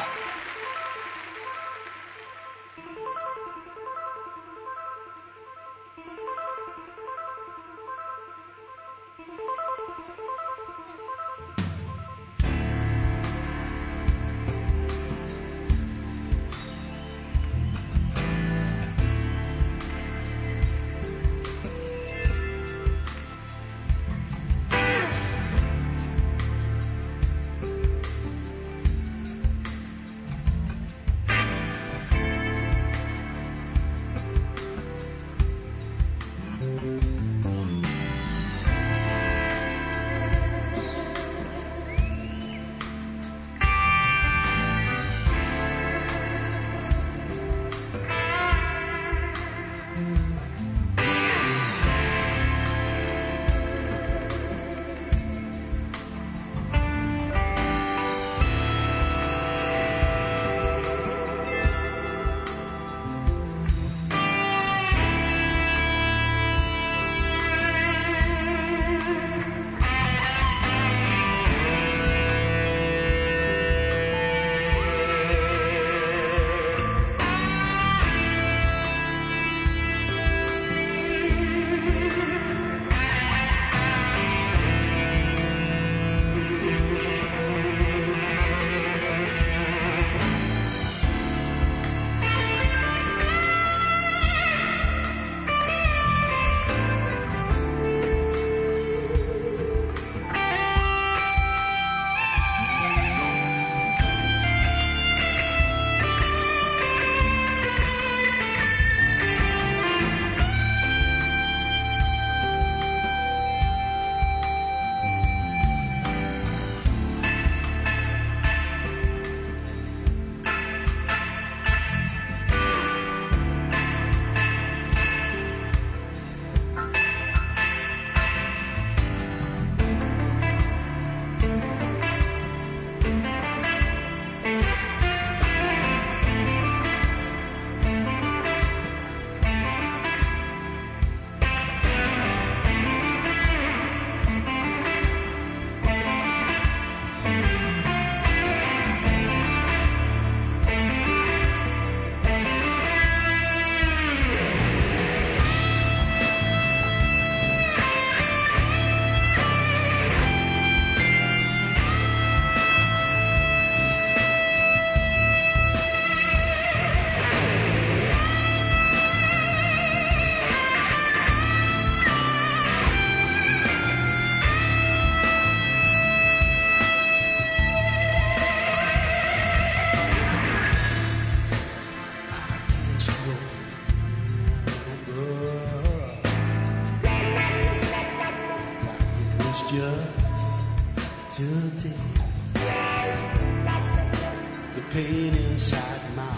pain inside my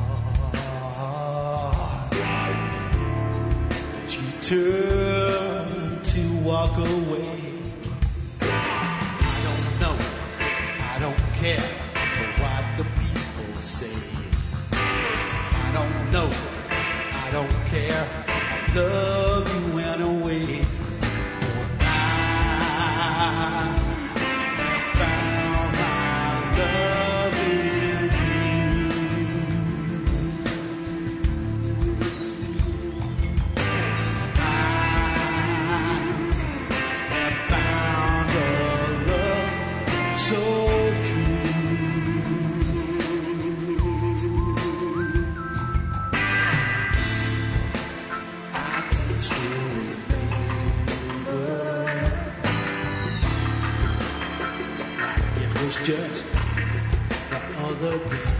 heart as you turn to walk away. I don't know, I don't care what the people say. I don't know, I don't care, I love you anyway. just the other day.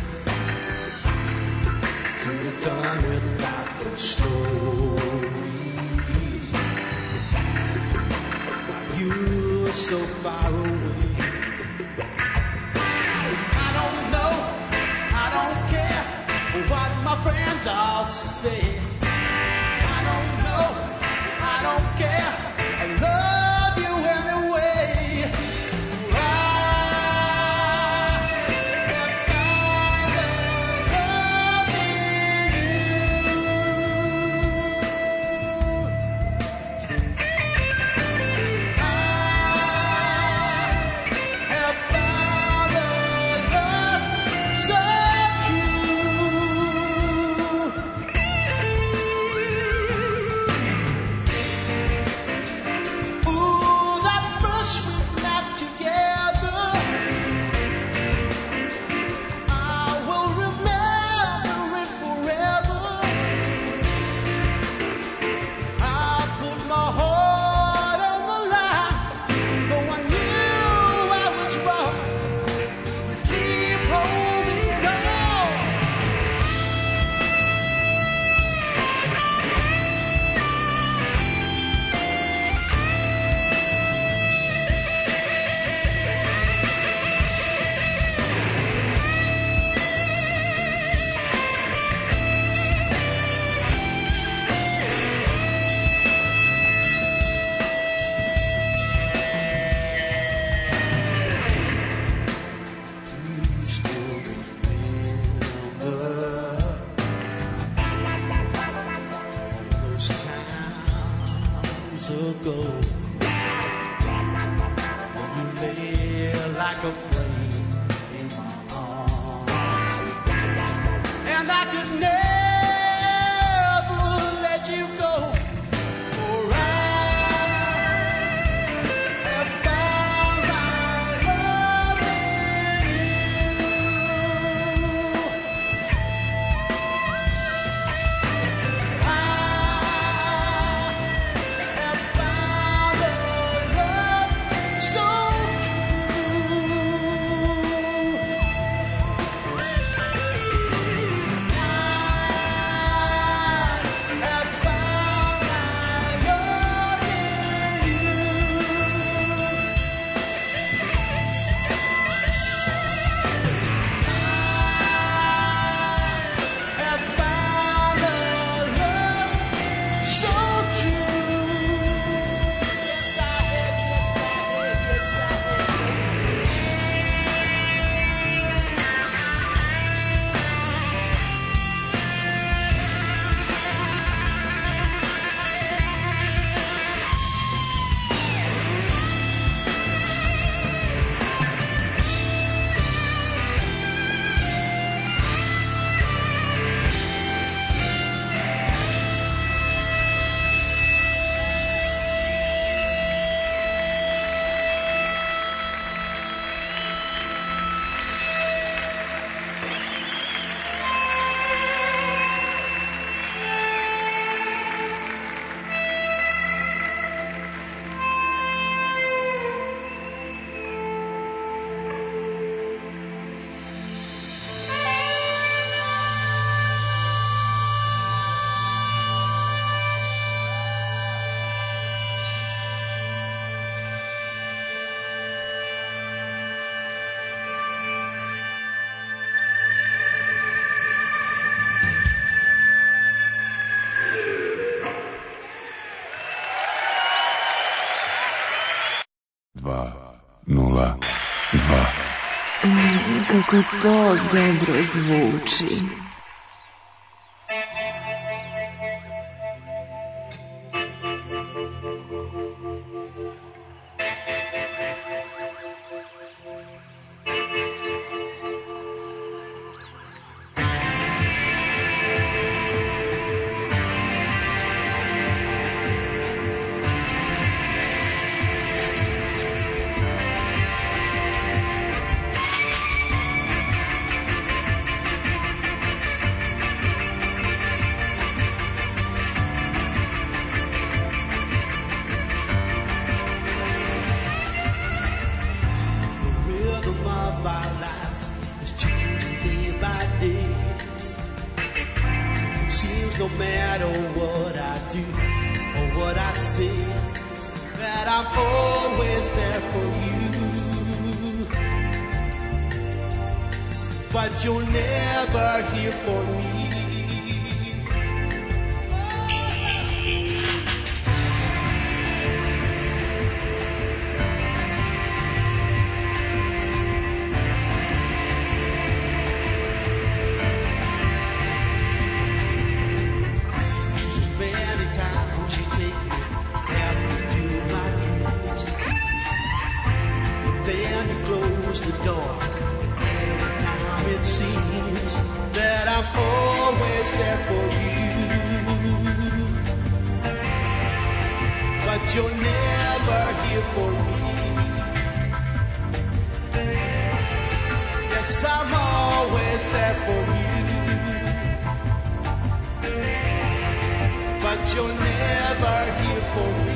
Could have done without those stories. You're so far away. I don't know, I don't care what my friends all say. I don't know, I don't care. I love you anyway. Kako to dobro zvuči. seems no matter what I do or what I say, that I'm always there for you. But you're never here for me. The door. Every time it seems that I'm always there for you, but you're never here for me. Yes, I'm always there for you, but you're never here for me.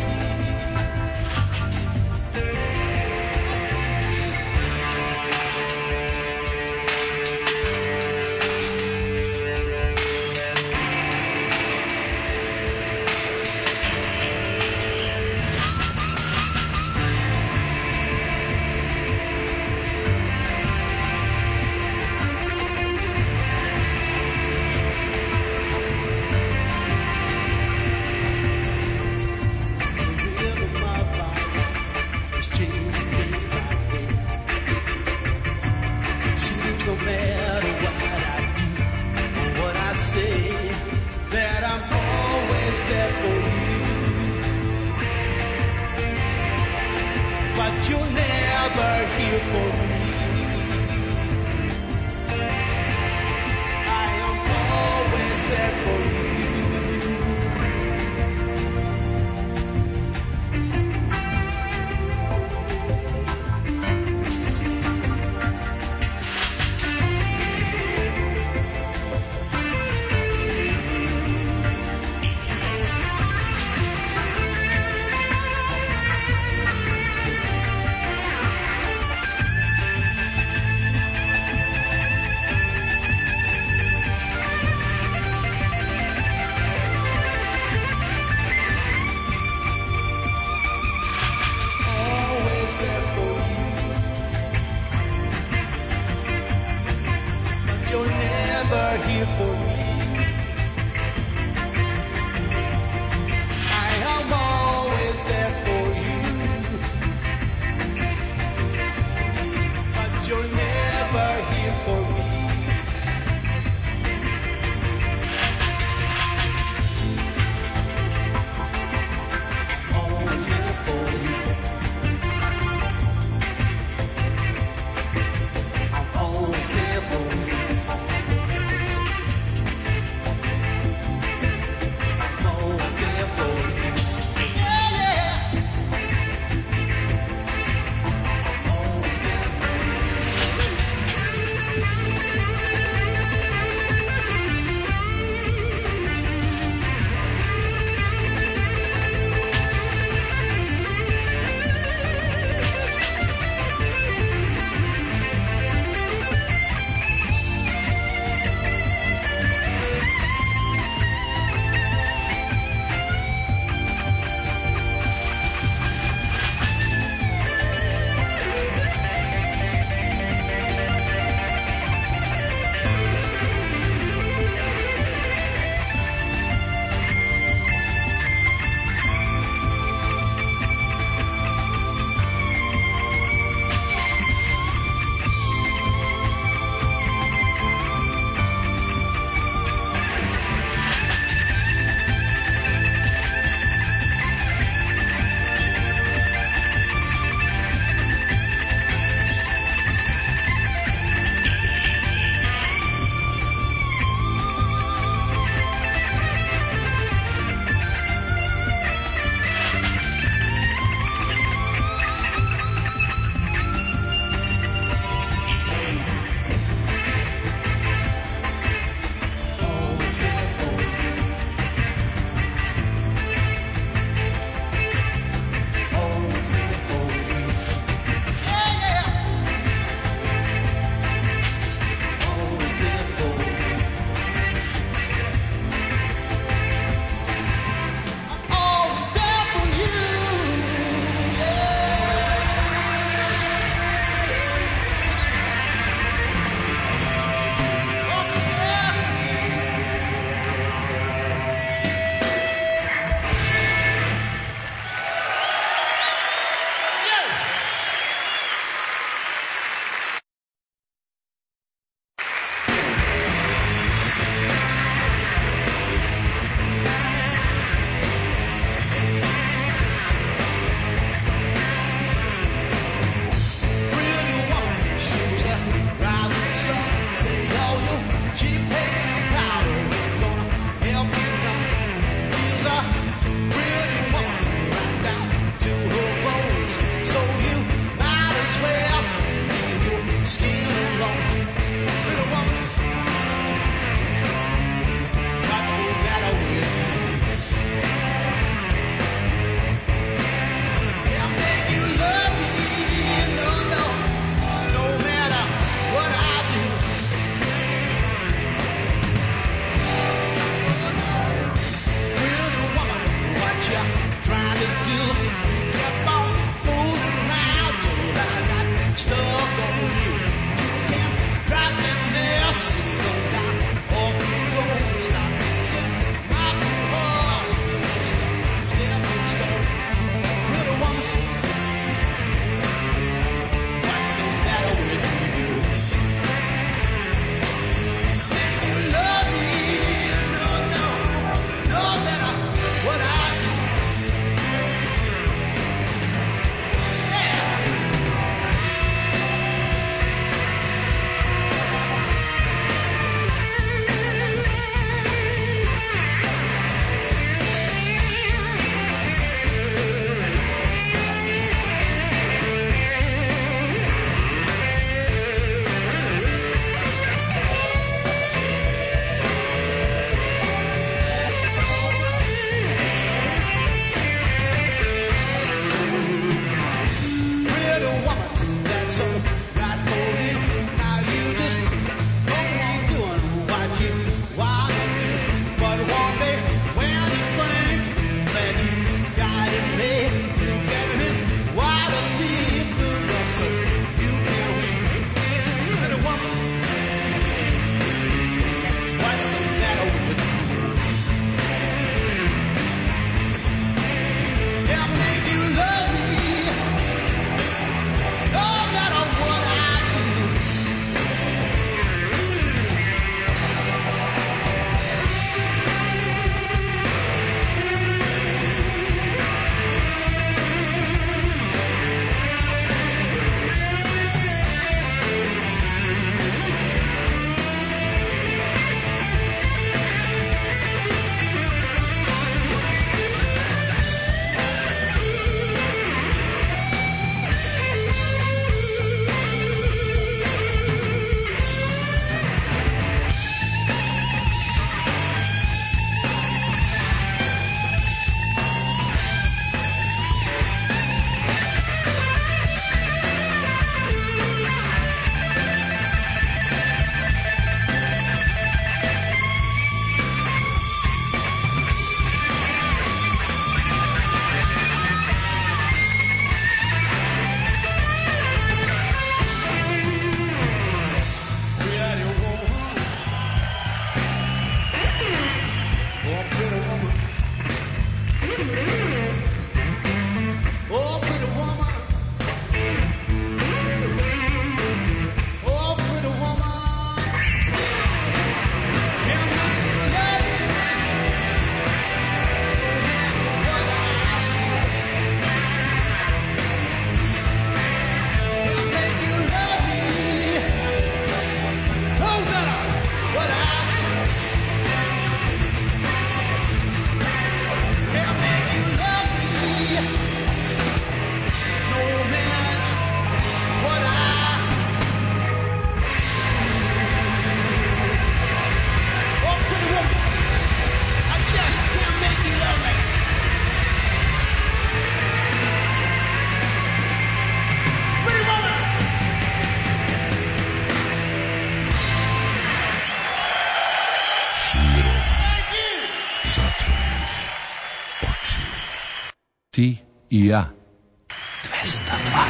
Ti i ja. 202.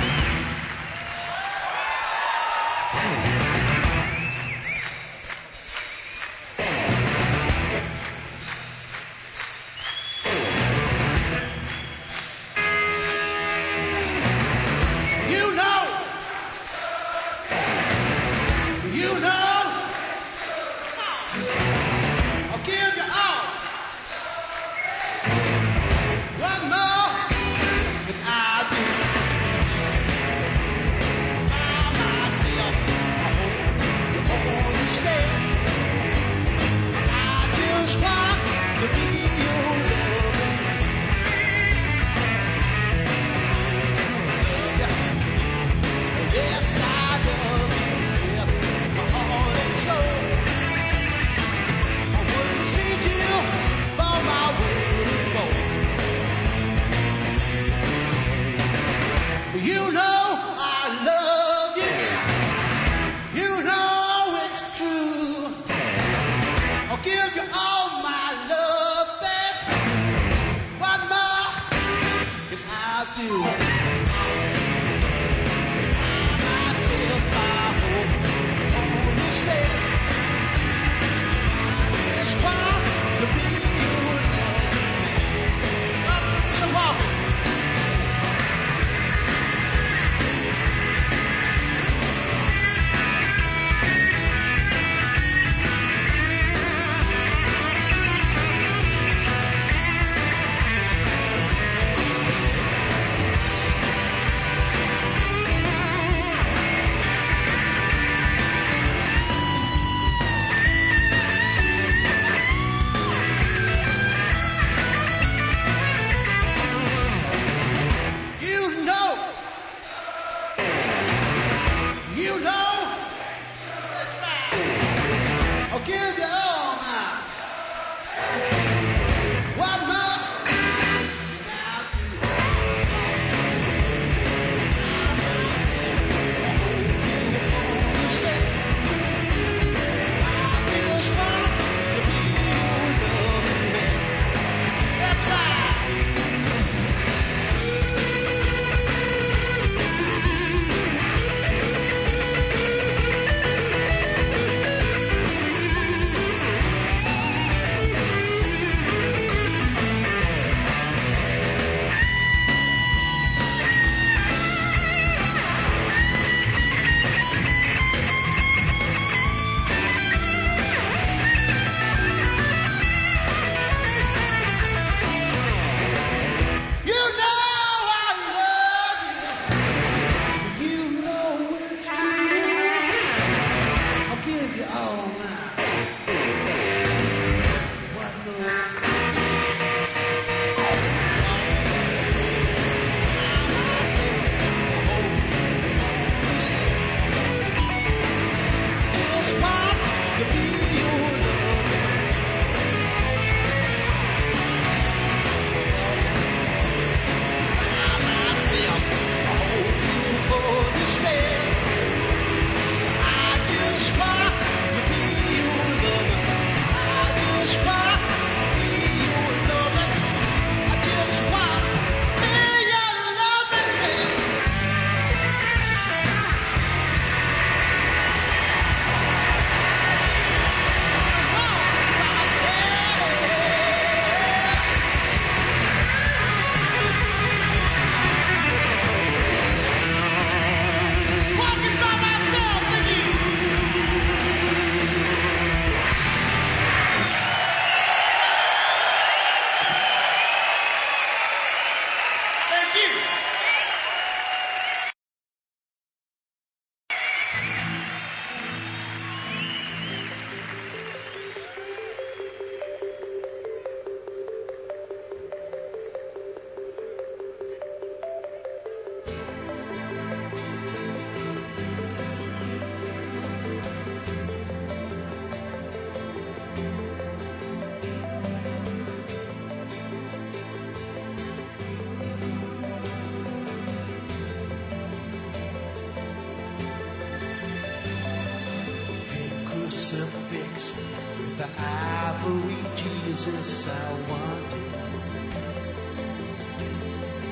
crucifix with the ivory Jesus I wanted.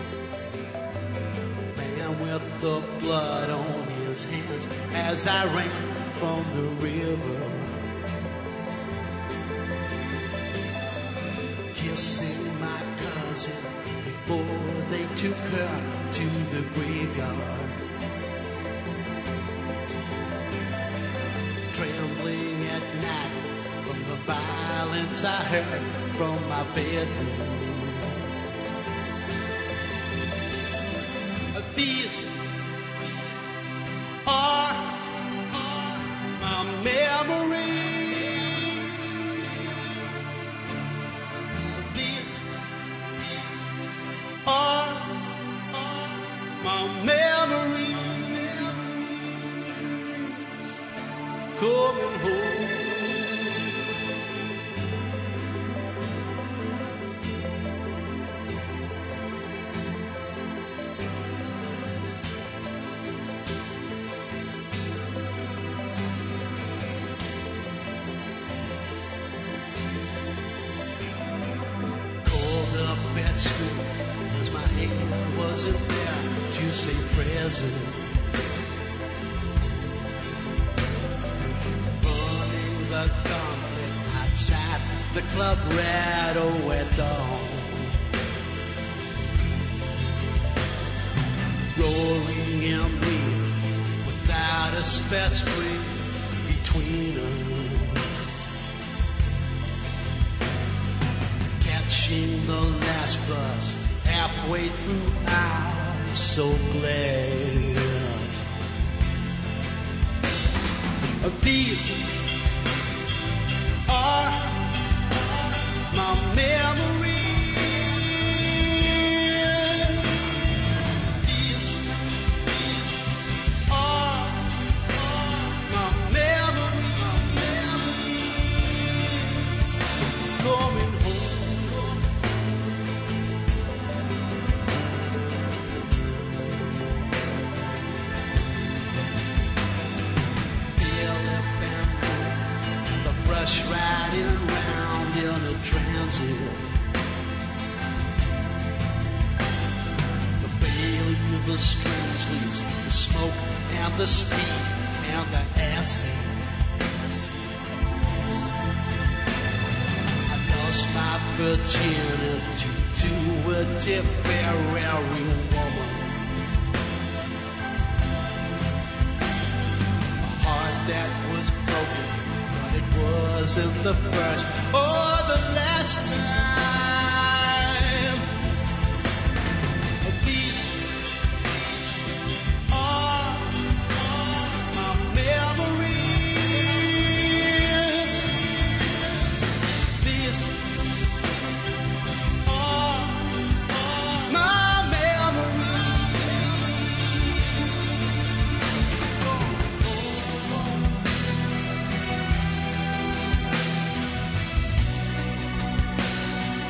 with the blood on his hands as I ran from the river. Kissing my cousin before they took her to the graveyard. Trembling at night from the violence I heard from my bedroom. These are my memories. These are my memories. Coming home. Wasn't there to say present. Running the gauntlet outside the club rattle at dawn. Roaring and bleeding without a spare spring between us. Catching the last bus halfway through, I'm so glad. These are my memories. These are my memories. Coming home. Riding round in a transit, the Bailey, the strange leaves, the smoke and the speed and the acid. I lost my virginity to a temporary woman. A heart that was broken. It wasn't the first or the last time. These are my memories. These are my memories.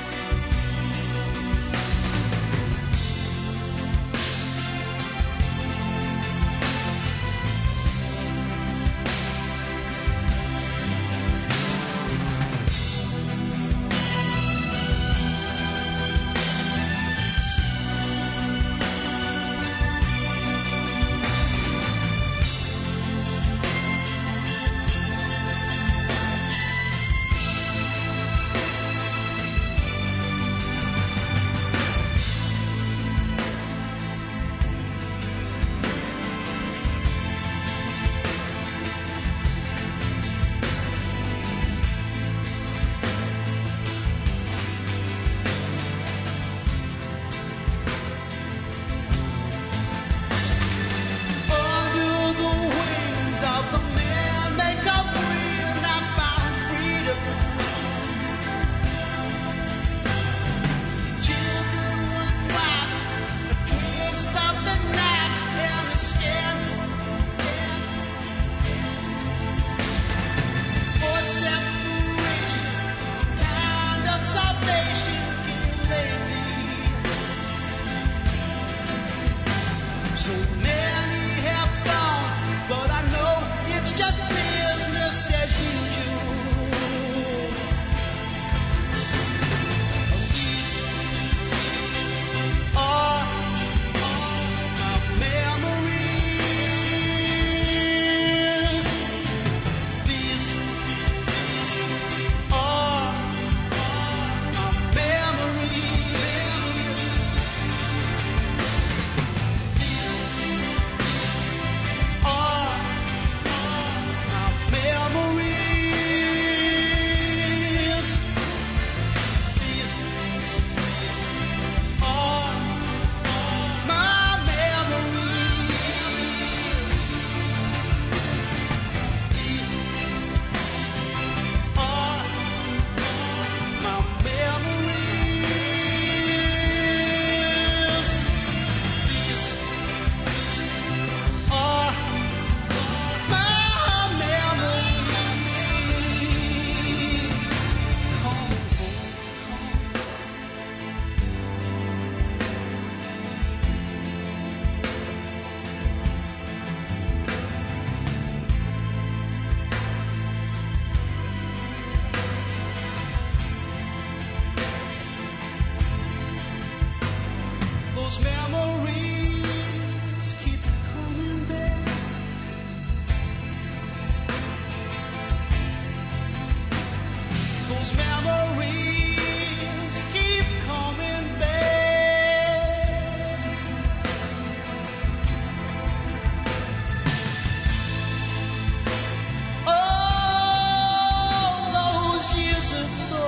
Those memories keep coming back. Those memories keep coming back. Oh, those years ago.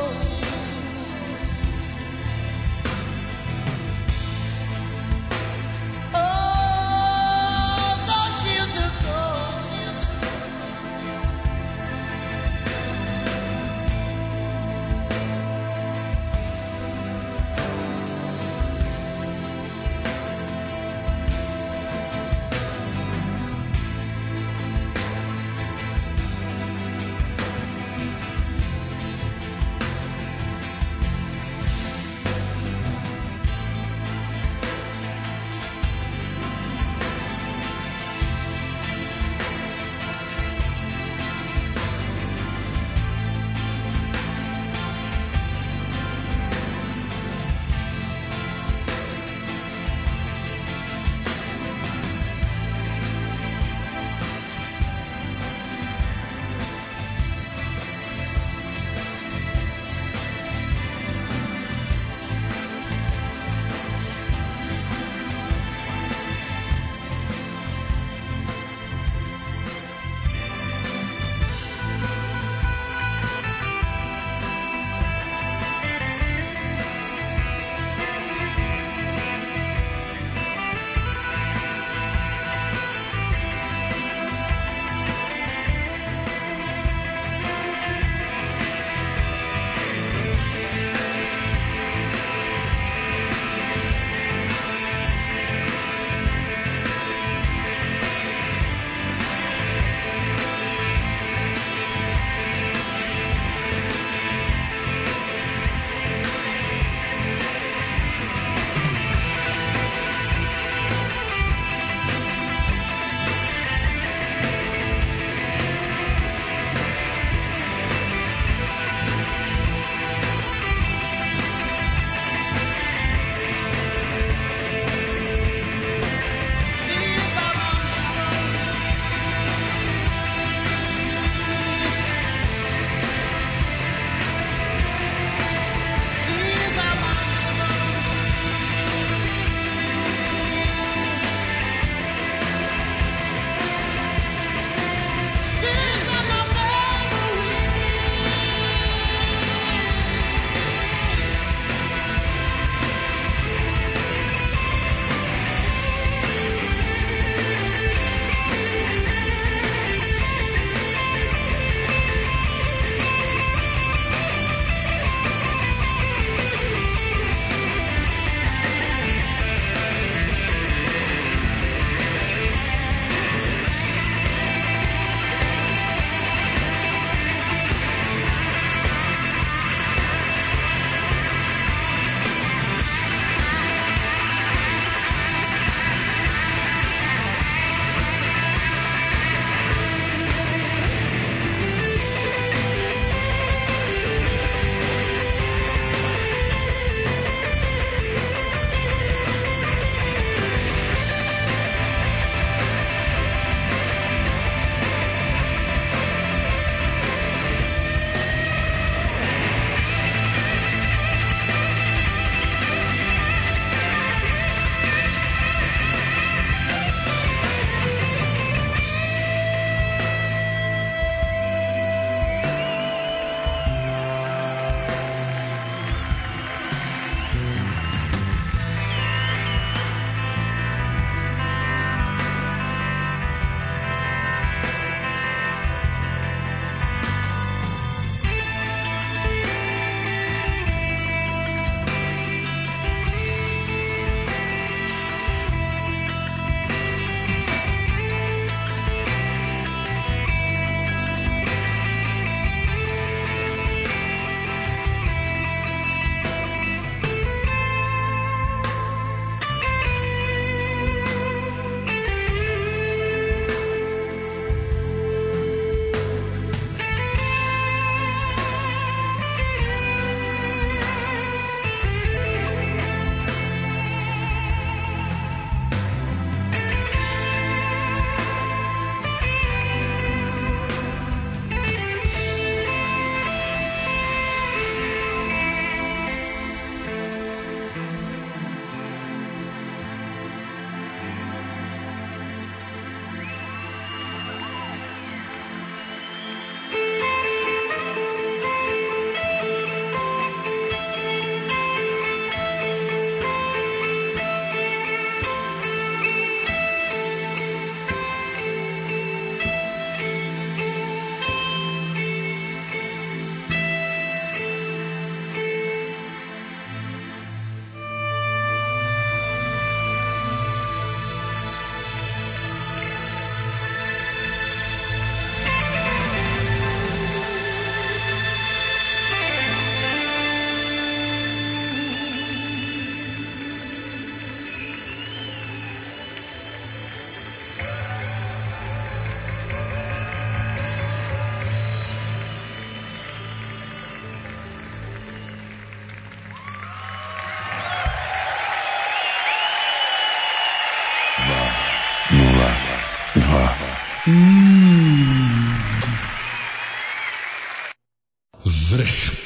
Vrh.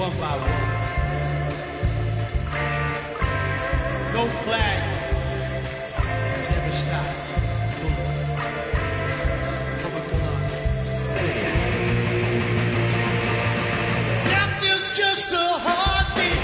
one by one. No flag has ever stopped. Come on. Death is just a heartbeat.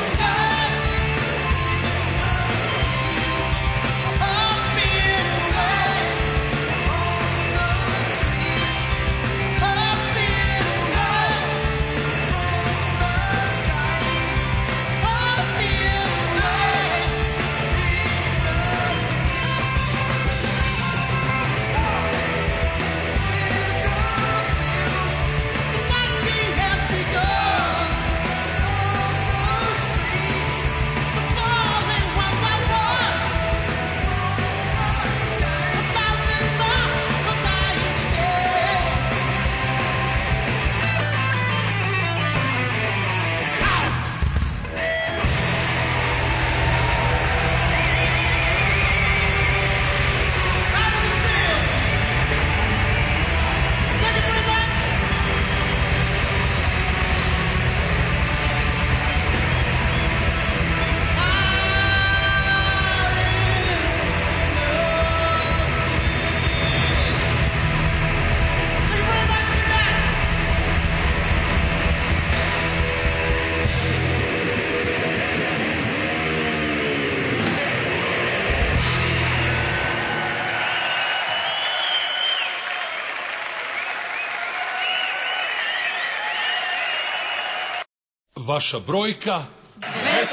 Vaša brojka 202.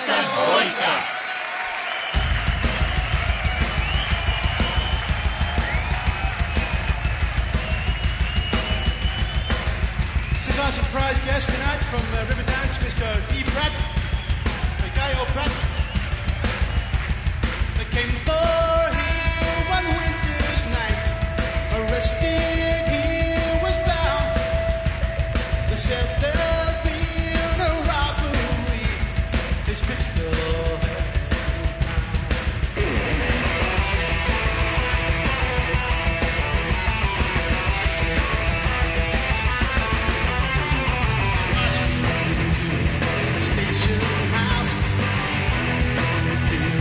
This is our surprise guest tonight from Riverdance, Mr. D. Pratt, Gaio Pratt. They came for him one winter's night, arrested he was bound. They said there'll be no robbery, his pistol.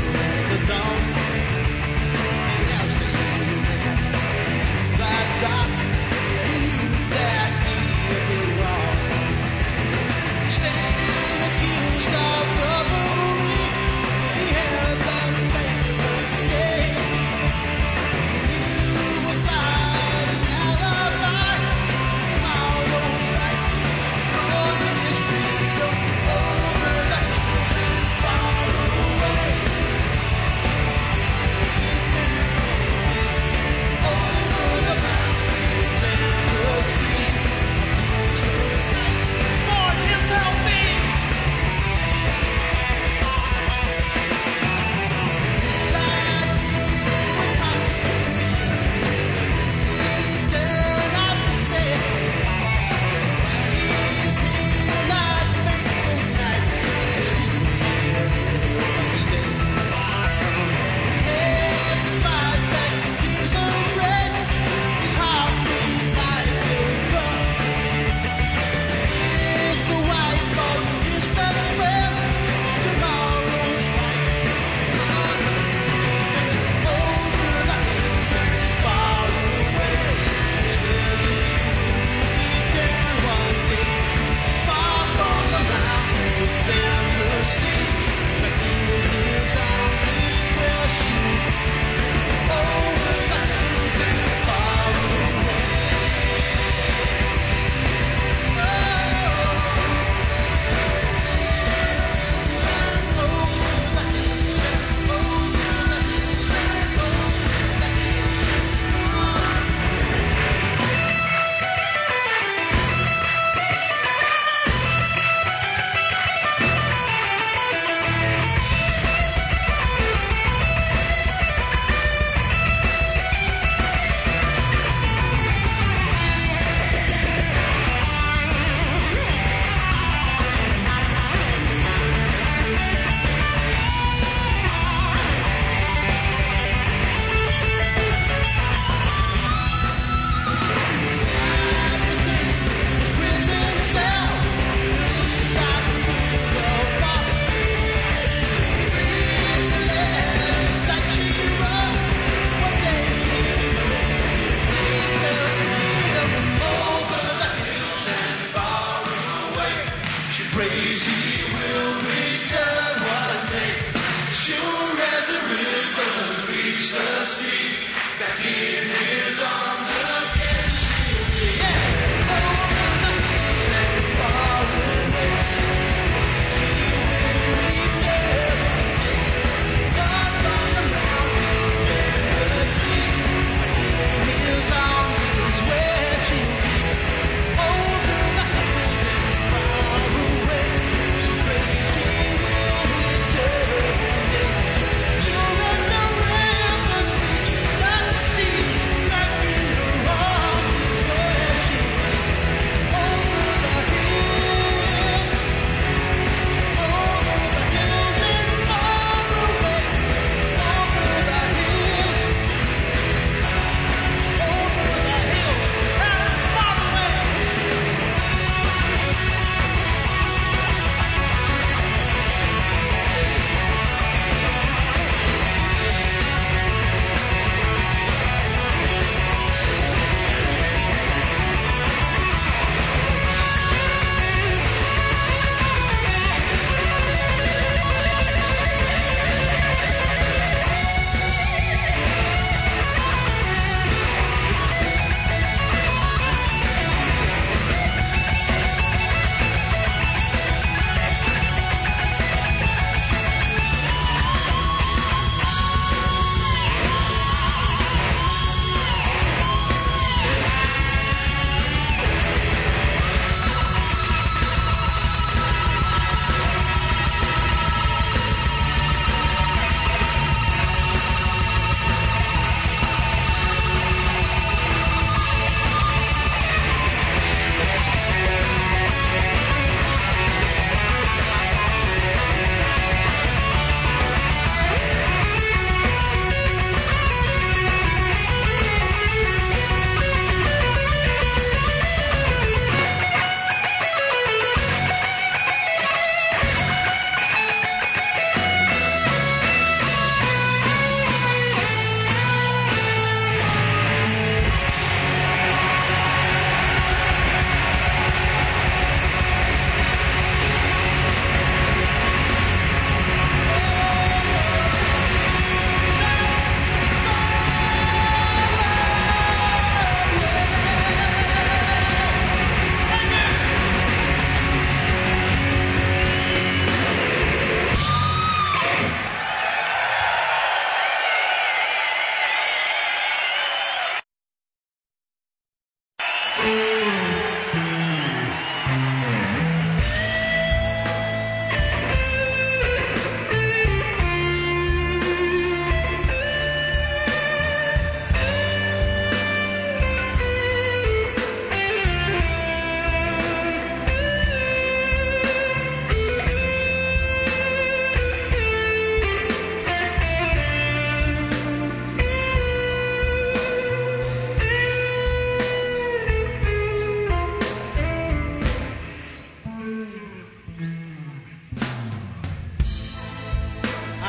Dark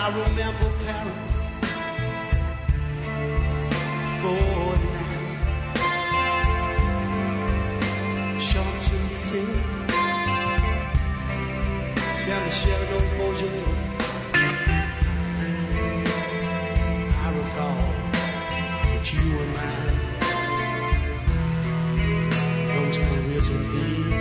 I remember Paris for now. Champs-Élysées, Saint-Michel d'Aubervilliers. I recall that you were mine. Those careers indeed.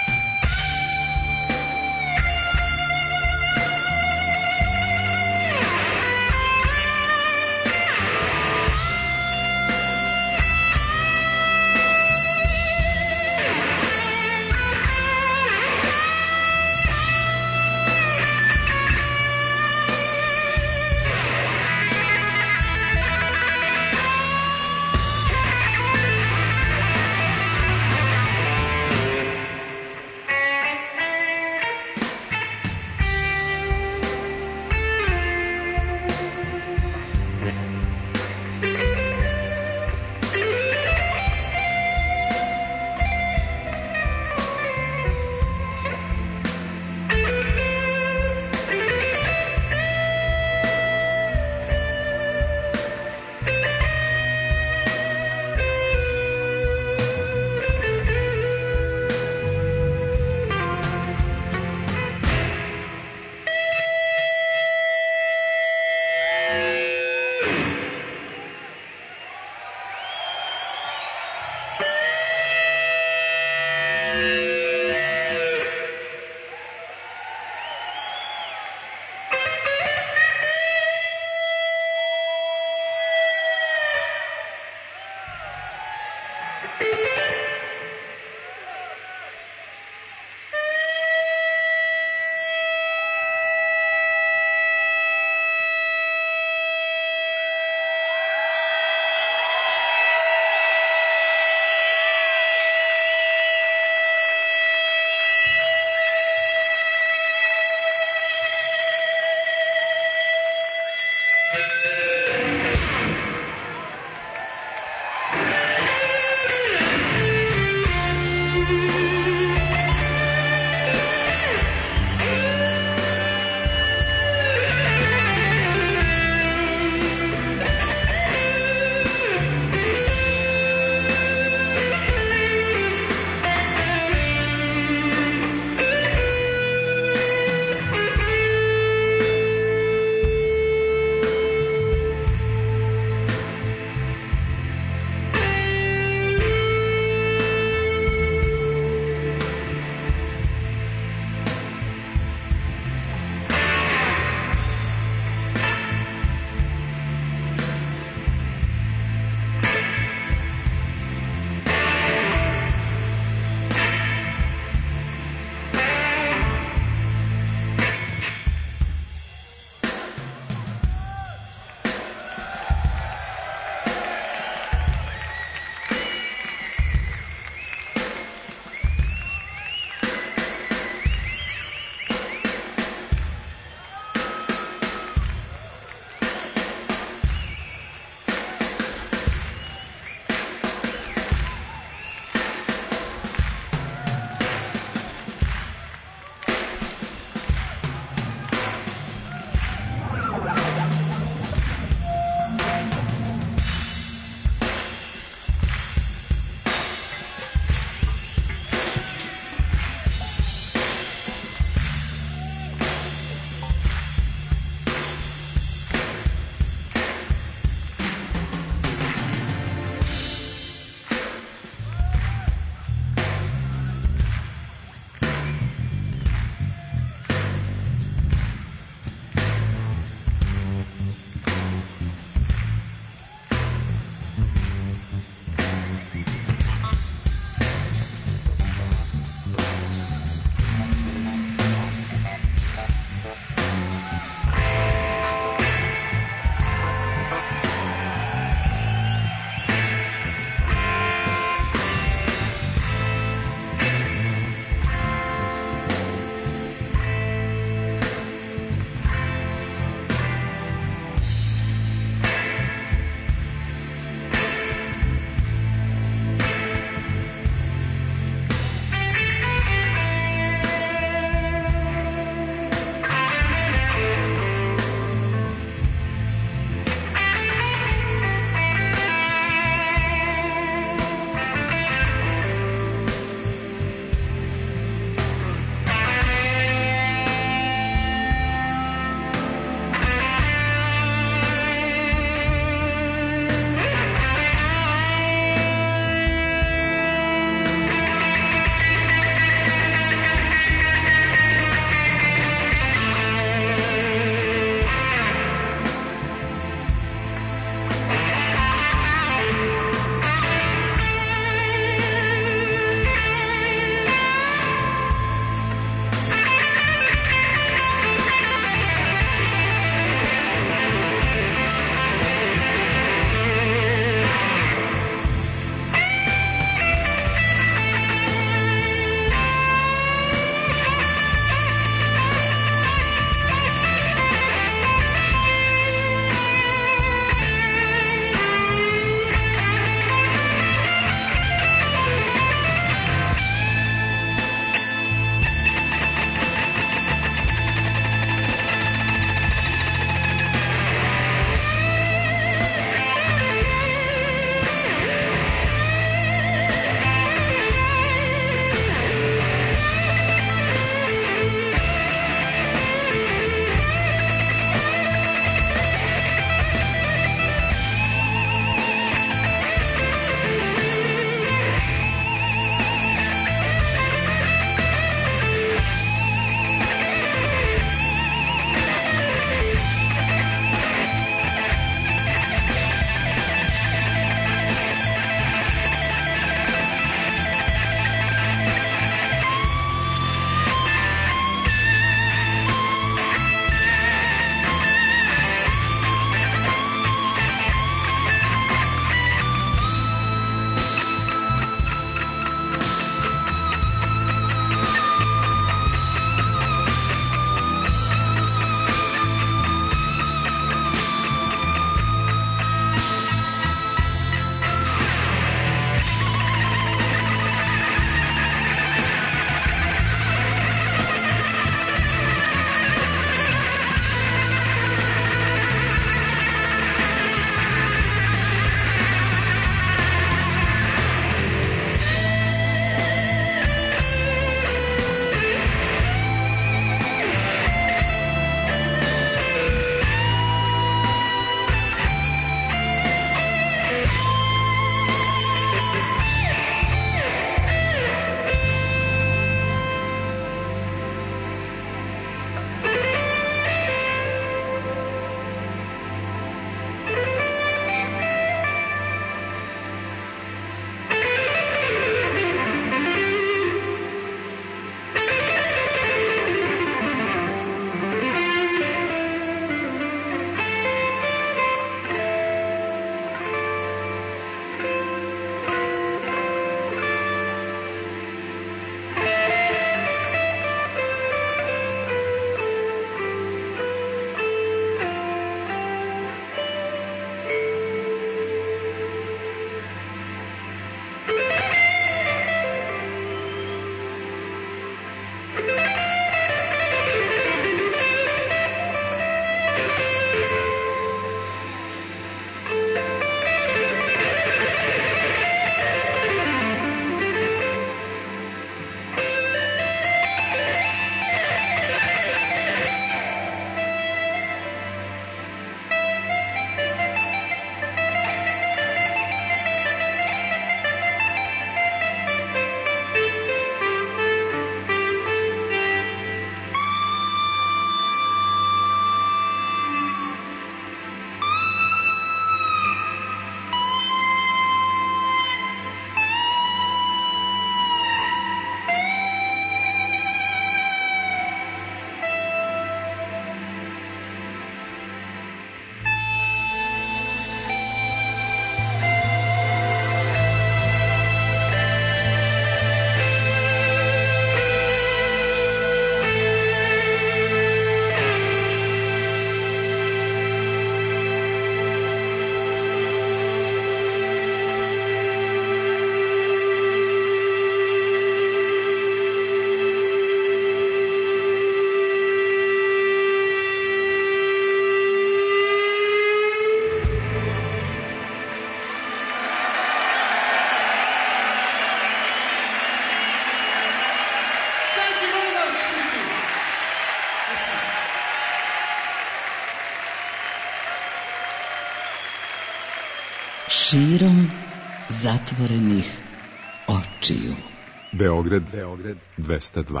Širom zatvorenih očiju. Beograd 202.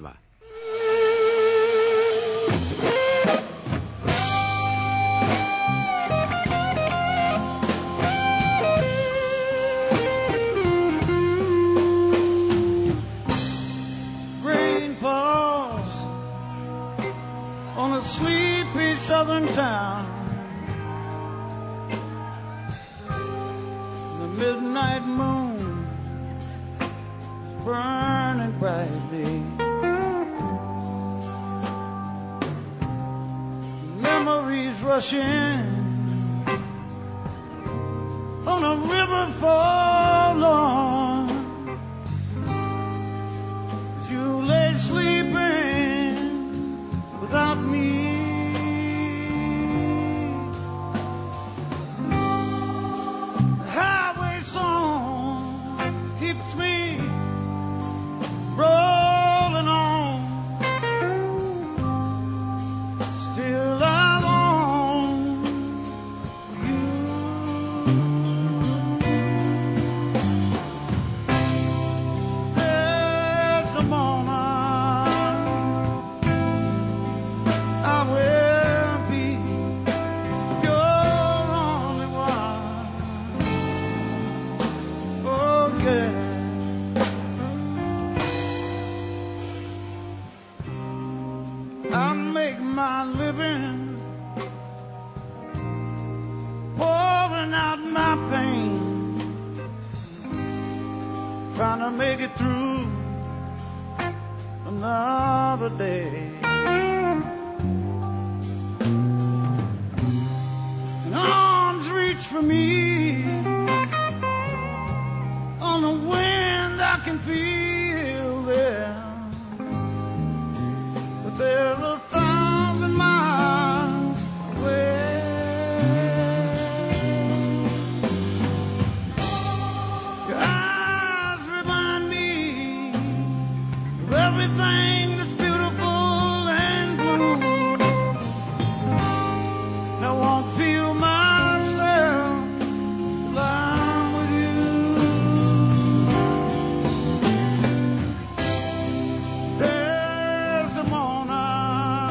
Rain falls on a sleepy southern town. Midnight moon burning brightly. Memories rush in on a river forlorn. As you lay sleeping without me. Keeps me rolling on. Still I long for you. There's the moment I will be your only one. Oh yeah. I make my living pouring out my pain, trying to make it through another day. And arms reach for me on the wind I can feel there. But they're 1,000 miles away. Your eyes remind me of everything that's beautiful and blue. And I won't feel myself till I'm with you. There's a morning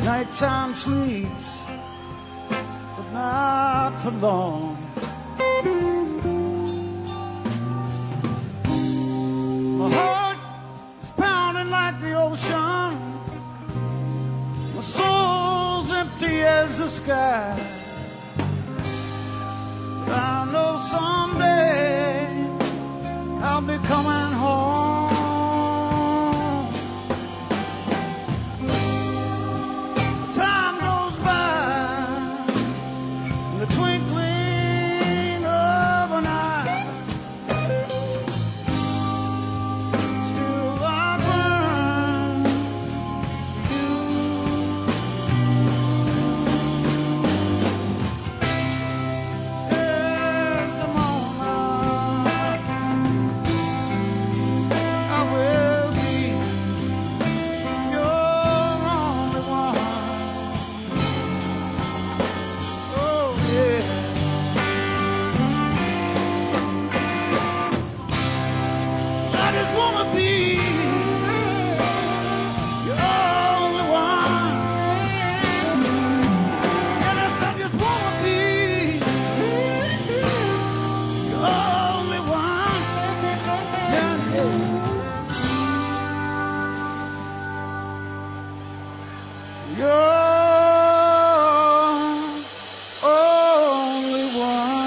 Nighttime sleeps, but not for long. My heart is pounding like the ocean. My soul's empty as the sky. But I know someday I'll be coming home. Time goes by in the twinkling of an eye. Still I burn you. There's the moment I will be your only one. Oh yeah. I just wanna be your only one. Yes, I just wanna be your only one. Yeah, Your only one.